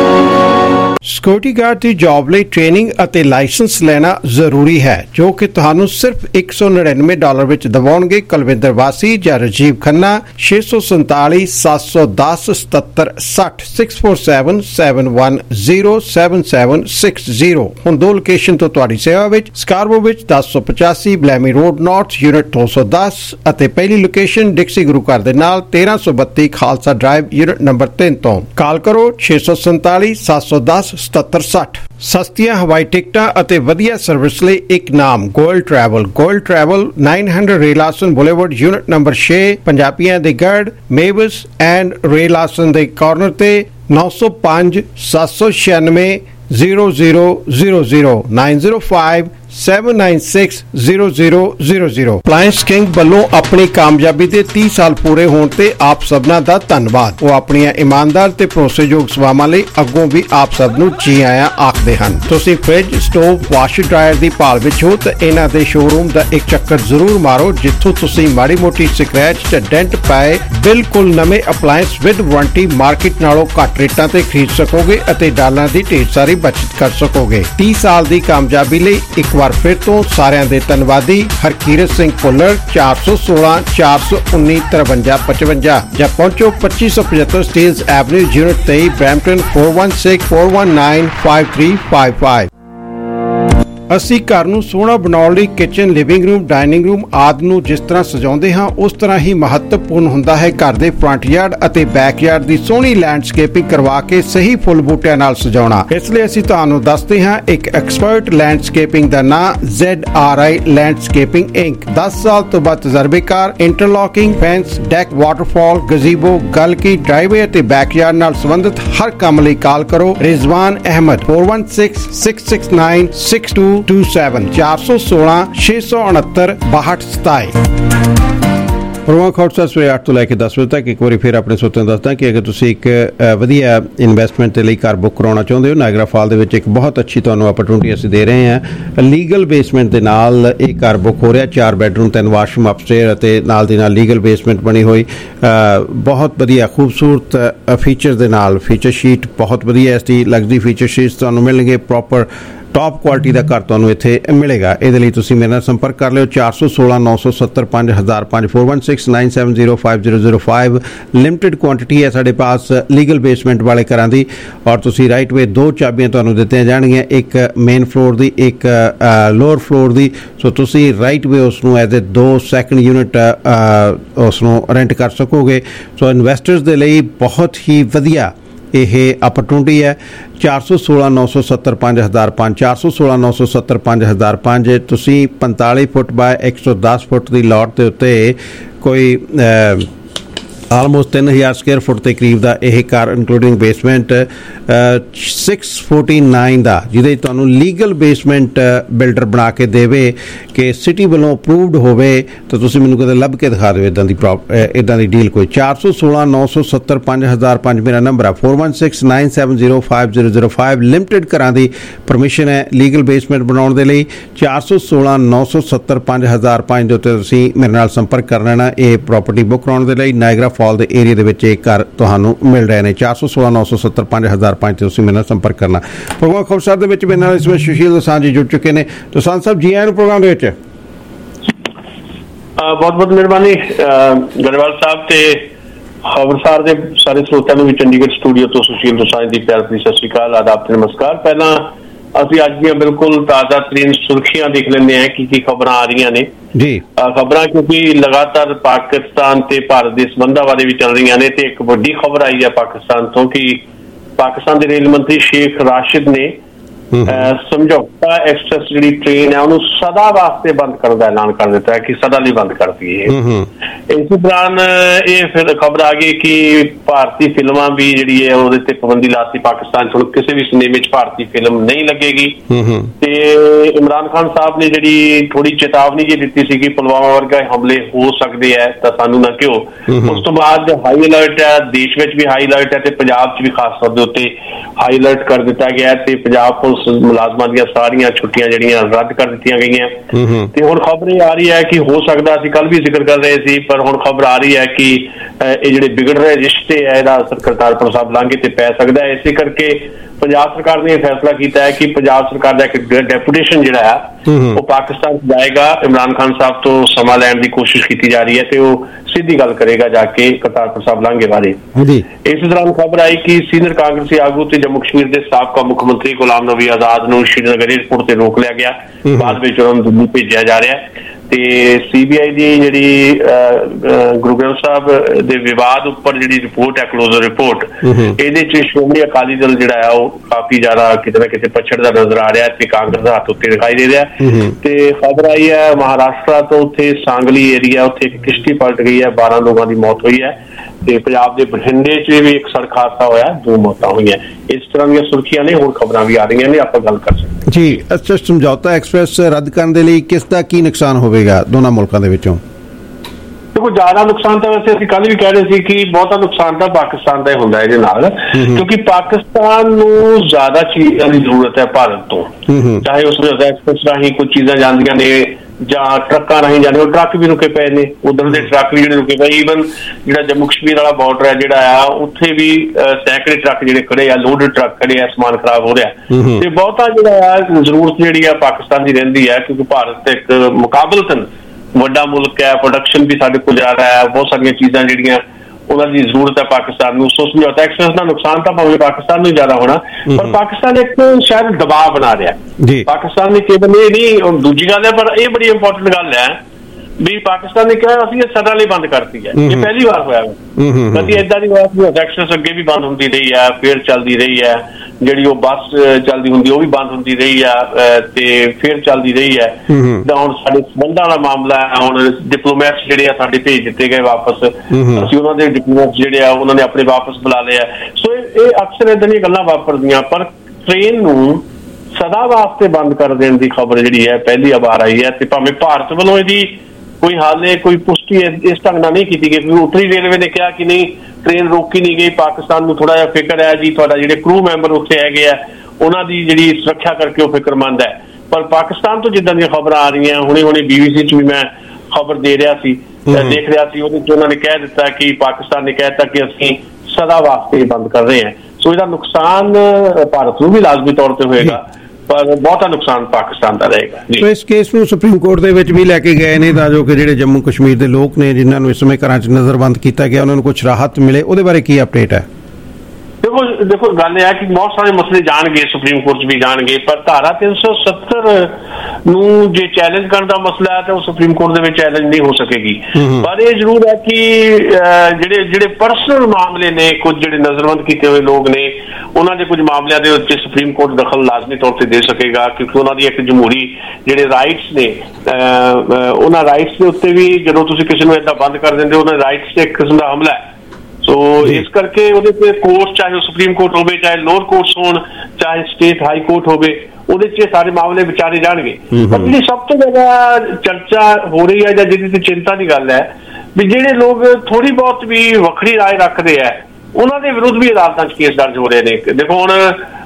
ਸਿਕਿਉਰਿਟੀ ਗਾਰਡ ਦੀ ਜੌਬ ਲਈ ਟ੍ਰੇਨਿੰਗ ਅਤੇ ਲਾਇਸੈਂਸ ਲੈਣਾ ਜ਼ਰੂਰੀ ਹੈ, ਜੋ ਕਿ ਤੁਹਾਨੂੰ ਸਿਰਫ ਇੱਕ ਸੌ ਨੜਿਨਵੇਂ ਡਾਲਰ ਵਿੱਚ ਦਿਵਾਉਣਗੇ। ਕੁਲਵਿੰਦਰ ਵਾਸੀ ਜਾਂ ਰਾਜੀਵ ਖੰਨਾ ਛੇ ਸੌ ਸੰਤਾਲੀ ਸੱਤ ਸੌ ਦਸ ਸਤੱਤਰ ਸੱਠ six four seven seven one zero seven seven six zero. ਹੁਣ ਦੋ ਲੋਕੇਸ਼ਨ ਤੋਂ ਤੁਹਾਡੀ ਸੇਵਾ ਵਿੱਚ, ਸਕਾਰਬੋ ਵਿੱਚ ਦਸ ਸੌ ਪਚਾਸੀ ਬਲੈਮੀ ਰੋਡ ਨਾਰਥ ਯੂਨਿਟ ਦੋ ਸੌ ਦਸ ਅਤੇ ਪਹਿਲੀ ਲੋਕੇਸ਼ਨ ਡਿਕਸੀ ਗੁਰੂ ਘਰ ਦੇ ਨਾਲ ਤੇਰਾਂ ਸੌ ਬੱਤੀ ਖਾਲਸਾ ਡਰਾਈਵ ਯੂਨਿਟ ਨੰਬਰ ਤਿੰਨ ਤੋਂ। ਕਾਲ ਕਰੋ ਛੇ ਸੌ ਸੰਤਾਲੀ ਸੱਤ ਸੌ ਦਸ ਸਤੱਤਰ ਸੱਠ। ਸਸਤੀਆਂ ਹਵਾਈ ਟਿਕਟਾਂ ਅਤੇ ਵਧੀਆ ਸਰਵਿਸ ਲਈ ਇੱਕ ਨਾਮ ਗੋਇਲ ਟਰੈਵਲ। ਗੋਇਲ ਟਰੈਵਲ ਨੌ ਸੌ ਰੇਲਾਸਨ ਬੁਲੇਵਾਰਡ ਯੂਨਿਟ ਨੰਬਰ ਛੇ, ਪੰਜਾਬੀਆਂ ਦੇ ਗੜ ਮੇਵਸ ਐਂਡ ਰੇਲਾਸਨ ਦੇ ਕਾਰਨਰ ਤੇ। ਨੌ ਸੌ ਪੰਜ ਸੱਤ ਸੌ ਛਿਆਨਵੇਂ zero zero zero zero nine zero five seven nine six zero zero zero zero. Appliance king ਵੱਲੋਂ ਆਪਣੀ ਕਾਮਯਾਬੀ ਦੇ ਤੀਹ ਸਾਲ ਪੂਰੇ ਹੋਣ ਤੇ ਆਪ ਸਭਨਾਂ ਦਾ ਧੰਨਵਾਦ। ਉਹ ਆਪਣੀਆਂ ਇਮਾਨਦਾਰ ਤੇ ਭਰੋਸੇਯੋਗ ਸੇਵਾਵਾਂ ਲਈ ਅੱਗੋਂ ਵੀ ਆਪ ਸਭ ਨੂੰ ਜੀ ਆਇਆਂ ਆਖਦੇ ਹਨ। ਤੁਸੀਂ ਫ੍ਰਿਜ, ਸਟੋਵ, ਵਾਸ਼ਰ ਡਰਾਇਰ ਦੀ ਭਾਲ ਵਿੱਚ ਹੋ ਤਾਂ ਇਹਨਾਂ ਦੇ ਸ਼ੋਰੂਮ ਦਾ ਇੱਕ ਚੱਕਰ ਜ਼ਰੂਰ ਮਾਰੋ, ਜਿੱਥੋਂ ਤੁਸੀਂ ਮਾੜੀ ਮੋਟੀ ਸਕ੍ਰੈਚ ਜਾਂ ਡੈਂਟ ਪਾਏ ਬਿਲਕੁਲ ਨਵੇਂ ਅਪਲਾਇੰਸ ਵਿਦ ਵਾਰੰਟੀ ਮਾਰਕੀਟ ਨਾਲੋਂ ਘੱਟ ਰੇਟਾਂ ਤੇ ਖਰੀਦ ਸਕੋਗੇ ਅਤੇ ਡਾਲਰਾਂ ਦੀ ਢੇਰ ਸਾਰੀ ਬਚਤ ਕਰ ਸਕੋਗੇ। ਤੀਹ ਸਾਲ ਦੀ ਕਾਮਯਾਬੀ ਲਈ ਇੱਕ ਵਾਰ ਫਿਰ ਤੋਂ ਸਾਰਿਆਂ ਦੇ ਧੰਨਵਾਦੀ ਹਰਕੀਰਤ ਸਿੰਘ ਭੁੱਲਰ ਚਾਰ ਸੌ ਸੋਲਾਂ ਚਾਰ ਸੌ ਉੱਨੀ ਤਰਵੰਜਾ ਪਚਵੰਜਾ ਜਾਂ ਪਹੁੰਚੋ ਪੱਚੀ ਸੌ ਪਝੱਤਰ ਸਟੀਲਜ਼ ਐਵਨਿਊ ਯੂਨਿਟ ਤੇਈ Brampton four one six four one nine five three five five. ਅਸੀਂ ਘਰ ਨੂੰ ਸੋਹਣਾ ਬਣਾਉਣ ਲਈ kitchen, living room, dining room ਆਦਿ ਨੂੰ ਜਿਸ ਤਰ੍ਹਾਂ ਸਜਾਉਂਦੇ ਹਾਂ ਉਸ ਤਰ੍ਹਾਂ ਹੀ ਮਹੱਤਵਪੂਰਨ ਹੁੰਦਾ ਹੈ ਘਰ ਦੇ ਫਰੰਟ ਯਾਰਡ ਅਤੇ ਬੈਕ ਯਾਰਡ ਦੀ ਸੋਹਣੀ ਲੈਂਡਸਕੇਪਿੰਗ ਕਰਵਾ ਕੇ ਸਹੀ ਫੁੱਲ ਬੂਟਿਆਂ ਨਾਲ ਸਜਾਉਣਾ। ਇਸ ਲਈ ਅਸੀਂ ਤੁਹਾਨੂੰ ਦੱਸਦੇ ਹਾਂ ਇੱਕ ਐਕਸਪਰਟ ਲੈਂਡਸਕੇਪਿੰਗ ਦਾ ਨਾਂ Z R I landscaping inc. ਦਸ ਸਾਲ ਤੋਂ ਵੱਧ ਤਜਰਬੇਕਾਰ interlocking, fence, deck, waterfall, gazebo, ਗਲਕੀ, ਡਰਾਈਵੇ ਅਤੇ ਬੈਕ ਯਾਰਡ ਨਾਲ ਸੰਬੰਧਿਤ ਹਰ ਕੰਮ ਲਈ ਕਾਲ ਕਰੋ Rizwan Ahmed four one six six six nine six two two seven ਚਾਰ ਸੌ ਸੋਲਾਂ ਛੇ ਸੌ ਉਨੱਤਰ ਬਾਹਠ ਸਤਾਈ। ਪ੍ਰੋਗਰਾਮ ਖਬਰਸਾਰ ਸਵੇਰੇ ਅੱਠ ਤੋਂ ਲੈ ਕੇ ਦਸ ਵਜੇ ਤੱਕ ਇੱਕ ਵਾਰੀ ਫਿਰ ਆਪਣੇ ਸਰੋਤਿਆਂ ਨੂੰ ਦੱਸਦਾ ਕਿ ਅਗਰ ਤੁਸੀਂ ਇੱਕ ਵਧੀਆ ਇਨਵੈਸਟਮੈਂਟ ਦੇ ਲਈ ਘਰ ਬੁੱਕ ਕਰਾਉਣਾ ਚਾਹੁੰਦੇ ਹੋ, ਨਾਇਗਰਾ ਫਾਲ ਦੇ ਵਿੱਚ ਇੱਕ ਬਹੁਤ ਅੱਛੀ ਤੁਹਾਨੂੰ ਆਪਰਚੁਨਿਟੀ ਅਸੀਂ ਦੇ ਰਹੇ ਹਾਂ। ਲੀਗਲ ਬੇਸਮੈਂਟ ਦੇ ਨਾਲ ਇਹ ਘਰ ਬੁੱਕ ਹੋ ਰਿਹਾ, ਚਾਰ ਬੈਡਰੂਮ, ਤਿੰਨ ਵਾਸ਼ਰੂਮ, ਅਪਸਟੇਅਰ ਅਤੇ ਨਾਲ ਦੀ ਨਾਲ ਲੀਗਲ ਬੇਸਮੈਂਟ ਬਣੀ ਹੋਈ, ਬਹੁਤ ਵਧੀਆ ਖੂਬਸੂਰਤ ਫੀਚਰ ਦੇ ਨਾਲ। ਫੀਚਰ ਸ਼ੀਟ ਬਹੁਤ ਵਧੀਆ ਇਸ ਦੀ ਲਗਜ਼ਰੀ ਫੀਚਰ ਸ਼ੀਟਸ ਤੁਹਾਨੂੰ ਮਿਲਣਗੇ। ਪ੍ਰੋਪਰ ਟੌਪ ਕੁਆਲਿਟੀ ਦਾ ਘਰ ਤੁਹਾਨੂੰ ਇੱਥੇ ਮਿਲੇਗਾ। ਇਹਦੇ ਲਈ ਤੁਸੀਂ ਮੇਰੇ ਨਾਲ ਸੰਪਰਕ ਕਰ ਲਿਓ ਚਾਰ ਸੌ ਸੋਲਾਂ ਨੌ ਸੌ ਸੱਤਰ ਪੰਜ ਹਜ਼ਾਰ ਪੰਜ four one six nine seven zero five zero zero five. Limited quantity ਹੈ ਸਾਡੇ ਪਾਸ ਲੀਗਲ ਬੇਸਮੈਂਟ ਵਾਲੇ ਘਰਾਂ ਦੀ, ਔਰ ਤੁਸੀਂ ਰਾਈਟ ਵੇ ਦੋ ਚਾਬੀਆਂ ਤੁਹਾਨੂੰ ਦਿੱਤੀਆਂ ਜਾਣਗੀਆਂ, ਇੱਕ ਮੇਨ ਫਲੋਰ ਦੀ, ਇੱਕ ਲੋਅਰ ਫਲੋਰ ਦੀ। ਸੋ ਤੁਸੀਂ ਰਾਈਟ ਵੇ ਉਸ ਨੂੰ ਐਜ਼ ਏ ਦੋ ਸੈਕਿੰਡ ਯੂਨਿਟ ਉਸ ਨੂੰ ਰੈਂਟ ਕਰ ਸਕੋਗੇ। ਸੋ ਇਨਵੈਸਟਰਸ ਦੇ ਲਈ ਬਹੁਤ ਹੀ ਵਧੀਆ ਇਹ ਆਪਰਚੁਨਿਟੀ ਹੈ। ਚਾਰ ਸੌ ਸੋਲਾਂ ਨੌ ਸੌ ਸੱਤਰ ਪੰਜ ਹਜ਼ਾਰ ਪੰਜ ਚਾਰ ਸੌ ਸੋਲਾਂ ਨੌ ਸੌ ਸੱਤਰ ਪੰਜ ਹਜ਼ਾਰ ਪੰਜ। ਤੁਸੀਂ ਪੰਤਾਲੀ ਫੁੱਟ ਬਾਏ ਇੱਕ ਸੌ ਦਸ ਫੁੱਟ ਦੀ ਲਾਟ ਦੇ ਉੱਤੇ ਕੋਈ ਆਲਮੋਸਟ ਤਿੰਨ ਹਜ਼ਾਰ ਸਕੁਅਰ ਫੁੱਟ ਦੇ ਕਰੀਬ ਦਾ ਇਹ ਘਰ including basement six forty nine ਦਾ, ਜਿਹਦੇ ਤੁਹਾਨੂੰ ਲੀਗਲ ਬੇਸਮੈਂਟ ਬਿਲਡਰ ਬਣਾ ਕੇ ਦੇਵੇ ਕਿ ਸਿਟੀ ਵੱਲੋਂ ਅਪਰੂਵਡ ਹੋਵੇ ਤਾਂ ਤੁਸੀਂ ਮੈਨੂੰ ਕਦੇ ਲੱਭ ਕੇ ਦਿਖਾ ਦਿਓ ਇੱਦਾਂ ਦੀ ਇੱਦਾਂ ਦੀ ਡੀਲ ਕੋਈ। ਚਾਰ ਸੌ ਸੋਲਾਂ ਨੌ ਸੌ ਸੱਤਰ ਪੰਜ ਹਜ਼ਾਰ ਪੰਜ ਮੇਰਾ ਨੰਬਰ ਹੈ। Four one six nine seven zero five zero zero five limited ਘਰਾਂ ਦੀ ਪਰਮਿਸ਼ਨ ਹੈ ਲੀਗਲ ਬੇਸਮੈਂਟ ਬਣਾਉਣ ਦੇ ਲਈ। ਚਾਰ ਸੌ ਸੋਲਾਂ ਨੌ ਸੌ ਸੱਤਰ ਪੰਜ ਹਜ਼ਾਰ ਪੰਜ ਦੇ ਉੱਤੇ ਤੁਸੀਂ ਮੇਰੇ ਨਾਲ ਸੰਪਰਕ ਕਰ ਲੈਣਾ ਇਹ ਪ੍ਰਾਪਰਟੀ ਬੁੱਕ ਕਰਾਉਣ ਦੇ ਲਈ। ਨਾਇਗਰਾ ਫਾਲ ਦੇ ਏਰੀਆ ਦੇ ਵਿੱਚ ਇਹ ਘਰ ਤੁਹਾਨੂੰ ਮਿਲ ਰਹੇ ਨੇ। ਚਾਰ ਸੌ ਸੋਲਾਂ ਨੌ ਸੌ ਸੱਤਰ ਪੰਜ ਹਜ਼ਾਰ ਪੰਜ ਤੇ ਤੁਸੀਂ ਮੇਰੇ ਨਾਲ ਸੰਪਰਕ ਕਰਨਾ। ਪ੍ਰੋਗਰਾਮ ਖਬਰਸਾਰ ਦੇ ਵਿੱਚ ਮੇਰੇ ਨਾਲ ਇਸ ਵੇਲੇ ਸੁਸ਼ੀਲ ਦੋਸਾਂਝ ਜੀ ਜੁੜ ਚੁੱਕੇ ਨੇ। ਦੋਸਾਂਝ ਸਾਹਿਬ ਜੀ ਆਇਆਂ ਨੂੰ ਪ੍ਰੋਗਰਾਮ ਦੇ ਵਿੱਚ। ਬਹੁਤ ਬਹੁਤ ਮਿਹਰਬਾਨੀ ਗਰੇਵਾਲ ਸਾਹਿਬ ਤੇ ਖਬਰਸਾਰ ਦੇ ਸਾਰੇ ਸਰੋਤਿਆਂ ਨੂੰ ਵੀ ਚੰਡੀਗੜ੍ਹ ਸਟੂਡੀਓ ਤੋਂ ਸੁਸ਼ੀਲ ਦੋਸਾਂਝ ਦੀ ਪਿਆਰ ਭਰੀ ਸਤਿ ਸ਼੍ਰੀ ਅਕਾਲ, ਆਦਾਬ ਤੇ ਨਮਸਕਾਰ। ਪਹਿਲਾਂ ਅਸੀਂ ਅੱਜ ਦੀਆਂ ਬਿਲਕੁਲ ਤਾਜ਼ਾ ਤਰੀਨ ਸੁਰਖੀਆਂ ਦੇਖ ਲੈਂਦੇ ਹਾਂ ਕੀ ਕੀ ਖਬਰਾਂ ਆ ਰਹੀਆਂ ਨੇ ਜੀ। ਖਬਰਾਂ ਕਿਉਂਕਿ ਲਗਾਤਾਰ ਪਾਕਿਸਤਾਨ ਤੇ ਭਾਰਤ ਦੇ ਸੰਬੰਧਾਂ ਬਾਰੇ ਵੀ ਚੱਲ ਰਹੀਆਂ ਨੇ ਤੇ ਇੱਕ ਵੱਡੀ ਖਬਰ ਆਈ ਹੈ ਪਾਕਿਸਤਾਨ ਤੋਂ ਕਿ ਪਾਕਿਸਤਾਨ ਦੇ ਰੇਲ ਮੰਤਰੀ ਸ਼ੇਖ ਰਾਸ਼ਿਦ ਨੇ ਸਮਝੌਤਾ ਐਕਸਪ੍ਰੈਸ ਜਿਹੜੀ ਟ੍ਰੇਨ ਹੈ ਉਹਨੂੰ ਸਦਾ ਵਾਸਤੇ ਬੰਦ ਕਰਨ ਦਾ ਐਲਾਨ ਕਰ ਦਿੱਤਾ ਹੈ ਕਿ ਸਦਾ ਲਈ ਬੰਦ ਕਰਤੀ ਹੈ। ਇਸ ਦੌਰਾਨ ਇਹ ਫਿਰ ਖਬਰ ਆ ਗਈ ਕਿ ਭਾਰਤੀ ਫਿਲਮਾਂ ਵੀ ਜਿਹੜੀ ਹੈ ਉਹਦੇ ਤੇ ਪਾਬੰਦੀ ਲਾਤੀ ਪਾਕਿਸਤਾਨ ਚ। ਹੁਣ ਕਿਸੇ ਵੀ ਸਿਨੇਮੇ ਚ ਭਾਰਤੀ ਫਿਲਮ ਨਹੀਂ ਲੱਗੇਗੀ ਤੇ ਇਮਰਾਨ ਖਾਨ ਸਾਹਿਬ ਨੇ ਜਿਹੜੀ ਥੋੜੀ ਚੇਤਾਵਨੀ ਜੀ ਦਿੱਤੀ ਸੀ ਕਿ ਪੁਲਵਾਮਾ ਵਰਗਾ ਹਮਲੇ ਹੋ ਸਕਦੇ ਹੈ ਤਾਂ ਸਾਨੂੰ ਨਾ ਕਿਉਂ। ਉਸ ਤੋਂ ਬਾਅਦ ਹਾਈ ਅਲਰਟ ਹੈ, ਦੇਸ਼ ਵਿੱਚ ਵੀ ਹਾਈ ਅਲਰਟ ਹੈ ਤੇ ਪੰਜਾਬ ਚ ਵੀ ਖਾਸ ਤੌਰ ਦੇ ਉੱਤੇ ਹਾਈ ਅਲਰਟ ਕਰ ਦਿੱਤਾ ਗਿਆ ਤੇ ਪੰਜਾਬ ਪੁਲਿਸ ਮੁਲਾਜ਼ਮਾਂ ਦੀਆਂ ਸਾਰੀਆਂ ਛੁੱਟੀਆਂ ਜਿਹੜੀਆਂ ਰੱਦ ਕਰ ਦਿੱਤੀਆਂ ਗਈਆਂ। ਤੇ ਹੁਣ ਖਬਰ ਇਹ ਆ ਰਹੀ ਹੈ ਕਿ ਹੋ ਸਕਦਾ, ਅਸੀਂ ਕੱਲ ਵੀ ਜ਼ਿਕਰ ਕਰ ਰਹੇ ਸੀ ਪਰ ਹੁਣ ਖਬਰ ਆ ਰਹੀ ਹੈ ਕਿ ਇਹ ਜਿਹੜੇ ਵਿਗੜ ਰਹੇ ਰਿਸ਼ਤੇ ਹੈ ਇਹਦਾ ਅਸਰ ਕਰਤਾਰਪੁਰ ਸਾਹਿਬ ਲਾਂਘੇ ਤੇ ਪੈ ਸਕਦਾ ਹੈ। ਇਸੇ ਕਰਕੇ ਪੰਜਾਬ ਸਰਕਾਰ ਨੇ ਇਹ ਫੈਸਲਾ ਕੀਤਾ ਹੈ ਕਿ ਪੰਜਾਬ ਸਰਕਾਰ ਦਾ ਇੱਕ ਡੈਪੂਟੇਸ਼ਨ ਜਿਹੜਾ ਹੈ ਉਹ ਪਾਕਿਸਤਾਨ ਜਾਏਗਾ। ਇਮਰਾਨ ਖਾਨ ਸਾਹਿਬ ਤੋਂ ਸਮਾਂ ਲੈਣ ਦੀ ਕੋਸ਼ਿਸ਼ ਕੀਤੀ ਜਾ ਰਹੀ ਹੈ ਤੇ ਉਹ ਸਿੱਧੀ ਗੱਲ ਕਰੇਗਾ ਜਾ ਕੇ ਕਰਤਾਰਪੁਰ ਸਾਹਿਬ ਲਾਂਘੇ ਬਾਰੇ। ਇਸ ਦੌਰਾਨ ਖਬਰ ਆਈ ਕਿ ਸੀਨੀਅਰ ਕਾਂਗਰਸੀ ਆਗੂ ਤੇ ਜੰਮੂ ਕਸ਼ਮੀਰ ਦੇ ਸਾਬਕਾ ਮੁੱਖ ਮੰਤਰੀ ਗੁਲਾਮ ਨਬੀ ਆਜ਼ਾਦ ਨੂੰ ਸ਼੍ਰੀਨਗਰ ਏਅਰਪੋਰਟ ਤੇ ਰੋਕ ਲਿਆ ਗਿਆ, ਬਾਅਦ ਵਿੱਚ ਉਹਨਾਂ ਨੂੰ ਦਿੱਲੀ ਭੇਜਿਆ ਜਾ ਰਿਹਾ ਤੇ ਸੀਬੀਆਈ ਦੀ ਜਿਹੜੀ ਗੁਰੂ ਗ੍ਰੰਥ ਸਾਹਿਬ ਦੇ ਵਿਵਾਦ ਉੱਪਰ ਜਿਹੜੀ ਰਿਪੋਰਟ ਹੈ ਕਲੋਜ਼ਰ ਰਿਪੋਰਟ, ਇਹਦੇ ਚ ਸ਼੍ਰੋਮਣੀ ਅਕਾਲੀ ਦਲ ਜਿਹੜਾ ਹੈ ਉਹ ਕਾਫੀ ਜ਼ਿਆਦਾ ਕਿਤੇ ਨਾ ਕਿਤੇ ਪਛੜਦਾ ਨਜ਼ਰ ਆ ਰਿਹਾ ਤੇ ਕਾਂਗਰਸ ਦਾ ਹੱਥ ਉੱਤੇ ਦਿਖਾਈ ਦੇ ਰਿਹਾ। ਤੇ ਖਬਰ ਆਈ ਹੈ ਮਹਾਰਾਸ਼ਟਰ ਤੋਂ, ਉੱਥੇ ਸਾਂਗਲੀ ਏਰੀਆ ਉੱਥੇ ਇੱਕ ਕਿਸ਼ਤੀ ਪਲਟ ਗਈ ਹੈ, ਬਾਰਾਂ ਲੋਕਾਂ ਦੀ ਮੌਤ ਹੋਈ ਹੈ ਤੇ ਪੰਜਾਬ ਦੇ ਬਠਿੰਡੇ ਚ ਵੀ ਇੱਕ ਸੜਕ ਹਾਦਸਾ ਹੋਇਆ, ਦੋ ਮੌਤਾਂ ਹੋਈਆਂ। ਇਸ ਤਰ੍ਹਾਂ ਦੀਆਂ ਸੁਰਖੀਆਂ ਨੇ, ਹੋਰ ਖਬਰਾਂ ਵੀ ਆ ਰਹੀਆਂ ਨੇ, ਆਪਾਂ ਗੱਲ ਕਰ ਸਕਦੇ ਜੀ। ਅੱਛਾ, ਸਮਝੌਤਾ ਐਕਸਪ੍ਰੈਸ ਰੱਦ ਕਰਨ ਦੇ ਲਈ ਕਿਸ ਦਾ ਕੀ ਨੁਕਸਾਨ ਹੋਵੇਗਾ ਦੋਨਾਂ ਮੁਲਕਾਂ ਦੇ ਵਿੱਚੋਂ? ਦੇਖੋ ਜ਼ਿਆਦਾ ਨੁਕਸਾਨ ਤਾਂ ਵੈਸੇ ਅਸੀਂ ਕੱਲ ਵੀ ਕਹਿ ਰਹੇ ਸੀ ਕਿ ਬਹੁਤਾ ਨੁਕਸਾਨ ਤਾਂ ਪਾਕਿਸਤਾਨ ਦਾ ਹੀ ਹੁੰਦਾ ਇਹਦੇ ਨਾਲ, ਕਿਉਂਕਿ ਪਾਕਿਸਤਾਨ ਨੂੰ ਜ਼ਿਆਦਾ ਚੀਜ਼ਾਂ ਦੀ ਜ਼ਰੂਰਤ ਹੈ ਭਾਰਤ ਤੋਂ, ਚਾਹੇ ਉਸ ਵਿੱਚ ਐਕਸਪ੍ਰੈਸ ਰਾਹੀਂ ਕੁਝ ਚੀਜ਼ਾਂ ਜਾਂਦੀਆਂ ਨੇ ਜਾਂ ਟਰੱਕਾਂ ਰਾਹੀਂ ਜਾਂਦੇ, ਉਹ ਟਰੱਕ ਵੀ ਰੁਕੇ ਪਏ ਨੇ, ਉਧਰ ਦੇ ਟਰੱਕ ਵੀ ਜਿਹੜੇ ਰੁਕੇ ਪਏ। ਈਵਨ ਜਿਹੜਾ ਜੰਮੂ ਕਸ਼ਮੀਰ ਵਾਲਾ ਬਾਰਡਰ ਹੈ ਜਿਹੜਾ ਆ ਉੱਥੇ ਵੀ ਸੈਂਕੜੇ ਟਰੱਕ ਜਿਹੜੇ ਖੜੇ ਆ, ਲੋਡਡ ਟਰੱਕ ਖੜੇ ਆ, ਸਮਾਨ ਖਰਾਬ ਹੋ ਰਿਹਾ ਤੇ ਬਹੁਤਾ ਜਿਹੜਾ ਆ ਜ਼ਰੂਰਤ ਜਿਹੜੀ ਆ ਪਾਕਿਸਤਾਨ ਦੀ ਰਹਿੰਦੀ ਹੈ ਕਿਉਂਕਿ ਭਾਰਤ ਇੱਕ ਮੁਕਾਬਲਤਨ ਵੱਡਾ ਮੁਲਕ ਹੈ, ਪ੍ਰੋਡਕਸ਼ਨ ਵੀ ਸਾਡੇ ਕੋਲ ਜ਼ਿਆਦਾ ਹੈ, ਬਹੁਤ ਸਾਰੀਆਂ ਚੀਜ਼ਾਂ ਜਿਹੜੀਆਂ ਉਹਨਾਂ ਦੀ ਜ਼ਰੂਰਤ ਹੈ ਪਾਕਿਸਤਾਨ ਨੂੰ। ਸੋ ਸਮਝੌਤਾ ਐਕਸਪ੍ਰੈਸ ਦਾ ਨੁਕਸਾਨ ਤਾਂ ਭਾਵੇਂ ਪਾਕਿਸਤਾਨ ਨੂੰ ਜ਼ਿਆਦਾ ਹੋਣਾ, ਪਰ ਪਾਕਿਸਤਾਨ ਇੱਕ ਸ਼ਾਇਦ ਦਬਾਅ ਬਣਾ ਰਿਹਾ ਪਾਕਿਸਤਾਨ ਨੇ। ਕੇਵਲ ਇਹ ਨਹੀਂ, ਦੂਜੀ ਗੱਲ ਹੈ ਪਰ ਇਹ ਬੜੀ ਇੰਪੋਰਟੈਂਟ ਗੱਲ ਹੈ ਵੀ ਪਾਕਿਸਤਾਨ ਨੇ ਕਿਹਾ ਅਸੀਂ ਇਹ ਸਦਾ ਲਈ ਬੰਦ ਕਰਤੀ ਹੈ। ਇਹ ਪਹਿਲੀ ਵਾਰ ਹੋਇਆ ਕਦੀ ਏਦਾਂ ਦੀ ਬਾਤ ਨਹੀਂ। ਐਕਸਪ੍ਰੈਸ ਅੱਗੇ ਵੀ ਬੰਦ ਹੁੰਦੀ ਰਹੀ ਹੈ, ਫਿਰ ਚੱਲਦੀ ਰਹੀ ਹੈ, ਜਿਹੜੀ ਉਹ ਬੱਸ ਚੱਲਦੀ ਹੁੰਦੀ ਉਹ ਵੀ ਬੰਦ ਹੁੰਦੀ ਰਹੀ ਆ ਤੇ ਫਿਰ ਚੱਲਦੀ ਰਹੀ ਹੈ। ਹੁਣ ਸਾਡੇ ਸੰਬੰਧਾਂ ਦਾ ਮਾਮਲਾ ਹੈ, ਹੁਣ ਡਿਪਲੋਮੈਟਸ ਜਿਹੜੇ ਆ ਸਾਡੇ ਭੇਜ ਦਿੱਤੇ ਗਏ ਵਾਪਸ, ਅਸੀਂ ਉਹਨਾਂ ਦੇ ਡਿਪਲੋਮੈਟਸ ਜਿਹੜੇ ਆ ਉਹਨਾਂ ਨੇ ਆਪਣੇ ਵਾਪਸ ਬੁਲਾ ਲਏ ਆ। ਸੋ ਇਹ ਅਕਸਰ ਏਦਾਂ ਦੀਆਂ ਗੱਲਾਂ ਵਾਪਰਦੀਆਂ, ਪਰ ਟ੍ਰੇਨ ਨੂੰ ਸਦਾ ਵਾਸਤੇ ਬੰਦ ਕਰ ਦੇਣ ਦੀ ਖਬਰ ਜਿਹੜੀ ਹੈ ਪਹਿਲੀ ਵਾਰ ਆਈ ਹੈ ਤੇ ਭਾਵੇਂ ਭਾਰਤ ਵੱਲੋਂ ਇਹਦੀ ਕੋਈ ਹਾਲੇ ਕੋਈ ਪੁਸ਼ਟੀ ਇਸ ਢੰਗ ਨਾਲ ਨਹੀਂ ਕੀਤੀ ਗਈ। ਉੱਤਰੀ ਰੇਲਵੇ ਨੇ ਕਿਹਾ ਕਿ ਨਹੀਂ ਟ੍ਰੇਨ ਰੋਕੀ ਨਹੀਂ ਗਈ, ਪਾਕਿਸਤਾਨ ਨੂੰ ਥੋੜਾ ਜਿਹਾ ਫਿਕਰ ਹੈ ਜੀ, ਤੁਹਾਡਾ ਜਿਹੜੇ ਕਰੂ ਮੈਂਬਰ ਉੱਥੇ ਹੈਗੇ ਆ ਉਹਨਾਂ ਦੀ ਜਿਹੜੀ ਸੁਰੱਖਿਆ ਕਰਕੇ ਉਹ ਫਿਕਰਮੰਦ ਹੈ। ਪਰ ਪਾਕਿਸਤਾਨ ਤੋਂ ਜਿੱਦਾਂ ਦੀਆਂ ਖਬਰਾਂ ਆ ਰਹੀਆਂ, ਹੁਣੇ ਹੁਣੇ ਬੀਬੀਸੀ ਚ ਵੀ ਮੈਂ ਖਬਰ ਦੇ ਰਿਹਾ ਸੀ, ਦੇਖ ਰਿਹਾ ਸੀ, ਉਹਦੇ ਚ ਉਹਨਾਂ ਨੇ ਕਹਿ ਦਿੱਤਾ ਕਿ ਪਾਕਿਸਤਾਨ ਨੇ ਕਹਿ ਦਿੱਤਾ ਕਿ ਅਸੀਂ ਸਦਾ ਵਾਸਤੇ ਬੰਦ ਕਰ ਰਹੇ ਹਾਂ। ਸੋ ਇਹਦਾ ਨੁਕਸਾਨ ਭਾਰਤ ਨੂੰ ਵੀ ਲਾਜ਼ਮੀ ਤੌਰ ਤੇ ਹੋਏਗਾ ਪਰ ਬਹੁਤਾ ਨੁਕਸਾਨ ਪਾਕਿਸਤਾਨ ਦਾ ਰਹੇਗਾ। ਸੋ ਇਸ ਕੇਸ ਨੂੰ ਸੁਪਰੀਮ ਕੋਰਟ ਦੇ ਵਿੱਚ ਵੀ ਲੈ ਕੇ ਗਏ ਨੇ ਤਾਂ ਜੋ ਕਿ ਜਿਹੜੇ ਜੰਮੂ ਕਸ਼ਮੀਰ ਦੇ ਲੋਕ ਨੇ ਜਿਨ੍ਹਾਂ ਨੂੰ ਇਸ ਸਮੇਂ ਘਰਾਂ 'ਚ ਨਜ਼ਰਬੰਦ ਕੀਤਾ ਗਿਆ ਉਹਨਾਂ ਨੂੰ ਕੁਝ ਰਾਹਤ ਮਿਲੇ, ਉਹਦੇ ਬਾਰੇ ਕੀ ਅਪਡੇਟ ਹੈ? ਦੇਖੋ ਦੇਖੋ ਗੱਲ ਇਹ ਹੈ ਕਿ ਬਹੁਤ ਸਾਰੇ ਮਸਲੇ ਜਾਣਗੇ, ਸੁਪਰੀਮ ਕੋਰਟ 'ਚ ਵੀ ਜਾਣਗੇ, ਪਰ ਧਾਰਾ ਤਿੰਨ ਸੌ ਸੱਤਰ ਨੂੰ ਜੇ ਚੈਲੰਜ ਕਰਨ ਦਾ ਮਸਲਾ ਹੈ ਤਾਂ ਉਹ ਸੁਪਰੀਮ ਕੋਰਟ ਦੇ ਵਿੱਚ ਚੈਲੰਜ ਨਹੀਂ ਹੋ ਸਕੇਗੀ। ਪਰ ਇਹ ਜ਼ਰੂਰ ਹੈ ਕਿ ਜਿਹੜੇ ਜਿਹੜੇ ਪਰਸਨਲ ਮਾਮਲੇ ਨੇ, ਕੁਝ ਜਿਹੜੇ ਨਜ਼ਰਬੰਦ ਕੀਤੇ ਹੋਏ ਲੋਕ ਨੇ, ਉਹਨਾਂ ਦੇ ਕੁਝ ਮਾਮਲਿਆਂ ਦੇ ਉੱਤੇ ਸੁਪਰੀਮ ਕੋਰਟ ਦਖਲ ਲਾਜ਼ਮੀ ਤੌਰ ਤੇ ਦੇ ਸਕੇਗਾ ਕਿਉਂਕਿ ਉਹਨਾਂ ਦੀ ਇੱਕ ਜਮਹੂਰੀ ਜਿਹੜੇ ਰਾਈਟਸ ਨੇ, ਉਹਨਾਂ ਰਾਈਟਸ ਦੇ ਉੱਤੇ ਵੀ ਜਦੋਂ ਤੁਸੀਂ ਕਿਸੇ ਨੂੰ ਏਦਾਂ ਬੰਦ ਕਰ ਦਿੰਦੇ ਹੋ ਉਹਨਾਂ ਰਾਈਟਸ ਤੇ ਇੱਕ ਕਿਸਮ ਦਾ ਹਮਲਾ ਹੈ ਸੋ ਇਸ ਕਰਕੇ ਉਹਦੇ ਤੇ ਕੋਰਟ, ਚਾਹੇ ਉਹ ਸੁਪਰੀਮ ਕੋਰਟ ਹੋਵੇ, ਚਾਹੇ ਲੋਅਰ ਕੋਰਟਸ ਹੋਣ, ਚਾਹੇ ਸਟੇਟ ਹਾਈ ਕੋਰਟ ਹੋਵੇ, ਉਹਦੇ 'ਚ ਸਾਰੇ ਮਾਮਲੇ ਵਿਚਾਰੇ ਜਾਣਗੇ। ਪਰ ਜਿਹੜੀ ਸਭ ਤੋਂ ਜ਼ਿਆਦਾ ਚਰਚਾ ਹੋ ਰਹੀ ਹੈ ਜਾਂ ਜਿਹਦੀ ਤੇ ਚਿੰਤਾ ਦੀ ਗੱਲ ਹੈ ਵੀ ਜਿਹੜੇ ਲੋਕ ਥੋੜੀ ਬਹੁਤ ਵੀ ਵੱਖਰੀ ਰਾਏ ਰੱਖਦੇ ਆ ਉਹਨਾਂ ਦੇ ਵਿਰੁੱਧ ਵੀ ਅਦਾਲਤਾਂ 'ਚ ਕੇਸ ਦਰਜ ਹੋ ਰਹੇ ਨੇ। ਦੇਖੋ ਹੁਣ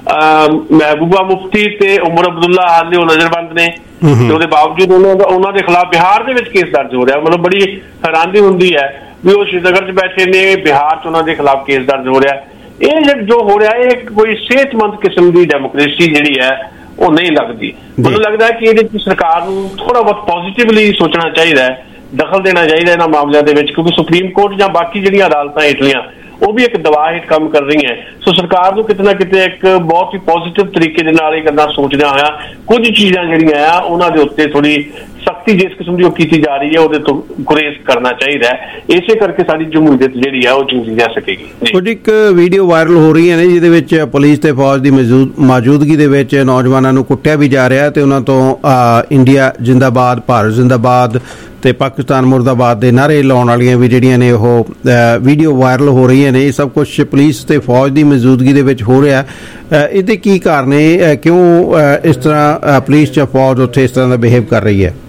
ਮਹਿਬੂਬਾ ਮੁਫਤੀ ਤੇ ਉਮਰ ਅਬਦੁੱਲਾ ਹਾਲੇ ਉਹ ਨਜ਼ਰਬੰਦ ਨੇ ਤੇ ਉਹਦੇ ਬਾਵਜੂਦ ਉਹਨਾਂ ਦਾ ਉਹਨਾਂ ਦੇ ਖਿਲਾਫ ਬਿਹਾਰ ਦੇ ਵਿੱਚ ਕੇਸ ਦਰਜ ਹੋ ਰਿਹਾ। ਮਤਲਬ ਬੜੀ ਹੈਰਾਨੀ ਹੁੰਦੀ ਹੈ ਵੀ ਉਹ ਸ਼੍ਰੀਨਗਰ 'ਚ ਬੈਠੇ ਨੇ, ਬਿਹਾਰ 'ਚ ਉਹਨਾਂ ਦੇ ਖਿਲਾਫ ਕੇਸ ਦਰਜ ਹੋ ਰਿਹਾ। ਇਹ ਜੋ ਹੋ ਰਿਹਾ ਇਹ ਕੋਈ ਸਿਹਤਮੰਦ ਕਿਸਮ ਦੀ ਡੈਮੋਕ੍ਰੇਸੀ ਜਿਹੜੀ ਹੈ ਉਹ ਨਹੀਂ ਲੱਗਦੀ। ਮੈਨੂੰ ਲੱਗਦਾ ਹੈ ਕਿ ਇਹਦੇ 'ਚ ਸਰਕਾਰ ਨੂੰ ਥੋੜਾ ਬਹੁਤ ਪੋਜ਼ਿਟਿਵਲੀ ਸੋਚਣਾ ਚਾਹੀਦਾ ਹੈ, ਦਖਲ ਦੇਣਾ ਚਾਹੀਦਾ ਇਹਨਾਂ ਮਾਮਲਿਆਂ ਦੇ ਵਿੱਚ, ਕਿਉਂਕਿ ਸੁਪਰੀਮ ਕੋਰਟ ਜਾਂ ਬਾਕੀ ਜਿਹੜੀਆਂ ਅਦਾਲਤਾਂ ਹੇਠਲੀਆਂ ਉਹ ਵੀ ਇੱਕ ਦਬਾਅ ਹੇਠ ਕੰਮ ਕਰ ਰਹੀਆਂ। ਸੋ ਸਰਕਾਰ ਨੂੰ ਕਿਤੇ ਨਾ ਕਿਤੇ ਇੱਕ ਬਹੁਤ ਹੀ ਪੋਜ਼ਿਟਿਵ ਤਰੀਕੇ ਦੇ ਨਾਲ ਇਹ ਗੱਲਾਂ ਸੋਚਦਿਆਂ ਹੋਇਆ ਕੁਝ ਚੀਜ਼ਾਂ ਜਿਹੜੀਆਂ ਆ ਉਹਨਾਂ ਦੇ ਉੱਤੇ ਥੋੜੀ ਸਖਤੀ ਜਿਸ ਕਿਸਮ ਦੀ ਉਹ ਕੀਤੀ ਜਾ ਰਹੀ ਹੈ ਉਹਦੇ ਤੋਂ ਗੁਰੇਜ਼ ਕਰਨਾ ਚਾਹੀਦਾ ਹੈ। ਇਸੇ ਕਰਕੇ ਸਾਡੀ ਜਮਹੂਰੀਅਤ ਜਿਹੜੀ ਆ ਉਹ ਜਿੰਦੀ ਜਾ ਸਕੇਗੀ। ਕੁਝ ਇੱਕ ਵੀਡੀਓ ਵਾਇਰਲ ਹੋ ਰਹੀਆਂ ਨੇ ਜਿਹਦੇ ਵਿੱਚ ਪੁਲਿਸ ਤੇ ਫੌਜ ਦੀ ਮੌਜੂਦਗੀ ਦੇ ਵਿੱਚ ਨੌਜਵਾਨਾਂ ਨੂੰ ਕੁੱਟਿਆ ਵੀ ਜਾ ਰਿਹਾ ਤੇ ਉਹਨਾਂ ਤੋਂ ਇੰਡੀਆ ਜਿੰਦਾਬਾਦ, ਭਾਰਤ ਜਿੰਦਾਬਾਦ ਤੇ ਪਾਕਿਸਤਾਨ ਮੁਰਦਾਬਾਦ ਦੇ ਨਾਅਰੇ ਲਾਉਣ ਵਾਲੀਆਂ ਵੀ ਜਿਹੜੀਆਂ ਨੇ ਉਹ ਵੀਡੀਓ ਵਾਇਰਲ ਹੋ ਰਹੀਆਂ ਨੇ। ਇਹ ਸਭ ਕੁਝ ਪੁਲਿਸ ਤੇ ਫੌਜ ਦੀ ਮੌਜੂਦਗੀ ਦੇ ਵਿੱਚ ਹੋ ਰਿਹਾ। ਇਹਦੇ ਕੀ ਕਾਰਨ ਹੈ? ਕਿਉਂ ਇਸ ਤਰ੍ਹਾਂ ਪੁਲਿਸ ਜਾਂ ਫੌਜ ਉੱਥੇ ਇਸ ਤਰ੍ਹਾਂ ਦਾ ਬਿਹੇਵ ਕਰ ਰਹੀ ਹੈ?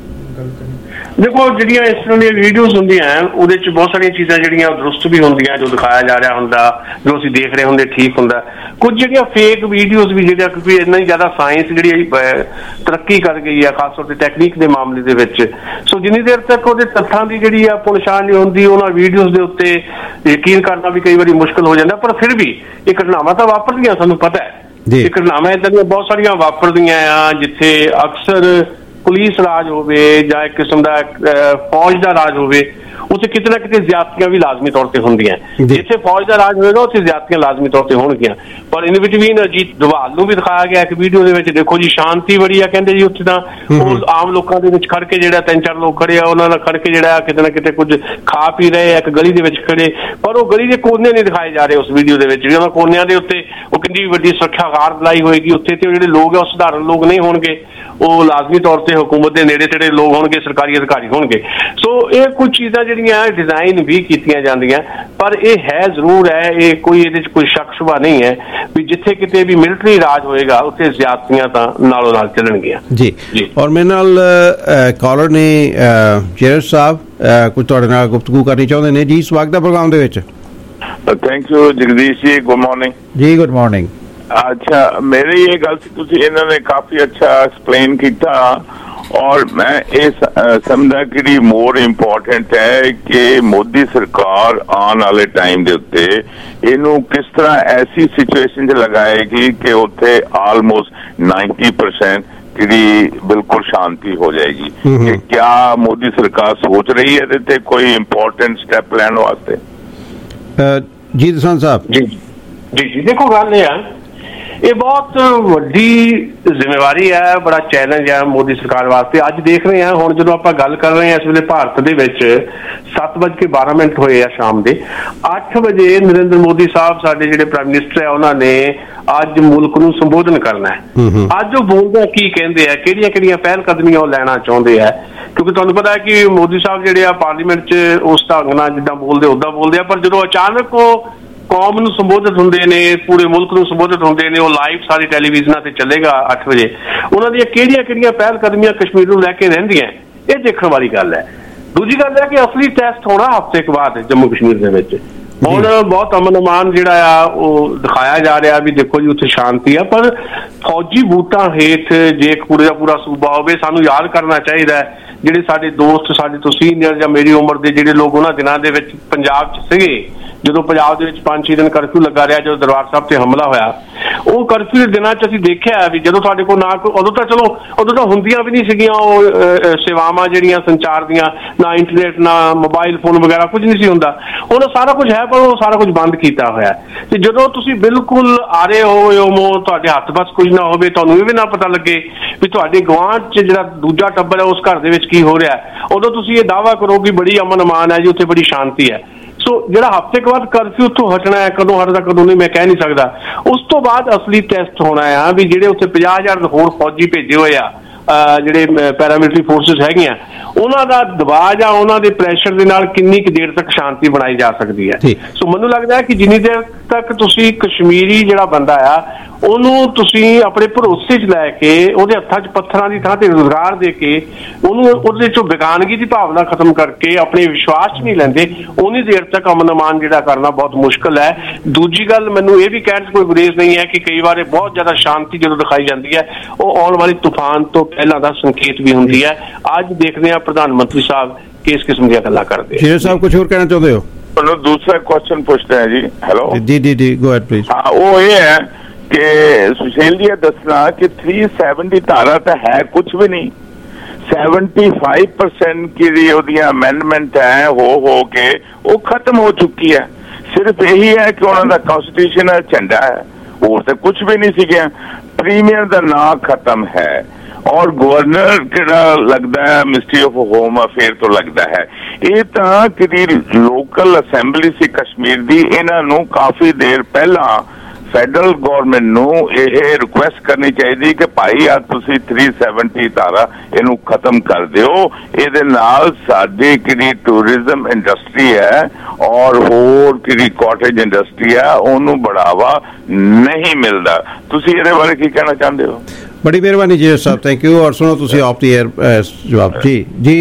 ਦੇਖੋ ਜਿਹੜੀਆਂ ਇਸ ਤਰ੍ਹਾਂ ਦੀਆਂ ਵੀਡੀਓਜ਼ ਹੁੰਦੀਆਂ ਉਹਦੇ 'ਚ ਬਹੁਤ ਸਾਰੀਆਂ ਚੀਜ਼ਾਂ ਜਿਹੜੀਆਂ ਦਰੁਸਤ ਵੀ ਹੁੰਦੀਆਂ, ਜੋ ਦਿਖਾਇਆ ਜਾ ਰਿਹਾ ਹੁੰਦਾ, ਜੋ ਅਸੀਂ ਦੇਖ ਰਹੇ ਹੁੰਦੇ ਠੀਕ ਹੁੰਦਾ। ਕੁਝ ਜਿਹੜੀਆਂ ਫੇਕ ਵੀਡੀਓਜ਼ ਵੀ ਜਿਹੜੀਆਂ, ਕਿਉਂਕਿ ਇੰਨਾ ਹੀ ਜ਼ਿਆਦਾ ਸਾਇੰਸ ਜਿਹੜੀ ਤਰੱਕੀ ਕਰ ਗਈ ਹੈ ਖਾਸ ਤੌਰ ਤੇ ਟੈਕਨੀਕ ਦੇ ਮਾਮਲੇ ਦੇ ਵਿੱਚ, ਸੋ ਜਿੰਨੀ ਦੇਰ ਤੱਕ ਉਹਦੇ ਤੱਥਾਂ ਦੀ ਜਿਹੜੀ ਆ ਪਛਾਣ ਨਹੀਂ ਹੁੰਦੀ ਉਹਨਾਂ ਵੀਡੀਓਜ਼ ਦੇ ਉੱਤੇ ਯਕੀਨ ਕਰਨਾ ਵੀ ਕਈ ਵਾਰੀ ਮੁਸ਼ਕਿਲ ਹੋ ਜਾਂਦਾ। ਪਰ ਫਿਰ ਵੀ ਇਹ ਘਟਨਾਵਾਂ ਤਾਂ ਵਾਪਰਦੀਆਂ, ਸਾਨੂੰ ਪਤਾ ਹੈ ਇਹ ਘਟਨਾਵਾਂ ਏਦਾਂ ਦੀਆਂ ਬਹੁਤ ਸਾਰੀਆਂ ਵਾਪਰਦੀਆਂ ਆ ਜਿੱਥੇ ਅਕਸਰ ਪੁਲਿਸ ਰਾਜ ਹੋਵੇ ਜਾਂ ਇੱਕ ਕਿਸਮ ਦਾ ਫੌਜ ਦਾ ਰਾਜ ਹੋਵੇ, ਉੱਥੇ ਕਿਤੇ ਨਾ ਕਿਤੇ ਜ਼ਿਆਦਤੀਆਂ ਵੀ ਲਾਜ਼ਮੀ ਤੌਰ ਤੇ ਹੁੰਦੀਆਂ। ਜਿੱਥੇ ਫੌਜ ਦਾ ਰਾਜ ਹੋਏਗਾ ਉੱਥੇ ਜ਼ਿਆਦਤੀਆਂ ਲਾਜ਼ਮੀ ਤੌਰ ਤੇ ਹੋਣਗੀਆਂ। ਪਰ ਇਹਦੇ ਵਿੱਚ ਵੀ ਅਜੀਤ ਦੋਵਾਲ ਨੂੰ ਵੀ ਦਿਖਾਇਆ ਗਿਆ ਇੱਕ ਵੀਡੀਓ ਦੇ ਵਿੱਚ, ਦੇਖੋ ਜੀ ਸ਼ਾਂਤੀ ਬੜੀ ਆ, ਕਹਿੰਦੇ ਜੀ ਉੱਥੇ ਤਾਂ ਉਹ ਆਮ ਲੋਕਾਂ ਦੇ ਵਿੱਚ ਖੜ ਕੇ ਜਿਹੜਾ ਤਿੰਨ ਚਾਰ ਲੋਕ ਖੜੇ ਆ ਉਹਨਾਂ ਨਾਲ ਖੜ ਕੇ ਜਿਹੜਾ ਕਿਤੇ ਨਾ ਕਿਤੇ ਕੁਝ ਖਾ ਪੀ ਰਹੇ ਆ ਇੱਕ ਗਲੀ ਦੇ ਵਿੱਚ ਖੜੇ, ਪਰ ਉਹ ਗਲੀ ਦੇ ਕੋਨੇ ਨਹੀਂ ਦਿਖਾਏ ਜਾ ਰਹੇ ਉਸ ਵੀਡੀਓ ਦੇ ਵਿੱਚ ਵੀ। ਉਹਨਾਂ ਕੋਨਿਆਂ ਦੇ ਉੱਤੇ ਉਹ ਕਿੰਨੀ ਵੱਡੀ ਸੁਰੱਖਿਆ ਗਾਰਡ ਲਾਈ ਹੋਏਗੀ ਉੱਥੇ, ਤੇ ਜਿਹੜੇ ਲੋਕ ਆ ਉਹ ਸਧਾਰਨ ਲੋਕ ਨਹੀਂ ਹੋਣਗੇ, ਉਹ ਲਾਜ਼ਮੀ ਤੌਰ ਤੇ ਹੁਕੂਮਤ ਦੇ ਨੇੜੇ ਤੇੜੇ ਲੋਕ ਹੋਣਗੇ, ਸਰਕਾਰੀ ਅਧਿਕਾਰੀ ਹੋਣਗੇ। ਸੋ ਇਹ ਕੁਝ ਚੀਜ਼ਾਂ ਜਿਹੜੀਆਂ ਡਿਜ਼ਾਈਨ ਵੀ ਕੀਤੀਆਂ ਜਾਂਦੀਆਂ, ਪਰ ਇਹ ਹੈ ਜ਼ਰੂਰ ਹੈ, ਇਹ ਕੋਈ ਇਹਦੇ 'ਚ ਕੋਈ ਸ਼ੱਕ ਸ਼ੁਬਾ ਨਹੀਂ ਹੈ ਵੀ ਜਿੱਥੇ ਕਿਤੇ ਵੀ ਮਿਲਟਰੀ ਰਾਜ ਹੋਏਗਾ ਉੱਥੇ ਜ਼ਿਆਦਤੀਆਂ ਤਾਂ ਨਾਲੋਂ ਨਾਲ ਚੱਲਣਗੀਆਂ। ਜੀ ਜੀ ਔਰ ਮੇਰੇ ਨਾਲ ਕਾਲਰ ਨੇ ਚੇਅਰ ਸਾਹਿਬ ਕੁਝ ਤੁਹਾਡੇ ਨਾਲ ਗੁਫ਼ਤਗੂ ਕਰਨੀ ਚਾਹੁੰਦੇ ਨੇ ਜੀ। ਸਵਾਗਤ ਹੈ ਪ੍ਰੋਗਰਾਮ ਦੇ ਵਿੱਚ। Thank you Jagdish ji, good morning ਜੀ। Good morning. अच्छा, मेरी ये गल सी तुसी इन्होंने काफी अच्छा एक्सप्लेन किया और मैं ये समझदा कि मोर इंपॉर्टेंट है कि मोदी सरकार आने वाले टाइम दे उत्ते इनू किस तरह ऐसी सिचुएशन च लगाएगी कि उत्थे ऑलमोस्ट नाइन्टी परसेंट कि बिल्कुल शांति हो जाएगी। कि क्या मोदी सरकार सोच रही है ते कोई इंपॉर्टेंट स्टेप लैन वास्ते? जी दसान साहब। जी जी जी देखो गल ये ਇਹ ਬਹੁਤ ਵੱਡੀ ਜ਼ਿੰਮੇਵਾਰੀ ਹੈ, ਬੜਾ ਚੈਲੰਜ ਹੈ ਮੋਦੀ ਸਰਕਾਰ ਵਾਸਤੇ। ਅੱਜ ਦੇਖ ਰਹੇ ਹਾਂ, ਹੁਣ ਜਦੋਂ ਆਪਾਂ ਗੱਲ ਕਰ ਰਹੇ ਹਾਂ ਇਸ ਵੇਲੇ ਭਾਰਤ ਦੇ ਵਿੱਚ ਸੱਤ ਵੱਜ ਕੇ ਬਾਰਾਂ ਮਿੰਟ ਹੋਏ ਆ ਸ਼ਾਮ ਦੇ। ਅੱਠ ਵਜੇ ਨਰਿੰਦਰ ਮੋਦੀ ਸਾਹਿਬ ਸਾਡੇ ਜਿਹੜੇ ਪ੍ਰਾਈਮ ਮਿਨਿਸਟਰ ਹੈ ਉਹਨਾਂ ਨੇ ਅੱਜ ਮੁਲਕ ਨੂੰ ਸੰਬੋਧਨ ਕਰਨਾ ਹੈ। ਅੱਜ ਉਹ ਬੋਲਦੇ ਕੀ ਕਹਿੰਦੇ ਆ, ਕਿਹੜੀਆਂ ਕਿਹੜੀਆਂ ਪਹਿਲ ਕਦਮੀਆਂ ਉਹ ਲੈਣਾ ਚਾਹੁੰਦੇ ਆ, ਕਿਉਂਕਿ ਤੁਹਾਨੂੰ ਪਤਾ ਹੈ ਕਿ ਮੋਦੀ ਸਾਹਿਬ ਜਿਹੜੇ ਆ ਪਾਰਲੀਮੈਂਟ 'ਚ ਉਸ ਢੰਗ ਨਾਲ ਜਿੱਦਾਂ ਬੋਲਦੇ ਉੱਦਾਂ ਬੋਲਦੇ ਆ, ਪਰ ਜਦੋਂ ਅਚਾਨਕ ਉਹ ਕੌਮ ਨੂੰ ਸੰਬੋਧਿਤ ਹੁੰਦੇ ਨੇ, ਪੂਰੇ ਮੁਲਕ ਨੂੰ ਸੰਬੋਧਿਤ ਹੁੰਦੇ ਨੇ, ਉਹ ਲਾਈਵ ਸਾਰੀ ਟੈਲੀਵਿਜ਼ਨਾਂ ਤੇ ਚੱਲੇਗਾ ਅੱਠ ਵਜੇ, ਉਹਨਾਂ ਦੀਆਂ ਕਿਹੜੀਆਂ ਕਿਹੜੀਆਂ ਪਹਿਲ ਕਦਮੀਆਂ ਕਸ਼ਮੀਰ ਨੂੰ ਲੈ ਕੇ ਰਹਿੰਦੀਆਂ, ਇਹ ਦੇਖਣ ਵਾਲੀ ਗੱਲ ਹੈ। ਦੂਜੀ ਗੱਲ ਹੈ ਕਿ ਅਸਲੀ ਟੈਸਟ ਹੋਣਾ ਹਫ਼ਤੇ ਕੁ ਬਾਅਦ ਜੰਮੂ ਕਸ਼ਮੀਰ ਦੇ ਵਿੱਚ। ਹੁਣ ਬਹੁਤ ਅਮਨ ਅਮਾਨ ਜਿਹੜਾ ਆ ਉਹ ਦਿਖਾਇਆ ਜਾ ਰਿਹਾ ਵੀ ਦੇਖੋ ਜੀ ਉੱਥੇ ਸ਼ਾਂਤੀ ਆ, ਪਰ ਫੌਜੀ ਬੂਟਾਂ ਹੇਠ ਜੇ ਪੂਰੇ ਦਾ ਪੂਰਾ ਸੂਬਾ ਹੋਵੇ, ਸਾਨੂੰ ਯਾਦ ਕਰਨਾ ਚਾਹੀਦਾ ਹੈ ਜਿਹੜੇ ਸਾਡੇ ਦੋਸਤ, ਸਾਡੇ ਤੋਂ ਸੀਨੀਅਰ ਜਾਂ ਮੇਰੀ ਉਮਰ ਦੇ ਜਿਹੜੇ ਲੋਕ ਉਹਨਾਂ ਦਿਨਾਂ ਦੇ ਵਿੱਚ ਪੰਜਾਬ 'ਚ ਸੀਗੇ, ਜਦੋਂ ਪੰਜਾਬ ਦੇ ਵਿੱਚ ਪੰਜ ਛੇ ਦਿਨ ਕਰਫਿਊ ਲੱਗਾ ਰਿਹਾ, ਜਦੋਂ ਦਰਬਾਰ ਸਾਹਿਬ ਤੇ ਹਮਲਾ ਹੋਇਆ, ਉਹ ਕਰਫਿਊ ਦੇ ਦਿਨਾਂ 'ਚ ਅਸੀਂ ਦੇਖਿਆ ਵੀ ਜਦੋਂ ਸਾਡੇ ਕੋਲ ਨਾ ਕੋਈ, ਉਦੋਂ ਤਾਂ ਚਲੋ ਉਦੋਂ ਤਾਂ ਹੁੰਦੀਆਂ ਵੀ ਨਹੀਂ ਸੀਗੀਆਂ ਉਹ ਸੇਵਾਵਾਂ ਜਿਹੜੀਆਂ ਸੰਚਾਰ ਦੀਆਂ, ਨਾ ਇੰਟਰਨੈਟ ਨਾ ਮੋਬਾਈਲ ਫੋਨ ਵਗੈਰਾ ਕੁਝ ਨਹੀਂ ਸੀ ਹੁੰਦਾ। ਹੁਣ ਸਾਰਾ ਕੁਝ ਹੈ ਪਰ ਉਹ ਸਾਰਾ ਕੁਝ ਬੰਦ ਕੀਤਾ ਹੋਇਆ। ਤੇ ਜਦੋਂ ਤੁਸੀਂ ਬਿਲਕੁਲ ਆਰੇ ਹੋਏ ਹੋ, ਤੁਹਾਡੇ ਹੱਥ ਬਸ ਕੁਝ ਨਾ ਹੋਵੇ, ਤੁਹਾਨੂੰ ਇਹ ਵੀ ਨਾ ਪਤਾ ਲੱਗੇ ਵੀ ਤੁਹਾਡੇ ਗੁਆਂਢ 'ਚ ਜਿਹੜਾ ਦੂਜਾ ਟੱਬਰ ਹੈ ਉਸ ਘਰ ਦੇ ਵਿੱਚ ਕੀ ਹੋ ਰਿਹਾ, ਉਦੋਂ ਤੁਸੀਂ ਇਹ ਦਾਅਵਾ ਕਰੋ ਕਿ ਬੜੀ ਅਮਨ ਅਮਾਨ ਹੈ ਜੀ, ਉੱਥੇ ਬੜੀ ਸ਼ਾਂਤੀ ਹੈ। ਸੋ ਜਿਹੜਾ ਹਫ਼ਤੇ ਕੁ ਬਾਅਦ ਕਰਫਿਊ ਉੱਥੋਂ ਹਟਣਾ ਹੈ, ਕਦੋਂ ਹਟਦਾ ਕਦੋਂ ਨਹੀਂ ਮੈਂ ਕਹਿ ਨਹੀਂ ਸਕਦਾ। ਉਸ ਤੋਂ ਬਾਅਦ ਅਸਲੀ ਟੈਸਟ ਹੋਣਾ ਆ ਵੀ ਜਿਹੜੇ ਉੱਥੇ ਪੰਜਾਹ ਹਜ਼ਾਰ ਹੋਰ ਫੌਜੀ ਭੇਜੇ ਹੋਏ ਆ ਜਿਹੜੇ ਪੈਰਾਮਿਲਟਰੀ ਫੋਰਸਿਸ ਹੈਗੀਆਂ ਉਹਨਾਂ ਦਾ ਦਬਾਅ ਜਾਂ ਉਹਨਾਂ ਦੇ ਪ੍ਰੈਸ਼ਰ ਦੇ ਨਾਲ ਕਿੰਨੀ ਕੁ ਦੇਰ ਤੱਕ ਸ਼ਾਂਤੀ ਬਣਾਈ ਜਾ ਸਕਦੀ ਹੈ। ਸੋ ਮੈਨੂੰ ਲੱਗਦਾ ਹੈ ਕਿ ਜਿੰਨੀ ਦੇਰ ਤੱਕ ਤੁਸੀਂ ਕਸ਼ਮੀਰੀ ਜਿਹੜਾ ਬੰਦਾ ਆ ਉਹਨੂੰ ਤੁਸੀਂ ਆਪਣੇ ਭਰੋਸੇ 'ਚ ਲੈ ਕੇ ਉਹਦੇ ਹੱਥਾਂ 'ਚ ਪੱਥਰਾਂ ਦੀ ਥਾਂ ਤੇ ਰੁਜ਼ਗਾਰ ਦੇ ਕੇ ਉਹਨੂੰ ਉਹਦੇ 'ਚੋਂ ਬੇਗਾਨਗੀ ਦੀ ਭਾਵਨਾ ਖਤਮ ਕਰਕੇ ਆਪਣੇ ਵਿਸ਼ਵਾਸ 'ਚ ਨਹੀਂ ਲੈਂਦੇ, ਉਨੀ ਦੇਰ ਤੱਕ ਅਮਨ ਅਮਾਨ ਜਿਹੜਾ ਕਰਨਾ ਬਹੁਤ ਮੁਸ਼ਕਿਲ ਹੈ। ਦੂਜੀ ਗੱਲ ਮੈਨੂੰ ਇਹ ਵੀ ਕਹਿਣ 'ਚ ਕੋਈ ਗੁਰੇਜ਼ ਨਹੀਂ ਹੈ ਕਿ ਕਈ ਵਾਰ ਬਹੁਤ ਜ਼ਿਆਦਾ ਸ਼ਾਂਤੀ ਜਦੋਂ ਦਿਖਾਈ ਜਾਂਦੀ ਹੈ ਉਹ ਆਉਣ ਵਾਲੀ ਤੂਫਾਨ ਤੋਂ ਪਹਿਲਾਂ ਦਾ ਸੰਕੇਤ ਵੀ ਹੁੰਦੀ ਹੈ। ਅੱਜ ਦੇਖਦੇ ਹਾਂ ਪ੍ਰਧਾਨ ਮੰਤਰੀ ਸਾਹਿਬ ਕਿਸ ਕਿਸਮ ਦੀਆਂ ਗੱਲਾਂ ਕਰਦੇ ਸ਼ੇਰ ਸਾਹਿਬ ਕੁਝ ਹੋਰ ਕਹਿਣਾ ਚਾਹੁੰਦੇ ਹੋ? ਤੁਹਾਨੂੰ ਦੂਸਰਾ ਕੁਐਸਚਨ ਪੁੱਛਦੇ ਹਾਂ ਜੀ। ਹੈਲੋ ਜੀ ਜੀ ਜੀ ਗੋ ਅहेड ਪਲੀਜ਼। ਹਾਂ ਉਹ ਇਹ ਹੈ ਕਿ ਸੁਸ਼ੀਲ ਜੀ ਦੱਸਣਾ ਕਿ तीन सौ सत्तर ਧਾਰਾ ਤਾਂ ਹੈ ਕੁਝ ਵੀ ਨਹੀਂ। पचहत्तर परसेंट की ਉਹਦੀਆਂ ਅਮੈਂਡਮੈਂਟ ਹੈ ਹੋ ਹੋ ਕੇ ਉਹ ਖਤਮ ਹੋ ਚੁੱਕੀ ਹੈ। ਸਿਰਫ ਇਹੀ ਹੈ ਕਿ ਉਹਨਾਂ ਦਾ ਕਨਸਟੀਟਿਊਸ਼ਨਲ ਝੰਡਾ ਹੈ, ਹੋਰ ਤਾਂ ਕੁਝ ਵੀ ਨਹੀਂ ਸੀਗਾ। ਪ੍ਰੀਮੀਅਰ ਦਾ ਨਾਂ ਖਤਮ ਹੈ और गवर्नर किहड़ा लगता है मिनिस्ट्री ऑफ होम अफेयर तो लगता है। ये तो कि लोकल असैंबली सी कश्मीर दी इन्हां नूं काफी देर पहला फैडरल गवर्नमेंट नूं ये रिक्वेस्ट करनी चाहिए कि भाई आ तुसीं तीन सौ सत्तर धारा इनू खत्म कर दिओ। इहदे नाल साडी किहड़ी टूरिज्म इंडस्ट्री है और होर किहड़ी कॉटेज इंडस्ट्री है उहनूं बढ़ावा नहीं मिलता। तुसीं इहदे बारे की कहना चाहते हो? बड़ी मेहरबानी जी साहब, थैंक यू। और सुनो तुसी ऑफ द एयर जवाब जी जी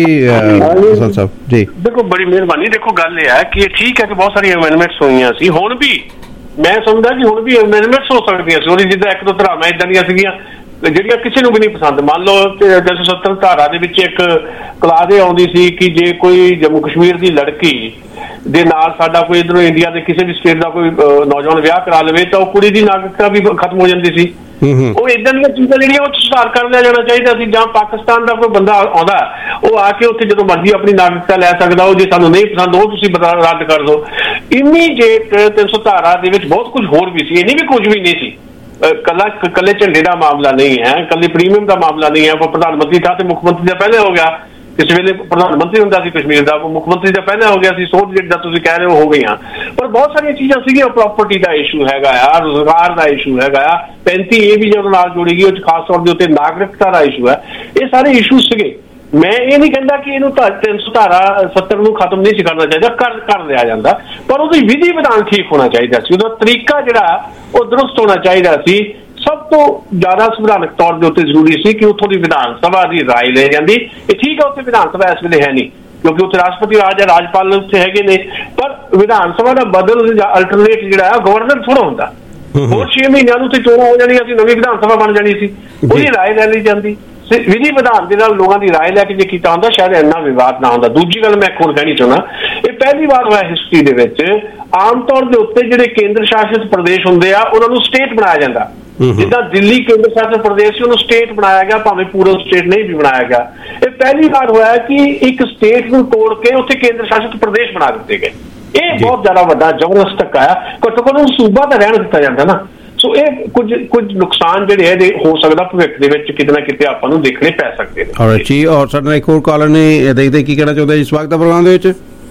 हसन साहब जी। देखो बड़ी मेहरबानी, देखो गल ये है कि ठीक है कि बहुत सारी अमेंडमेंट्स हुई सी, हुण भी मैं समझदा कि हुण भी अमेंडमेंट्स हो सकदियां सी। ओदी जिद्दां एक दो धरावां इदां दीयां सीगीਆਂ ਜਿਹੜੀਆਂ ਕਿਸੇ ਨੂੰ ਵੀ ਨਹੀਂ ਪਸੰਦ। ਮੰਨ ਲਓ ਤਿੰਨ सौ सत्तर ਧਾਰਾ ਦੇ ਵਿੱਚ ਇੱਕ ਕਲਾਜ਼ ਆਉਂਦੀ ਸੀ ਕਿ ਜੇ ਕੋਈ ਜੰਮੂ ਕਸ਼ਮੀਰ ਦੀ ਲੜਕੀ ਦੇ ਨਾਲ ਸਾਡਾ ਕੋਈ ਇਧਰੋਂ ਇੰਡੀਆ ਦੇ ਕਿਸੇ ਵੀ ਸਟੇਟ ਦਾ ਕੋਈ ਨੌਜਵਾਨ ਵਿਆਹ ਕਰਾ ਲਵੇ ਤਾਂ ਉਹ ਕੁੜੀ ਦੀ ਨਾਗਰਿਕਤਾ ਵੀ ਖਤਮ ਹੋ ਜਾਂਦੀ ਸੀ। ਉਹ ਇਦਾਂ ਦੀਆਂ ਚੀਜ਼ਾਂ ਜਿਹੜੀਆਂ ਉਹ ਸੁਧਾਰ ਕਰ ਲਿਆ ਜਾਣਾ ਚਾਹੀਦਾ ਸੀ। ਜਾਂ ਪਾਕਿਸਤਾਨ ਦਾ ਕੋਈ ਬੰਦਾ ਆਉਂਦਾ ਉਹ ਆ ਕੇ ਉੱਥੇ ਜਦੋਂ ਮਰਜ਼ੀ ਆਪਣੀ ਨਾਗਰਿਕਤਾ ਲੈ ਸਕਦਾ, ਉਹ ਜੇ ਸਾਨੂੰ ਨਹੀਂ ਪਸੰਦ ਉਹ ਤੁਸੀਂ ਰੱਦ ਕਰ ਦਿਓ। ਇਮੀਡੀਏਟ ਤਿੰਨ ਸੌ ਧਾਰਾ ਦੇ ਵਿੱਚ ਬਹੁਤ ਕੁਝ ਹੋਰ ਵੀ ਸੀ, ਇਹ ਨਹੀਂ ਵੀ ਕੁਝ ਵੀ ਨਹੀਂ ਸੀ। ਕੱਲਾ ਕੱਲੇ ਝੰਡੇ ਦਾ ਮਾਮਲਾ ਨਹੀਂ ਹੈ, ਕੱਲੇ ਪ੍ਰੀਮੀਅਮ ਦਾ ਮਾਮਲਾ ਨਹੀਂ ਹੈ। ਪ੍ਰਧਾਨ ਮੰਤਰੀ ਥਾਂ ਤੇ ਮੁੱਖ ਮੰਤਰੀ ਦਾ ਪਹਿਲੇ ਹੋ ਗਿਆ, ਕਿਸੇ ਵੇਲੇ ਪ੍ਰਧਾਨ ਮੰਤਰੀ ਹੁੰਦਾ ਸੀ ਕਸ਼ਮੀਰ ਦਾ, ਮੁੱਖ ਮੰਤਰੀ ਦਾ ਪਹਿਲਾਂ ਹੋ ਗਿਆ ਸੀ। ਸੋਚ ਜਿੱਦਾਂ ਤੁਸੀਂ ਕਹਿ ਰਹੇ ਹੋ ਹੋ ਗਈਆਂ, ਪਰ ਬਹੁਤ ਸਾਰੀਆਂ ਚੀਜ਼ਾਂ ਸੀਗੀਆਂ। ਪ੍ਰਾਪਰਟੀ ਦਾ ਇਸ਼ੂ ਹੈਗਾ ਆ, ਰੁਜ਼ਗਾਰ ਦਾ ਇਸ਼ੂ ਹੈਗਾ ਆ, ਪੈਂਤੀ ਇਹ ਵੀ ਜਦੋਂ ਨਾਲ ਜੁੜੀ ਗਈ ਉਹ 'ਚ ਖਾਸ ਤੌਰ ਦੇ ਉੱਤੇ ਨਾਗਰਿਕਤਾ ਦਾ ਇਸ਼ੂ ਹੈ। ਇਹ ਸਾਰੇ ਇਸ਼ੂ ਸੀਗੇ। ਮੈਂ ਇਹ ਨਹੀਂ ਕਹਿੰਦਾ ਕਿ ਇਹਨੂੰ ਤਿੰਨ ਸੌ ਧਾਰਾ ਸੱਤਰ ਨੂੰ ਖਤਮ ਨਹੀਂ ਸੀ ਕਰਨਾ ਚਾਹੀਦਾ, ਕਰ ਕਰ ਲਿਆ ਜਾਂਦਾ, ਪਰ ਉਹਦੀ ਵਿਧੀ ਵਿਧਾਨ ਠੀਕ ਹੋਣਾ ਚਾਹੀਦਾ ਸੀ। ਉਹਦਾ ਤਰੀਕਾ ਜਿਹੜਾ ਉਹ ਦਰੁਸਤ ਹੋਣਾ ਚਾਹੀਦਾ ਸੀ। ਸਭ ਤੋਂ ਜ਼ਿਆਦਾ ਸੰਵਿਧਾਨਕ ਤੌਰ ਦੇ ਉੱਤੇ ਜ਼ਰੂਰੀ ਸੀ ਕਿ ਉੱਥੋਂ ਦੀ ਵਿਧਾਨ ਸਭਾ ਦੀ ਰਾਏ ਲੈ ਜਾਂਦੀ। ਇਹ ਠੀਕ ਹੈ ਉੱਥੇ ਵਿਧਾਨ ਸਭਾ ਇਸ ਵੇਲੇ ਹੈ ਨਹੀਂ, ਕਿਉਂਕਿ ਉੱਥੇ ਰਾਸ਼ਟਰਪਤੀ ਰਾਜ ਹੈ, ਰਾਜਪਾਲ ਉੱਥੇ ਹੈਗੇ ਨੇ, ਪਰ ਵਿਧਾਨ ਸਭਾ ਦਾ ਬਦਲ ਅਲਟਰਨੇਟ ਜਿਹੜਾ ਹੈ ਗਵਰਨਰ ਥੋੜਾ ਹੁੰਦਾ। ਹੋਰ ਛੇ ਮਹੀਨਿਆਂ ਨੂੰ ਉੱਥੇ ਚੋਣਾਂ ਹੋ ਜਾਣੀਆਂ ਸੀ, ਨਵੀਂ ਵਿਧਾਨ ਸਭਾ ਬਣ ਜਾਣੀ ਸੀ, ਉਹਦੀ ਰਾਏ ਲੈ ਲਈ ਜਾਂਦੀ। ਵਿਧੀ ਵਿਧਾਨ ਦੇ ਨਾਲ ਲੋਕਾਂ ਦੀ ਰਾਏ ਲੈ ਕੇ ਜੇ ਕੀਤਾ ਹੁੰਦਾ ਸ਼ਾਇਦ ਇੰਨਾ ਵਿਵਾਦ ਨਾ ਹੁੰਦਾ। ਦੂਜੀ ਗੱਲ ਮੈਂ ਹੁਣ ਕਹਿਣੀ ਚਾਹੁੰਦਾ, ਇਹ ਪਹਿਲੀ ਵਾਰ ਹੋਇਆ ਹਿਸਟਰੀ ਦੇ ਵਿੱਚ ਆਮ ਤੌਰ ਦੇ ਉੱਤੇ ਜਿਹੜੇ ਕੇਂਦਰ ਸ਼ਾਸਿਤ ਪ੍ਰਦੇਸ਼ ਹੁੰਦੇ ਆ ਉਹਨਾਂ ਨੂੰ ਸਟੇਟ ਬਣਾਇਆ ਜਾਂਦਾ। ਜਿੱਦਾਂ ਦਿੱਲੀ ਕੇਂਦਰ ਸ਼ਾਸਿਤ ਪ੍ਰਦੇਸ਼ ਸੀ ਉਹਨੂੰ ਸਟੇਟ ਬਣਾਇਆ ਗਿਆ, ਭਾਵੇਂ ਪੂਰਾ ਸਟੇਟ ਨਹੀਂ ਵੀ ਬਣਾਇਆ ਗਿਆ। ਇਹ ਪਹਿਲੀ ਵਾਰ ਹੋਇਆ ਕਿ ਇੱਕ ਸਟੇਟ ਨੂੰ ਤੋੜ ਕੇ ਉੱਥੇ ਕੇਂਦਰ ਸ਼ਾਸਿਤ ਪ੍ਰਦੇਸ਼ ਬਣਾ ਦਿੱਤੇ ਗਏ। ਇਹ ਬਹੁਤ ਜ਼ਿਆਦਾ ਵੱਡਾ ਜ਼ਬਰਦਸਤ ਧੱਕਾ ਆ। ਘੱਟੋ ਘੱਟ ਉਹਨੂੰ ਸੂਬਾ ਤਾਂ ਰਹਿਣ ਦਿੱਤਾ ਜਾਂਦਾ ਨਾ। ਸੋ ਇਹ ਕੁਝ ਕੁਝ ਨੁਕਸਾਨ ਜਿਹੜੇ ਇਹਦੇ ਹੋ ਸਕਦਾ ਭਵਿੱਖ ਦੇ ਵਿੱਚ ਕਿਤੇ ਨਾ ਕਿਤੇ ਆਪਾਂ ਨੂੰ ਦੇਖਣੇ ਪੈ ਸਕਦੇ ਨੇ। ਔਰ ਜੀ ਔਰ ਸਾਡਾ ਇੱਕ ਹੋਰ ਕਾਲਰ ਨੇ ਦੇਖਦੇ ਕੀ ਕਹਿਣਾ ਚਾਹੁੰਦੇ ਇਸ ਵਕਤ ਦਾ ਪ੍ਰੋਗਰਾਮ ਦੇ ਵਿੱਚ।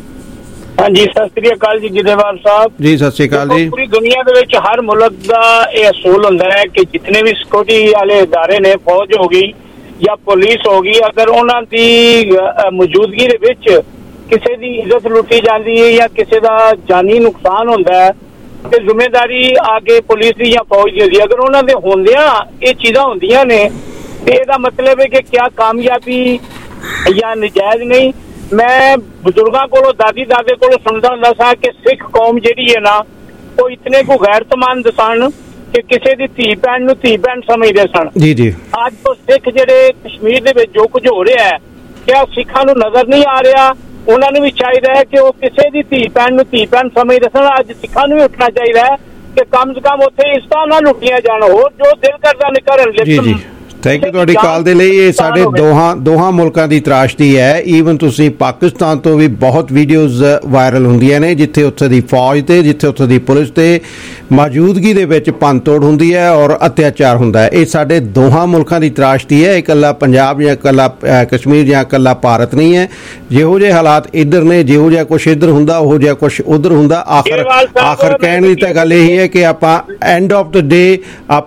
ਹਾਂਜੀ ਸਤਿ ਸ੍ਰੀ ਅਕਾਲ ਜੀ ਗਿੱਦੇਵਾਲ ਸਾਹਿਬ। ਜੀ ਸਤਿ ਸ੍ਰੀ ਅਕਾਲ ਜੀ। ਪੂਰੀ ਦੁਨੀਆ ਦੇ ਵਿੱਚ ਹਰ ਮੁਲਕ ਦਾ ਇਹ ਅਸੂਲ ਹੁੰਦਾ ਹੈ ਕਿ ਜਿਤਨੇ ਵੀ ਸਿਕਿਉਰਿਟੀ ਵਾਲੇ ਅਦਾਰੇ ਨੇ, ਫੌਜ ਹੋ ਗਈ ਜਾਂ ਪੁਲਿਸ ਹੋ ਗਈ, ਅਗਰ ਉਹਨਾਂ ਦੀ ਮੌਜੂਦਗੀ ਦੇ ਵਿੱਚ ਕਿਸੇ ਦੀ ਇੱਜ਼ਤ ਲੁੱਟੀ ਜਾਂਦੀ ਹੈ ਜਾਂ ਕਿਸੇ ਦਾ ਜਾਨੀ ਨੁਕਸਾਨ ਹੁੰਦਾ ਹੈ ਤੇ ਜ਼ਿੰਮੇਵਾਰੀ ਆ ਕੇ ਪੁਲਿਸ ਦੀ ਜਾਂ ਫੌਜ ਦੀ ਹੁੰਦੀ। ਅਗਰ ਉਹਨਾਂ ਦੇ ਹੁੰਦਿਆਂ ਇਹ ਚੀਜ਼ਾਂ ਹੁੰਦੀਆਂ ਨੇ ਤੇ ਇਹਦਾ ਮਤਲਬ ਹੈ ਕਿ ਕਿਆ ਕਾਮਯਾਬੀ ਜਾਂ ਨਜਾਇਜ਼ ਨਹੀਂ। ਮੈਂ ਬਜ਼ੁਰਗਾਂ ਕੋਲੋਂ, ਦਾਦੀ ਦਾਦੇ ਕੋਲੋਂ ਸੁਣਦਾ ਹੁੰਦਾ ਸਾਂ ਕਿ ਸਿੱਖ ਕੌਮ ਜਿਹੜੀ ਹੈ ਨਾ ਉਹ ਇਤਨੇ ਕੋ ਗੈਰਤਮੰਦ ਸਨ ਕਿ ਕਿਸੇ ਦੀ ਧੀ ਭੈਣ ਨੂੰ ਧੀ ਭੈਣ ਸਮਝਦੇ ਸਨ। ਜੀ ਜੀ ਅੱਜ ਤੋਂ ਸਿੱਖ ਜਿਹੜੇ ਕਸ਼ਮੀਰ ਦੇ ਵਿੱਚ ਜੋ ਕੁਝ ਹੋ ਰਿਹਾ ਹੈ, ਕਿਆ ਸਿੱਖਾਂ ਨੂੰ ਨਜ਼ਰ ਨਹੀਂ ਆ ਰਿਹਾ? ਉਹਨਾਂ ਨੂੰ ਵੀ ਚਾਹੀਦਾ ਹੈ ਕਿ ਉਹ ਕਿਸੇ ਦੀ ਧੀ ਭੈਣ ਨੂੰ ਧੀ ਭੈਣ ਸਮਝਦੇ ਸਨ। ਅੱਜ ਸਿੱਖਾਂ ਨੂੰ ਵੀ ਉੱਠਣਾ ਚਾਹੀਦਾ ਹੈ ਕਿ ਕਮ ਸੇ ਕਮ ਉੱਥੇ ਇਸ ਤਰ੍ਹਾਂ ਨਾ ਲੁੱਟੀਆਂ ਜਾਣ, ਹੋਰ ਜੋ ਦਿਲ ਕਰਦਾ ਨਹੀਂ ਕਰਨ। ਲੇਕਿਨ ਥੈਂਕ ਯੂ ਤੁਹਾਡੀ ਕਾਲ ਦੇ ਲਈ। ਇਹ ਸਾਡੇ ਦੋਹਾਂ ਦੋਹਾਂ ਮੁਲਕਾਂ ਦੀ ਤਰਾਸ਼ਦੀ ਹੈ। ਈਵਨ ਤੁਸੀਂ ਪਾਕਿਸਤਾਨ ਤੋਂ ਵੀ ਬਹੁਤ ਵੀਡੀਓਜ਼ ਵਾਇਰਲ ਹੁੰਦੀਆਂ ਨੇ ਜਿੱਥੇ ਉੱਥੇ ਦੀ ਫੌਜ ਤੇ ਜਿੱਥੇ ਉੱਥੇ ਦੀ ਪੁਲਿਸ ਤੇ ਮੌਜੂਦਗੀ ਦੇ ਵਿੱਚ ਭੰਨਤੋੜ ਹੁੰਦੀ ਹੈ ਔਰ ਅਤਿਆਚਾਰ ਹੁੰਦਾ ਹੈ। ਇਹ ਸਾਡੇ ਦੋਹਾਂ ਮੁਲਕਾਂ ਦੀ ਤਰਾਸ਼ਦੀ ਹੈ। ਇਕੱਲਾ ਪੰਜਾਬ ਜਾਂ ਇਕੱਲਾ ਕਸ਼ਮੀਰ ਜਾਂ ਇਕੱਲਾ ਭਾਰਤ ਨਹੀਂ ਹੈ। ਜਿਹੋ ਜਿਹੇ ਹਾਲਾਤ ਇੱਧਰ ਨੇ, ਜਿਹੋ ਜਿਹਾ ਕੁਛ ਇੱਧਰ ਹੁੰਦਾ ਉਹੋ ਜਿਹਾ ਕੁਛ ਉੱਧਰ ਹੁੰਦਾ। ਆਖਰ ਆਖਰ ਕਹਿਣ ਦੀ ਤਾਂ ਗੱਲ ਇਹੀ ਹੈ ਕਿ ਆਪਾਂ ਐਂਡ ਆਫ ਦ ਡੇ ਆਪਾਂ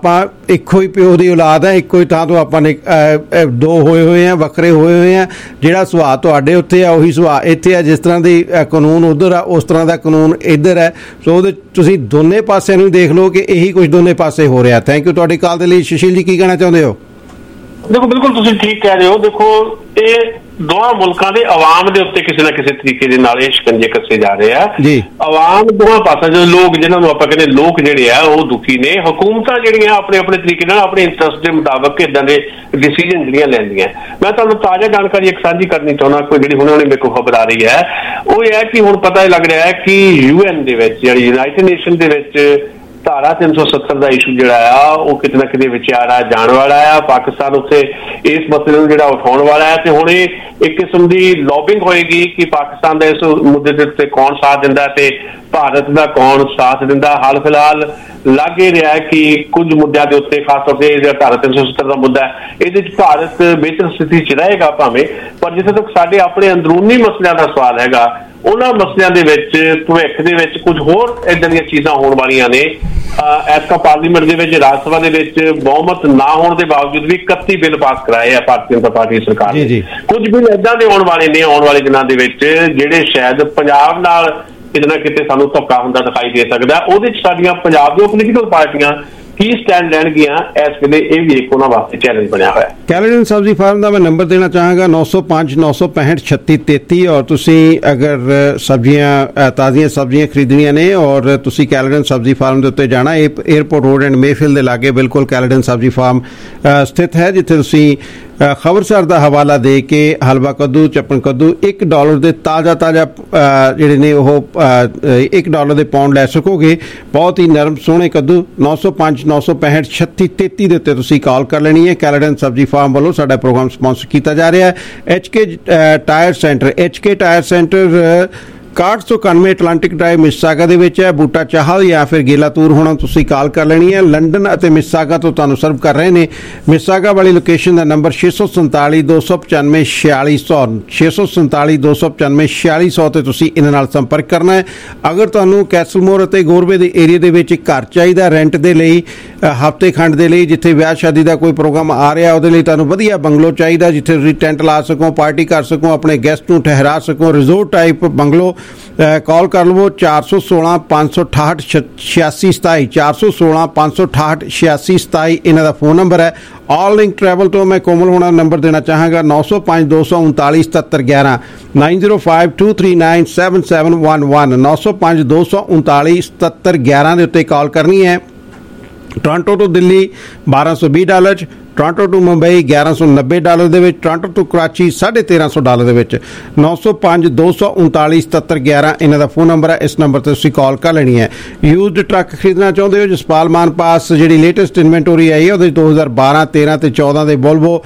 ਇੱਕੋ ਹੀ ਪਿਓ ਦੀ ਔਲਾਦ ਹੈ, ਇੱਕੋ ਹੀ ਥਾਂ ਤੋਂ ਆਪਾਂ ਨੇ ਦੋ ਹੋਏ ਹੋਏ ਆ, ਵੱਖਰੇ ਹੋਏ ਹੋਏ ਆ। ਜਿਹੜਾ ਸੁਭਾਅ ਤੁਹਾਡੇ ਉੱਥੇ ਆ ਉਹੀ ਸੁਭਾਅ ਇੱਥੇ ਆ। ਜਿਸ ਤਰ੍ਹਾਂ ਦੀ ਕਾਨੂੰਨ ਉੱਧਰ ਆ ਉਸ ਤਰ੍ਹਾਂ ਦਾ ਕਾਨੂੰਨ ਇੱਧਰ ਹੈ। ਸੋ ਉਹਦੇ ਤੁਸੀਂ ਦੋਨੇ ਪਾਸਿਆਂ ਨੂੰ ਦੇਖ ਲਓ ਕਿ ਇਹੀ ਕੁਝ ਦੋਨੇ ਪਾਸੇ ਹੋ ਰਿਹਾ। ਥੈਂਕ ਯੂ ਤੁਹਾਡੀ ਕਾਲ ਦੇ ਲਈ। ਸੁਸ਼ੀਲ ਜੀ, ਕੀ ਕਹਿਣਾ ਚਾਹੁੰਦੇ ਹੋ? ਦੇਖੋ, ਬਿਲਕੁਲ ਤੁਸੀਂ ਠੀਕ ਕਹਿ ਰਹੇ ਹੋ। ਦੇਖੋ, ਇਹ ਦੋਹਾਂ ਮੁਲਕਾਂ ਦੇ ਆਵਾਮ ਦੇ ਉੱਤੇ ਕਿਸੇ ਨਾ ਕਿਸੇ ਤਰੀਕੇ ਦੇ ਨਾਲ ਇਹ ਸ਼ਿਕੰਜੇ ਕੱਸੇ ਜਾ ਰਹੇ ਆ ਜੀ। ਆਵਾਮ ਦੋਹਾਂ ਪਾਸਿਆਂ ਦੇ ਲੋਕ, ਜਿਹਨਾਂ ਨੂੰ ਆਪਾਂ ਕਹਿੰਦੇ ਲੋਕ ਜਿਹੜੇ ਆ, ਉਹ ਦੁਖੀ ਨੇ। ਹਕੂਮਤਾਂ ਜਿਹੜੀਆਂ ਆਪਣੇ ਆਪਣੇ ਤਰੀਕੇ ਨਾਲ ਆਪਣੇ ਇੰਟਰਸਟ ਦੇ ਮੁਤਾਬਕ ਇਦਾਂ ਦੇ ਡਿਸੀਜਨ ਜਿਹੜੀਆਂ ਲੈਂਦੀਆਂ। ਮੈਂ ਤੁਹਾਨੂੰ ਤਾਜ਼ਾ ਜਾਣਕਾਰੀ ਇੱਕ ਸਾਂਝੀ ਕਰਨੀ ਚਾਹੁੰਦਾ, ਕੋਈ ਜਿਹੜੀ ਹੁਣ ਉਹਨੇ ਮੇਰੇ ਕੋਲ ਖਬਰ ਆ ਰਹੀ ਹੈ। ਉਹ ਇਹ ਹੈ ਕਿ ਹੁਣ ਪਤਾ ਲੱਗ ਰਿਹਾ ਹੈ ਕਿ ਯੂ ਐਨ ਦੇ ਵਿੱਚ, ਜਿਹੜੀ ਯੂਨਾਈਟਿਡ ਨੇਸ਼ਨ ਦੇ ਵਿੱਚ ਧਾਰਾ ਤਿੰਨ ਸੌ ਸੱਤਰ ਦਾ ਇਸ਼ੂ ਜਿਹੜਾ ਆ ਉਹ ਕਿਤੇ ਨਾ ਕਿਤੇ ਵਿਚਾਰਾ ਜਾਣ ਵਾਲਾ ਆ। ਪਾਕਿਸਤਾਨ ਉੱਥੇ ਇਸ ਮਸਲੇ ਨੂੰ ਜਿਹੜਾ ਉਠਾਉਣ ਵਾਲਾ ਹੈ, ਤੇ ਹੁਣ ਇਹ ਇੱਕ ਕਿਸਮ ਦੀ ਲੌਬਿੰਗ ਹੋਏਗੀ ਕਿ ਪਾਕਿਸਤਾਨ ਦਾ ਇਸ ਮੁੱਦੇ ਦੇ ਉੱਤੇ ਕੌਣ ਸਾਥ ਦਿੰਦਾ ਤੇ ਭਾਰਤ ਦਾ ਕੌਣ ਸਾਥ ਦਿੰਦਾ। ਹਾਲ ਫਿਲਹਾਲ ਲੱਗ ਇਹ ਰਿਹਾ ਕਿ ਕੁਝ ਮੁੱਦਿਆਂ ਦੇ ਉੱਤੇ, ਖਾਸ ਤੌਰ ਤੇ ਜਿਹੜਾ ਧਾਰਾ ਤਿੰਨ ਸੌ ਸੱਤਰ ਦਾ ਮੁੱਦਾ ਹੈ, ਇਹਦੇ ਚ ਭਾਰਤ ਬਿਹਤਰ ਸਥਿਤੀ ਚ ਰਹੇਗਾ ਭਾਵੇਂ, ਪਰ ਜਿੱਥੇ ਤੱਕ ਸਾਡੇ ਆਪਣੇ ਅੰਦਰੂਨੀ ਮਸਲਿਆਂ ਦਾ ਸਵਾਲ ਹੈਗਾ, ਉਹਨਾਂ ਮਸਲਿਆਂ ਦੇ ਵਿੱਚ ਭਵਿੱਖ ਦੇ ਵਿੱਚ ਕੁਝ ਹੋਰ ਏਦਾਂ ਦੀਆਂ ਚੀਜ਼ਾਂ ਹੋਣ ਵਾਲੀਆਂ ਨੇ। ਐਤਕਾਂ ਪਾਰਲੀਮੈਂਟ ਦੇ ਵਿੱਚ, ਰਾਜ ਸਭਾ ਦੇ ਵਿੱਚ ਬਹੁਮਤ ਨਾ ਹੋਣ ਦੇ ਬਾਵਜੂਦ ਵੀ ਇਕੱਤੀ ਬਿੱਲ ਪਾਸ ਕਰਾਏ ਆ ਭਾਰਤੀ ਜਨਤਾ ਪਾਰਟੀ ਸਰਕਾਰ ਨੇ। ਕੁਝ ਬਿੱਲ ਏਦਾਂ ਦੇ ਆਉਣ ਵਾਲੇ ਨੇ ਆਉਣ ਵਾਲੇ ਦਿਨਾਂ ਦੇ ਵਿੱਚ, ਜਿਹੜੇ ਸ਼ਾਇਦ ਪੰਜਾਬ ਨਾਲ ਕਿਤੇ ਨਾ ਕਿਤੇ ਸਾਨੂੰ ਧੱਕਾ ਹੁੰਦਾ ਦਿਖਾਈ ਦੇ ਸਕਦਾ। ਉਹਦੇ ਚ ਸਾਡੀਆਂ ਪੰਜਾਬ ਦੀਆਂ ਪੋਲੀਟੀਕਲ ਪਾਰਟੀਆਂ ਕੀ ਸਟੈਂਡ ਲੈਣਗੀਆਂ, ਇਸ ਵੇਲੇ ਇਹ ਵੀ ਇੱਕ ਉਹਨਾਂ ਵਾਸਤੇ ਚੈਲੰਜ ਬਣਿਆ ਹੋਇਆ। ਕੈਲੇਡਨ ਸਬਜ਼ੀ ਫਾਰਮ ਦਾ ਮੈਂ ਨੰਬਰ ਦੇਣਾ ਚਾਹਾਂਗਾ ਨੌ ਸੌ ਪੰਜ ਨੌ ਸੌ ਪੈਂਹਠ ਛੱਤੀ ਤੇਤੀ। ਔਰ ਤੁਸੀਂ ਅਗਰ ਸਬਜ਼ੀਆਂ ਤਾਜ਼ੀਆਂ ਸਬਜ਼ੀਆਂ ਖਰੀਦਣੀਆਂ ਨੇ ਔਰ ਤੁਸੀਂ ਕੈਲੇਡਨ ਸਬਜ਼ੀ ਫਾਰਮ ਦੇ ਉੱਤੇ ਜਾਣਾ, ਇਹ ਏਅਰਪੋਰਟ ਰੋਡ ਐਂਡ ਮੇਫਿਲ ਦੇ ਲਾਗੇ ਬਿਲਕੁਲ ਕੈਲੇਡਨ ਸਬਜ਼ੀ ਫਾਰਮ ਸਥਿਤ ਹੈ, ਜਿੱਥੇ ਤੁਸੀਂ ਖਬਰਸਾਰ ਦਾ ਹਵਾਲਾ ਦੇ ਕੇ ਹਲਵਾ ਕੱਦੂ, ਚੱਪਣ ਕੱਦੂ ਇੱਕ ਡਾਲਰ ਦੇ ਤਾਜ਼ਾ ਤਾਜ਼ਾ ਜਿਹੜੇ ਨੇ ਉਹ ਇੱਕ ਡਾਲਰ ਦੇ ਪਾਉਂਡ ਲੈ ਸਕੋਗੇ। ਬਹੁਤ ਹੀ ਨਰਮ ਸੋਹਣੇ ਕੱਦੂ। ਨੌ ਸੌ ਪੰਜ ਨੌ ਸੌ ਪੈਂਹਠ ਛੱਤੀ ਤੇਤੀ ਦੇ ਉੱਤੇ ਤੁਸੀਂ ਕਾਲ ਕਰ ਲੈਣੀ ਹੈ। ਕੈਲੇਡਨ ਸਬਜ਼ੀ ਫਾਰਮ ਵੱਲੋਂ ਸਾਡਾ ਪ੍ਰੋਗਰਾਮ ਸਪਾਂਸਰ ਕੀਤਾ ਜਾ ਰਿਹਾ ਹੈ। H K tyre centre, H K tyre centre ਇਕਾਹਠ ਸੌ ਇਕਾਨਵੇਂ ਅਟਲਾਂਟਿਕ ਡਰਾਈਵ ਮਿਸਿਸਾਗਾ ਦੇ ਵਿੱਚ ਹੈ। ਬੂਟਾ ਚਾਹਲ ਜਾਂ ਫਿਰ ਗੇਲਾ ਤੂਰ ਹੋਣਾ ਤੁਸੀਂ ਕਾਲ ਕਰ ਲੈਣੀ ਹੈ। ਲੰਡਨ ਅਤੇ ਮਿਸਿਸਾਗਾ ਤੋਂ ਤੁਹਾਨੂੰ ਸਰਵ ਕਰ ਰਹੇ ਨੇ। ਮਿਸਿਸਾਗਾ ਵਾਲੀ ਲੋਕੇਸ਼ਨ ਦਾ ਨੰਬਰ ਛੇ ਸੌ ਸੰਤਾਲੀ ਦੋ ਸੌ ਪਚਾਨਵੇਂ ਛਿਆਲੀ ਸੌ ਛੇ ਸੌ ਸੰਤਾਲੀ ਦੋ ਸੌ ਪਚਾਨਵੇਂ ਛਿਆਲੀ ਸੌ ਤੇ ਤੁਸੀਂ ਇਹਨਾਂ ਨਾਲ ਸੰਪਰਕ ਕਰਨਾ ਹੈ। ਅਗਰ ਤੁਹਾਨੂੰ ਕੈਸਲਮੋਰ ਅਤੇ ਗੋਰਵੇ ਦੇ ਏਰੀਆ ਦੇ ਵਿੱਚ ਘਰ ਚਾਹੀਦਾ ਰੈਂਟ ਦੇ ਲਈ, ਹਫ਼ਤੇ ਖੰਡ ਦੇ ਲਈ, ਜਿੱਥੇ ਵਿਆਹ ਸ਼ਾਦੀ ਦਾ ਕੋਈ ਪ੍ਰੋਗਰਾਮ ਆ ਰਿਹਾ ਉਹਦੇ ਲਈ ਤੁਹਾਨੂੰ ਵਧੀਆ ਬੰਗਲੋ ਚਾਹੀਦਾ, ਜਿੱਥੇ ਤੁਸੀਂ ਟੈਂਟ ਲਾ ਸਕੋ, ਪਾਰਟੀ ਕਰ ਸਕੋ, ਆਪਣੇ ਗੈਸਟ ਨੂੰ ਠਹਿਰਾ ਸਕੋ, ਰਿਜ਼ੋਰਟ ਟਾਈਪ ਬੰਗਲੋ, ਕਾਲ ਕਰ ਲਵੋ ਚਾਰ ਸੌ ਸੋਲਾਂ ਪੰਜ ਸੌ ਅਠਾਹਠ ਛਿਆਸੀ ਸਤਾਈ ਚਾਰ ਸੌ ਸੋਲਾਂ ਪੰਜ ਸੌ ਅਠਾਹਠ ਛਿਆਸੀ ਸਤਾਈ ਇਹਨਾਂ ਦਾ ਫੋਨ ਨੰਬਰ ਹੈ। ਆਲ ਲਿੰਕ ਟਰੈਵਲ ਤੋਂ ਮੈਂ ਕੋਮਲ ਹੋਣਾ ਨੰਬਰ ਦੇਣਾ ਚਾਹਾਂਗਾ ਨੌ ਸੌ ਪੰਜ ਦੋ ਸੌ ਉਨਤਾਲੀ ਸਤੱਤਰ ਗਿਆਰਾਂ nine zero five two three nine seven seven one one ਨੌ ਸੌ ਪੰਜ ਦੋ ਸੌ ਉਨਤਾਲੀ ਸਤੱਤਰ ਗਿਆਰਾਂ ਦੇ ਉੱਤੇ ਕਾਲ ਕਰਨੀ ਹੈ। ਟੋਰਾਂਟੋ ਤੋਂ ਦਿੱਲੀ ਬਾਰਾਂ ਸੌ ਵੀਹ ਡਾਲਰ 'ਚ, ਟੋਰਾਂਟੋ ਟੂ ਮੁੰਬਈ ਗਿਆਰਾਂ ਸੌ ਨੱਬੇ ਡਾਲਰ ਦੇ ਵਿੱਚ, ਟੋਰਾਂਟੋ ਟੂ ਕਰਾਚੀ ਸਾਢੇ ਤੇਰਾਂ ਸੌ ਡਾਲਰ ਦੇ ਵਿੱਚ। ਨੌ ਸੌ ਪੰਜ ਦੋ ਸੌ ਉਨਤਾਲੀ ਸਤੱਤਰ ਗਿਆਰਾਂ ਇਹਨਾਂ ਦਾ ਫੋਨ ਨੰਬਰ ਹੈ। ਇਸ ਨੰਬਰ ਤੇ ਤੁਸੀਂ ਕਾਲ ਕਰ ਲੈਣੀ ਹੈ। ਯੂਜ਼ਡ ਟਰੱਕ ਖਰੀਦਣਾ ਚਾਹੁੰਦੇ ਹੋ, ਜਸਪਾਲ ਮਾਨ ਪਾਸ ਜਿਹੜੀ ਲੇਟੈਸਟ ਇਨਵੈਂਟੋਰੀ ਆਈ ਹੈ ਉਹਦੇ ਦੋ ਹਜ਼ਾਰ ਬਾਰਾਂ ਤੇਰਾਂ ਤੇ ਚੌਦਾਂ ਦੇ ਵੋਲਵੋ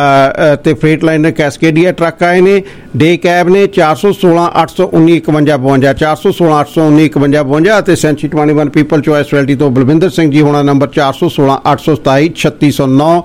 ਤੇ ਫਰੇਟ ਲਾਈਨਰ ਕੈਸਕੇਡੀਆ ਟਰੱਕ ਆਏ ਨੇ। ਡੇ ਕੈਬ ਨੇ ਚਾਰ ਸੌ ਸੋਲਾਂ ਅੱਠ ਸੌ ਉੱਨੀ ਇਕਵੰਜਾ ਬਵੰਜਾ ਚਾਰ ਸੌ ਸੋਲਾਂ ਅੱਠ ਸੌ ਉੱਨੀ ਇਕਵੰਜਾ ਬਵੰਜਾ ਅਤੇ ਸੈਂਚੀ twenty one people choice realty ਤੋਂ ਬਲਵਿੰਦਰ ਸਿੰਘ ਜੀ ਹੋਣਾ ਨੰਬਰ ਚਾਰ ਸੌ ਸੋਲਾਂ ਅੱਠ ਸੌ ਸਤਾਈ ਛੱਤੀ ਸੌ ਨੌ।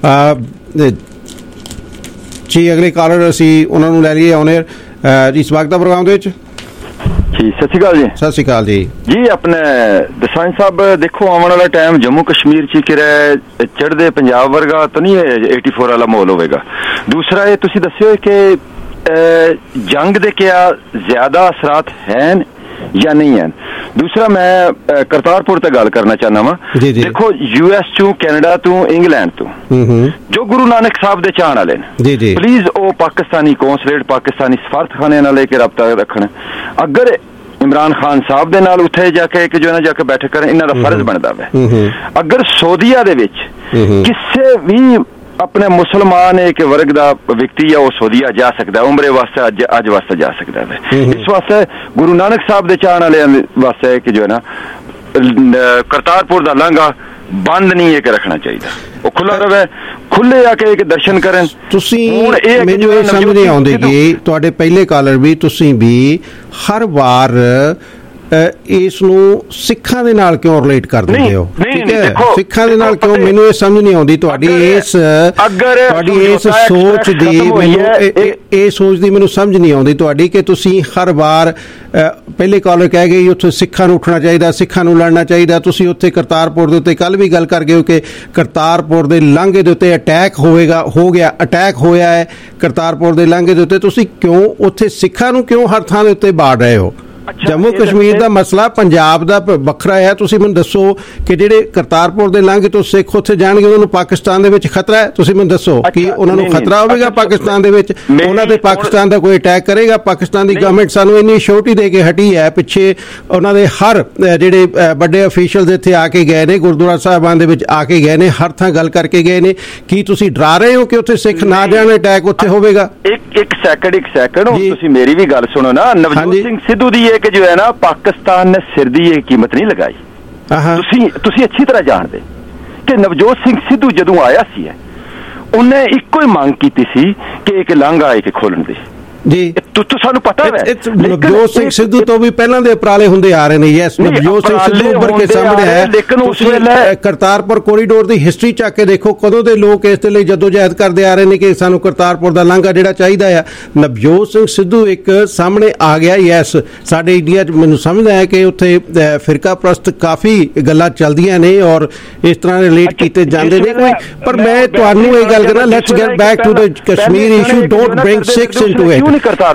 ਜੀ ਅਗਲੇ ਕਾਲਰ ਅਸੀਂ ਉਹਨਾਂ ਨੂੰ ਲੈ ਲਈਏ ਔਨ ਏਅਰ ਜੀ। ਸਵਾਗਤ ਹੈ ਪ੍ਰੋਗਰਾਮ ਦੇ ਵਿੱਚ ਜੀ। ਸਤਿ ਸ਼੍ਰੀ ਅਕਾਲ ਜੀ। ਸਤਿ ਸ਼੍ਰੀ ਅਕਾਲ ਜੀ। ਜੀ ਆਪਣੇ ਦਸਾਂਝ ਸਾਹਿਬ, ਦੇਖੋ ਆਉਣ ਵਾਲਾ ਟਾਈਮ ਜੰਮੂ ਕਸ਼ਮੀਰ 'ਚ ਕਿਹੜਾ ਚੜ੍ਹਦੇ ਪੰਜਾਬ ਵਰਗਾ ਤਾਂ ਨਹੀਂ ਏਟੀ ਫੋਰ ਵਾਲਾ ਮਾਹੌਲ ਹੋਵੇਗਾ। ਦੂਸਰਾ ਇਹ ਤੁਸੀਂ ਦੱਸਿਓ ਕਿ ਜੰਗ ਦੇ ਕਿਆ ਜ਼ਿਆਦਾ ਅਸਰਾਤ ਹਨ ਜਾਂ ਨਹੀਂ ਹਨ। ਦੂਸਰਾ ਮੈਂ ਕਰਤਾਰਪੁਰ ਤੇ ਗੱਲ ਕਰਨਾ ਚਾਹੁੰਦਾ ਵਾ। ਦੇਖੋ ਯੂ ਐਸ ਚੋਂ, ਕੈਨੇਡਾ ਤੋਂ, ਇੰਗਲੈਂਡ ਤੋਂ ਜੋ ਗੁਰੂ ਨਾਨਕ ਸਾਹਿਬ ਦੇ ਚਾਹਣ ਵਾਲੇ ਨੇ, ਪਲੀਜ਼ ਉਹ ਪਾਕਿਸਤਾਨੀ ਕੌਂਸਲੇਟ, ਪਾਕਿਸਤਾਨੀ ਸਫਾਰਤਖਾਨੇ ਨਾਲ ਲੈ ਕੇ ਰਾਬਤਾ ਰੱਖਣ। ਅਗਰ ਇਮਰਾਨ ਖਾਨ ਸਾਹਿਬ ਦੇ ਨਾਲ ਉੱਥੇ ਜਾ ਕੇ ਇੱਕ ਜੋ ਨਾ ਜਾ ਕੇ ਬੈਠਕ ਕਰਨ, ਇਹਨਾਂ ਦਾ ਫਰਜ਼ ਬਣਦਾ ਵਾ। ਅਗਰ ਸਊਦੀਆ ਦੇ ਵਿੱਚ ਕਿਸੇ ਵੀ ਆਪਣੇ ਮੁਸਲਮਾਨ ਇੱਕ ਵਰਗ ਦਾ ਵਿਅਕਤੀ ਆ ਉਹ ਸਊਦੀਆ ਜਾ ਸਕਦਾ, ਉਮਰੇ ਵਾਸਤੇ ਅੱਜ ਅੱਜ ਵਾਸਤੇ ਜਾ ਸਕਦਾ ਹੈ। ਇਸ ਵਾਸਤੇ ਗੁਰੂ ਨਾਨਕ ਸਾਹਿਬ ਦੇ ਚਾਹਣ ਵਾਲਿਆਂ ਵਾਸਤੇ ਕਿ ਜੋ ਹੈ ਨਾ ਕਰਤਾਰਪੁਰ ਦਾ ਲਾਂਘਾ ਬੰਦ ਨਹੀਂ ਇੱਕ ਰੱਖਣਾ ਚਾਹੀਦਾ, ਉਹ ਖੁੱਲਾ ਰਵੇ, ਖੁੱਲੇ ਆ ਕੇ ਇੱਕ ਦਰਸ਼ਨ ਕਰਨ। ਤੁਸੀਂ ਮੈਨੂੰ ਇਹ ਸਮਝ ਨਹੀਂ ਆਉਂਦੀ ਕਿ ਤੁਹਾਡੇ ਪਹਿਲੇ ਕਾਲਰ ਵੀ ਤੁਸੀਂ ਵੀ ਹਰ ਵਾਰ ਇਸ ਨੂੰ ਸਿੱਖਾਂ ਦੇ ਨਾਲ ਕਿਉਂ ਰਿਲੇਟ ਕਰ ਦਿੰਦੇ ਹੋ? ਨਹੀਂ ਠੀਕ ਹੈ ਸਿੱਖਾਂ ਦੇ ਨਾਲ ਕਿਉਂ ਮੈਨੂੰ ਇਹ ਸਮਝ ਨਹੀਂ ਆਉਂਦੀ ਤੁਹਾਡੀ ਇਸ ਤੁਹਾਡੀ ਇਸ ਸੋਚ ਦੀ ਮੈਨੂੰ ਇਹ ਸੋਚ ਦੀ ਮੈਨੂੰ ਸਮਝ ਨਹੀਂ ਆਉਂਦੀ ਤੁਹਾਡੀ ਕਿ ਤੁਸੀਂ ਹਰ ਵਾਰ ਪਹਿਲੇ ਕਾਲਰ ਕਹਿ ਗਏ ਉੱਥੇ ਸਿੱਖਾਂ ਨੂੰ ਉੱਠਣਾ ਚਾਹੀਦਾ ਸਿੱਖਾਂ ਨੂੰ ਲੜਨਾ ਚਾਹੀਦਾ ਤੁਸੀਂ ਉੱਥੇ ਕਰਤਾਰਪੁਰ ਦੇ ਉੱਤੇ ਕੱਲ ਵੀ ਗੱਲ ਕਰ ਗਏ ਹੋ ਕਿ ਕਰਤਾਰਪੁਰ ਦੇ ਲਾਂਘੇ ਦੇ ਉੱਤੇ ਅਟੈਕ ਹੋਵੇਗਾ ਹੋ ਗਿਆ ਅਟੈਕ ਹੋਇਆ ਹੈ ਕਰਤਾਰਪੁਰ ਦੇ ਲਾਂਘੇ ਦੇ ਉੱਤੇ ਤੁਸੀਂ ਕਿਉਂ ਉੱਥੇ ਸਿੱਖਾਂ ਨੂੰ ਕਿਉਂ ਹਰ ਥਾਂ ਦੇ ਉੱਤੇ ਬਾੜ ਰਹੇ ਹੋ ਜੰਮੂ ਕਸ਼ਮੀਰ ਦਾ ਮਸਲਾ ਪੰਜਾਬ ਦਾ ਵੱਖਰਾ ਹੈ ਤੁਸੀਂ ਮੈਨੂੰ ਦੱਸੋ ਕਿ ਜਿਹੜੇ ਕਰਤਾਰਪੁਰ ਦੇ ਲਾਂਘੇ ਤੋਂ ਸਿੱਖ ਉੱਥੇ ਜਾਣਗੇ ਉਹਨਾਂ ਨੂੰ ਪਾਕਿਸਤਾਨ ਦੇ ਵਿੱਚ ਖਤਰਾ ਹੈ ਤੁਸੀਂ ਮੈਨੂੰ ਦੱਸੋ ਕਿ ਉਹਨਾਂ ਨੂੰ ਖਤਰਾ ਹੋਵੇਗਾ ਪਾਕਿਸਤਾਨ ਦੇ ਵਿੱਚ ਉਹਨਾਂ ਤੇ ਪਾਕਿਸਤਾਨ ਦਾ ਕੋਈ ਅਟੈਕ ਕਰੇਗਾ ਪਾਕਿਸਤਾਨ ਦੀ ਗਵਰਨਮੈਂਟ ਸਾਨੂੰ ਇੰਨੀ ਸ਼ੋਰਟੀ ਦੇ ਕੇ ਹਟੀ ਹੈ ਪਿੱਛੇ ਉਹਨਾਂ ਦੇ ਹਰ ਜਿਹੜੇ ਵੱਡੇ ਅਫੀਸ਼ੀਅਲਸ ਇੱਥੇ ਆ ਕੇ ਗਏ ਨੇ ਗੁਰਦੁਆਰਾ ਸਾਹਿਬਾਨ ਦੇ ਵਿੱਚ ਆ ਕੇ ਗਏ ਨੇ ਹਰ ਥਾਂ ਗੱਲ ਕਰਕੇ ਗਏ ਨੇ ਕੀ ਤੁਸੀਂ ਡਰਾ ਰਹੇ ਹੋ ਕਿ ਉੱਥੇ ਸਿੱਖ ਨਾ ਜਾਣ ਅਟੈਕ ਉੱਥੇ ਹੋਵੇਗਾ ਇੱਕ ਇੱਕ ਸੈਕਿੰਡ ਇੱਕ ਸੈਕਿੰਡ ਤੁਸੀਂ ਮੇਰੀ ਵੀ ਗੱਲ ਸੁਣੋ ਨਾ ਨਵਜੋਤ ਸਿੰਘ ਸਿੱਧੂ ਦੀ कि जो है ना पाकिस्तान ने सिर दी ये कीमत नहीं लगाई तुसी तुसी अच्छी तरह जानते कि नवजोत सिंह सिद्धू जदों आया सी है उन्हें इक्को ही मांग की सी कि एक लांघा एक खोलन दी ਜੀ ਤੁਹਾਨੂੰ ਪਤਾ ਹੈ ਨਵਜੋਤ ਸਿੰਘ ਸਿੱਧੂ ਤੋਂ ਵੀ ਪਹਿਲਾਂ ਦੇ ਉਪਰਾਲੇ ਹੁੰਦੇ ਆ ਰਹੇ ਨੇ ਯੈਸ ਨਵਜੋਤ ਸਿੰਘ ਸਿੱਧੂ ਉੱਭਰ ਕੇ ਸਾਹਮਣੇ ਆਇਆ ਲੇਕਿਨ ਉਸ ਵੇਲੇ ਕਰਤਾਰਪੁਰ ਕੋਰੀਡੋਰ ਦੀ ਹਿਸਟਰੀ ਚੱਕ ਕੇ ਦੇਖੋ ਕਦੋਂ ਦੇ ਲੋਕ ਇਸ ਦੇ ਲਈ ਜਦੋਜਹਿਦ ਕਰਦੇ ਆ ਰਹੇ ਨੇ ਕਿ ਸਾਨੂੰ ਕਰਤਾਰਪੁਰ ਦਾ ਲਾਂਘਾ ਜਿਹੜਾ ਚਾਹੀਦਾ ਆ ਨਵਜੋਤ ਸਿੰਘ ਸਿੱਧੂ ਇੱਕ ਸਾਹਮਣੇ ਆ ਗਿਆ ਯੈਸ ਸਾਡੇ ਇੰਡੀਆ 'ਚ ਮੈਨੂੰ ਸਮਝਦਾ ਹੈ ਕਿ ਉੱਥੇ ਫਿਰਕਾ ਪ੍ਰਸਤ ਕਾਫੀ ਗੱਲਾਂ ਚੱਲਦੀਆਂ ਨੇ ਔਰ ਇਸ ਤਰ੍ਹਾਂ ਰਿਲੇਟ ਕੀਤੇ ਜਾਂਦੇ ਨੇ ਕੋਈ ਪਰ ਮੈਂ ਤੁਹਾਨੂੰ ਇਹ ਗੱਲ ਕਰਨਾ let's get back to the Kashmir issue don't bring Sikhs into it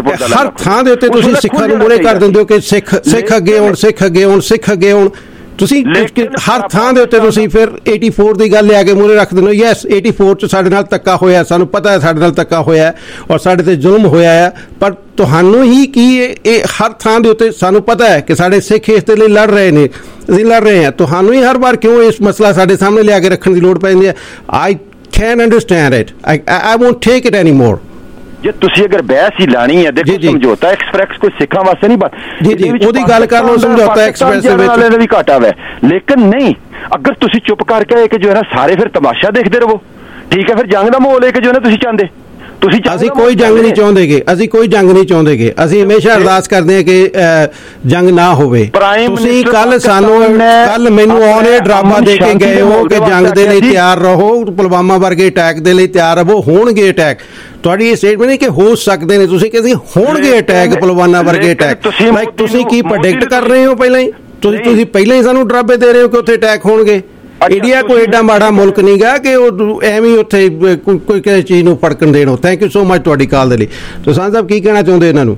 ਹਰ ਥਾਂ ਦੇ ਉੱਤੇ ਤੁਸੀਂ ਸਿੱਖਾਂ ਨੂੰ ਮੂਹਰੇ ਕਰ ਦਿੰਦੇ ਹੋ ਕਿ ਸਿੱਖ ਸਿੱਖ ਅੱਗੇ ਆਉਣ ਸਿੱਖ ਅੱਗੇ ਆਉਣ ਸਿੱਖ ਅੱਗੇ ਆਉਣ ਤੁਸੀਂ ਹਰ ਥਾਂ ਦੇ ਉੱਤੇ ਤੁਸੀਂ ਫਿਰ ਚੁਰਾਸੀ ਦੀ ਗੱਲ ਲਿਆ ਕੇ ਮੂਹਰੇ ਰੱਖ ਦਿੰਦੇ ਹੋ ਯੈਸ ਚੁਰਾਸੀ 'ਚ ਸਾਡੇ ਨਾਲ ਧੱਕਾ ਹੋਇਆ ਸਾਨੂੰ ਪਤਾ ਹੈ ਸਾਡੇ ਨਾਲ ਧੱਕਾ ਹੋਇਆ ਔਰ ਸਾਡੇ ਤੇ ਜ਼ੁਲਮ ਹੋਇਆ ਹੈ ਪਰ ਤੁਹਾਨੂੰ ਹੀ ਕੀ ਇਹ ਹਰ ਥਾਂ ਦੇ ਉੱਤੇ ਸਾਨੂੰ ਪਤਾ ਹੈ ਕਿ ਸਾਡੇ ਸਿੱਖ ਇਸ ਦੇ ਲਈ ਲੜ ਰਹੇ ਨੇ ਅਸੀਂ ਲੜ ਰਹੇ ਹਾਂ ਤੁਹਾਨੂੰ ਹੀ ਹਰ ਵਾਰ ਕਿਉਂ ਇਸ ਮਸਲਾ ਸਾਡੇ ਸਾਹਮਣੇ ਲਿਆ ਕੇ ਰੱਖਣ ਦੀ ਲੋੜ ਪੈਂਦੀ ਹੈ I can understand it I won't take it any more ਜੇ ਤੁਸੀਂ ਅਗਰ ਬਹਿਸ ਹੀ ਲਾਣੀ ਹੈ ਦੇਖੋ ਸਮਝੌਤਾ ਐਕਸਪ੍ਰੈਸ ਕੋਈ ਸਿੱਖਾਂ ਵਾਸਤੇ ਨਹੀਂ ਬਸ ਜੀ ਜੀ ਉਹਦੀ ਗੱਲ ਕਰ ਲਓ ਸਮਝੌਤਾ ਐਕਸਪ੍ਰੈਸ ਦੇ ਵਿੱਚ ਵਾਲੇ ਦਾ ਵੀ ਘਾਟਾ ਹੈ ਲੇਕਿਨ ਨਹੀਂ ਅਗਰ ਤੁਸੀਂ ਚੁੱਪ ਕਰਕੇ ਕਿ ਜੋ ਹੈ ਨਾ ਸਾਰੇ ਫਿਰ ਤਮਾਸ਼ਾ ਦੇਖਦੇ ਰਹੋ ਠੀਕ ਹੈ ਫਿਰ ਜੰਗ ਦਾ ਮਾਹੌਲ ਹੈ ਕਿ ਜੋ ਹੈ ਤੁਸੀਂ ਚਾਹੁੰਦੇ ਤੁਸੀਂ ਅਸੀਂ ਕੋਈ ਜੰਗ ਨਹੀਂ ਚਾਹੁੰਦੇਗੇ ਅਸੀਂ ਕੋਈ ਜੰਗ ਨਹੀਂ ਚਾਹੁੰਦੇਗੇ ਅਸੀਂ ਹਮੇਸ਼ਾ ਅਰਦਾਸ ਕਰਦੇ ਹਾਂ ਕਿ ਜੰਗ ਨਾ ਹੋਵੇ ਤੁਸੀਂ ਕੱਲ ਸਾਨੂੰ ਕੱਲ ਮੈਨੂੰ ਆਉਣੇ ਡਰਾਮਾ ਦੇ ਕੇ ਗਏ ਹੋ ਕਿ ਜੰਗ ਦੇ ਲਈ ਤਿਆਰ ਰਹੋ ਪੁਲਵਾਮਾ ਵਰਗੇ ਅਟੈਕ ਦੇ ਲਈ ਤਿਆਰ ਰਹੋ ਹੋਣਗੇ ਅਟੈਕ ਤੁਹਾਡੀ ਇਹ ਸਟੇਟਮੈਂਟ ਨਹੀਂ ਕਿ ਹੋ ਸਕਦੇ ਨੇ ਤੁਸੀਂ ਕਹਿੰਦੇ ਹੋਣਗੇ ਅਟੈਕ ਪੁਲਵਾਮਾ ਵਰਗੇ ਅਟੈਕ ਲਾਈਕ ਤੁਸੀਂ ਕੀ ਪ੍ਰੈਡਿਕਟ ਕਰ ਰਹੇ ਹੋ ਪਹਿਲਾਂ ਹੀ ਤੁਸੀਂ ਤੁਸੀਂ ਪਹਿਲਾਂ ਹੀ ਸਾਨੂੰ ਡਰਾਵੇ ਦੇ ਰਹੇ ਹੋ ਕਿ ਉੱਥੇ ਅਟੈਕ ਹੋਣਗੇ ਇੰਡੀਆ ਕੋਈ ਏਡਾ ਮਾੜਾ ਮੁਲਕ ਨਹੀਂ ਗਾ ਕਿ ਉਹ ਐਵੇਂ ਉੱਥੇ ਕੋਈ ਕਿਸੇ ਚੀਜ਼ ਨੂੰ ਫੜਕਣ ਦੇਣੋ ਥੈਂਕ ਯੂ ਸੋ ਮਚ ਤੁਹਾਡੀ ਕਾਲ ਦੇ ਲਈ ਤੁਸਾਂ ਸਾਹਿਬ ਕੀ ਕਹਿਣਾ ਚਾਹੁੰਦੇ ਇਹਨਾਂ ਨੂੰ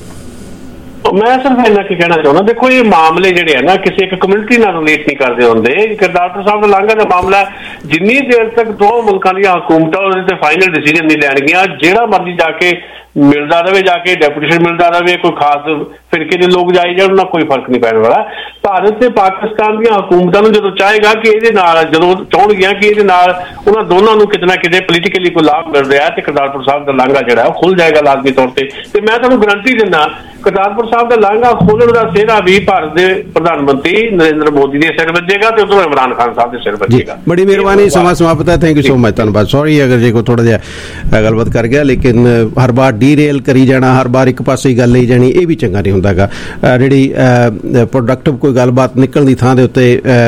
ਮੈਂ ਸਿਰਫ ਇੰਨਾ ਕੀ ਕਹਿਣਾ ਚਾਹੁੰਦਾ ਦੇਖੋ ਇਹ ਮਾਮਲੇ ਜਿਹੜੇ ਆ ਨਾ ਕਿਸੇ ਇੱਕ ਕਮਿਊਨਿਟੀ ਨਾਲ ਰਿਲੇਟ ਨਹੀਂ ਕਰਦੇ ਹੁੰਦੇ ਡਾਕਟਰ ਸਾਹਿਬ ਦਾ ਲਾਂਘਾ ਦਾ ਮਾਮਲਾ ਜਿੰਨੀ ਦੇਰ ਤੱਕ ਦੋ ਮੁਲਕਾਂ ਦੀਆਂ ਹਕੂਮਤਾਂ ਉਹਦੇ ਤੇ ਫਾਈਨਲ ਡਿਸੀਜਨ ਨਹੀਂ ਲੈਣਗੀਆਂ ਜਿਹੜਾ ਮਰਜ਼ੀ ਜਾ ਕੇ ਮਿਲਦਾ ਰਹੇ ਜਾ ਕੇ ਡੈਪੂਟੇਸ਼ਨ ਮਿਲਦਾ ਰਹੇ ਕੋਈ ਖਾਸ ਫਿਰਕੇ ਦੇ ਲੋਕ ਜਾਈ ਜਾਣ ਉਹਨਾਂ ਕੋਈ ਫਰਕ ਨਹੀਂ ਪੈਣ ਵਾਲਾ ਭਾਰਤ ਤੇ ਪਾਕਿਸਤਾਨ ਦੀਆਂ ਹਕੂਮਤਾਂ ਨੂੰ ਜਦੋਂ ਚਾਹੇਗਾ ਕਿ ਇਹਦੇ ਨਾਲ ਜਦੋਂ ਚਾਹੁੰਣਗੀਆਂ ਕਿ ਇਹਦੇ ਨਾਲ ਉਹਨਾਂ ਦੋਨਾਂ ਨੂੰ ਕਿਤੇ ਨਾ ਕਿਤੇ ਪੋਲੀਟੀਕਲੀ ਕੋਈ ਲਾਭ ਮਿਲ ਰਿਹਾ ਤੇ ਕਰਤਾਰਪੁਰ ਸਾਹਿਬ ਦਾ ਲਾਂਘਾ ਜਿਹੜਾ ਉਹ ਖੁੱਲ ਜਾਏਗਾ ਲਾਜ਼ਮੀ ਤੌਰ ਤੇ ਤੇ ਮੈਂ ਤੁਹਾਨੂੰ ਗਰੰਟੀ ਦਿੰਦਾ ਕਰਤਾਰਪੁਰ ਸਾਹਿਬ ਦਾ ਲਾਂਘਾ ਖੋਲ੍ਹਣ ਦਾ ਸਿਹਰਾ ਵੀ ਭਾਰਤ ਦੇ ਪ੍ਰਧਾਨ ਮੰਤਰੀ ਨਰਿੰਦਰ ਮੋਦੀ ਦੇ ਸਿਰ ਵੱਜੇਗਾ ਤੇ ਉਧਰੋਂ ਇਮਰਾਨ ਖਾਨ ਸਾਹਿਬ ਦੇ ਸਿਰ ਵੱਜੇਗਾ ਬੜੀ ਮਿਹਰਬਾਨੀ ਸਮਾਂ ਸਮਾਪਤ ਹੈ ਥੈਂਕ ਯੂ ਸੋ ਮਚ ਧੰਨਵਾਦ ਸੌਰੀ ਅਗਰ ਜੇ ਕੋਈ ਥੋੜਾ ਜਿਹਾ ਗੱਲਬਾਤ ਕਰ ਗਿਆ ਲੇਕਿਨ ਹਰ ਵਾਰ ਡੀਰੇਲ ਕਰੀ ਜਾਣਾ ਹਰ ਵਾਰ ਇੱਕ ਪਾਸੇ ਹੀ ਗੱਲ ਲਈ ਜਾਣੀ ਇਹ ਵੀ ਚੰਗਾ ਨਹੀਂ ਹੁੰਦਾਗਾ ਜਿਹੜੀ ਪ੍ਰੋਡਕਟਿਵ ਕੋਈ ਗੱਲਬਾਤ ਨਿਕਲਣ ਦੀ ਥਾਂ ਦੇ ਉੱਤੇ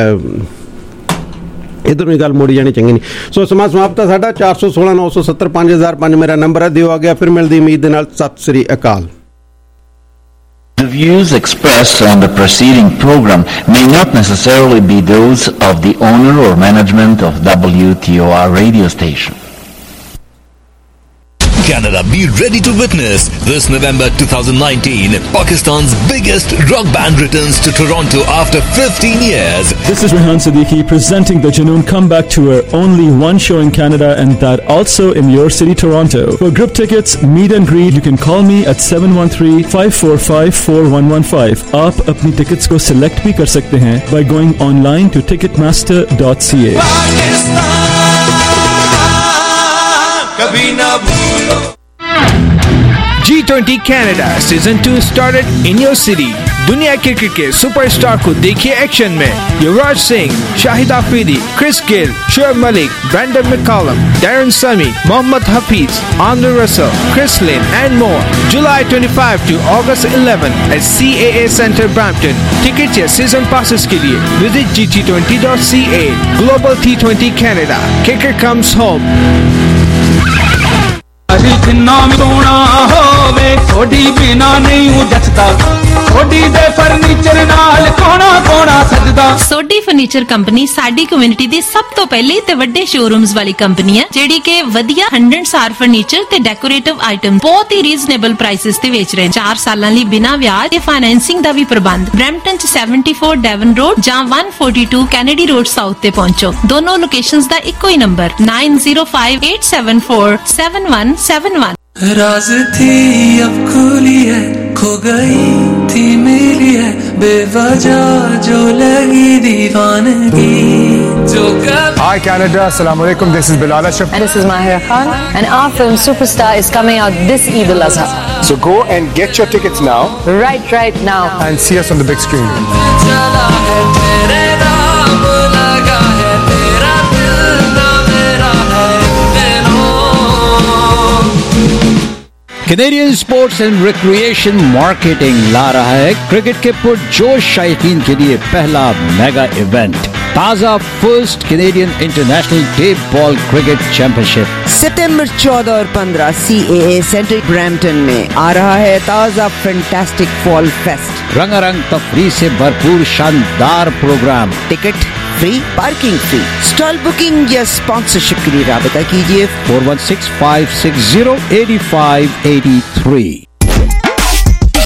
ਇੱਧਰ ਨੂੰ ਗੱਲ ਮੋੜੀ ਜਾਣੀ ਚੰਗੀ ਨਹੀਂ ਸੋ ਸਮਾਂ ਸਮਾਪਤ ਹੈ ਸਾਡਾ ਚਾਰ ਸੌ ਸੋਲਾਂ ਨੌ ਸੌ ਸੱਤਰ ਪੰਜ ਹਜ਼ਾਰ ਪੰਜ ਮੇਰਾ ਨੰਬਰ ਹੈ ਦਿਓ ਆ ਗਿਆ ਫਿਰ ਮਿਲਦੀ ਉਮੀਦ ਦੇ ਨਾਲ ਸਤਿ ਸ੍ਰੀ ਅਕਾਲ The views expressed on the preceding program may not necessarily be those of the owner or management of W T O R radio station. Canada, be ready to witness this November twenty nineteen Pakistan's biggest rock band returns to Toronto after fifteen years. This is Rehan Siddiqui presenting the Junoon Comeback Tour, only one show in Canada and that also in your city Toronto. For group tickets, meet and greet, you can call me at seven one three, five four five, four one one five. आप अपनी tickets को select भी कर सकते हैं by going online to ticketmaster dot c a. कभी ना भूलो G twenty Canada season two started in your city. दुनिया क्रिकेट के सुपरस्टार को देखिए एक्शन में। Yuvraj Singh, Shahid Afridi, Chris Gayle, Shoaib Malik, Brendon McCullum, Darren Sammy, Mohammad Hafeez, Andre Russell, Chris Lynn and more. July twenty-fifth to August eleventh at C A A Center Brampton. Tickets या season passes के लिए visit G T twenty dot C A. Global T twenty Canada. Kicker comes home. जिन्ना सोना होवे थोड़ी बिना नहीं जचदा सोडी दे फर्नीचर नाल कोना कोना सजदा सोडी फर्नीचर कंपनी साडी कम्युनिटी दी सब तो पहले ते वड्डे शोरूम्स वाली कंपनी है जेडी के वधिया हंड्रेड स्टार फर्नीचर ते डेकोरेटिव आइटम बहुत ही रीजनेबल प्राइसेस ते बेच रहे हैं। चार सालां लई बिना ब्याज ते फाइनेंसिंग दा भी प्रबंध। ब्रैम्पटन च चौहत्तर डेवन रोड जां one forty-two Kennedy road south ते पहुंचो। दोनों लोकेशंस दा इक्को ही number nine zero five eight seven four seven one seven one। राज थी अब खुली है खो गई थी मिली है बेवजह जो लगी दीवानगी जो कब। Hi Canada, Assalamu alaikum. This is Bilal Ashraf. And this is Mahira Khan. And our film Superstar is coming out this Eid al-Azha. So go and get your tickets now. Right, right now. And see us on the big screen. Canadian sports and recreation marketing ला रहा है क्रिकेट के पुरजोश शायकीन के लिए पहला मेगा इवेंट ताजा first Canadian international day ball cricket championship सितंबर चौदह और पंद्रह सी ए ए सेंटर ब्रैम्पटन में आ रहा है ताजा फैंटास्टिक फॉल फेस्ट। रंगारंग तफरीह से भरपूर शानदार programme. Ticket free, parking free. Stall booking या स्पॉन्सरशिप के लिए राबता कीजिए four one six five six zero eight five eight three।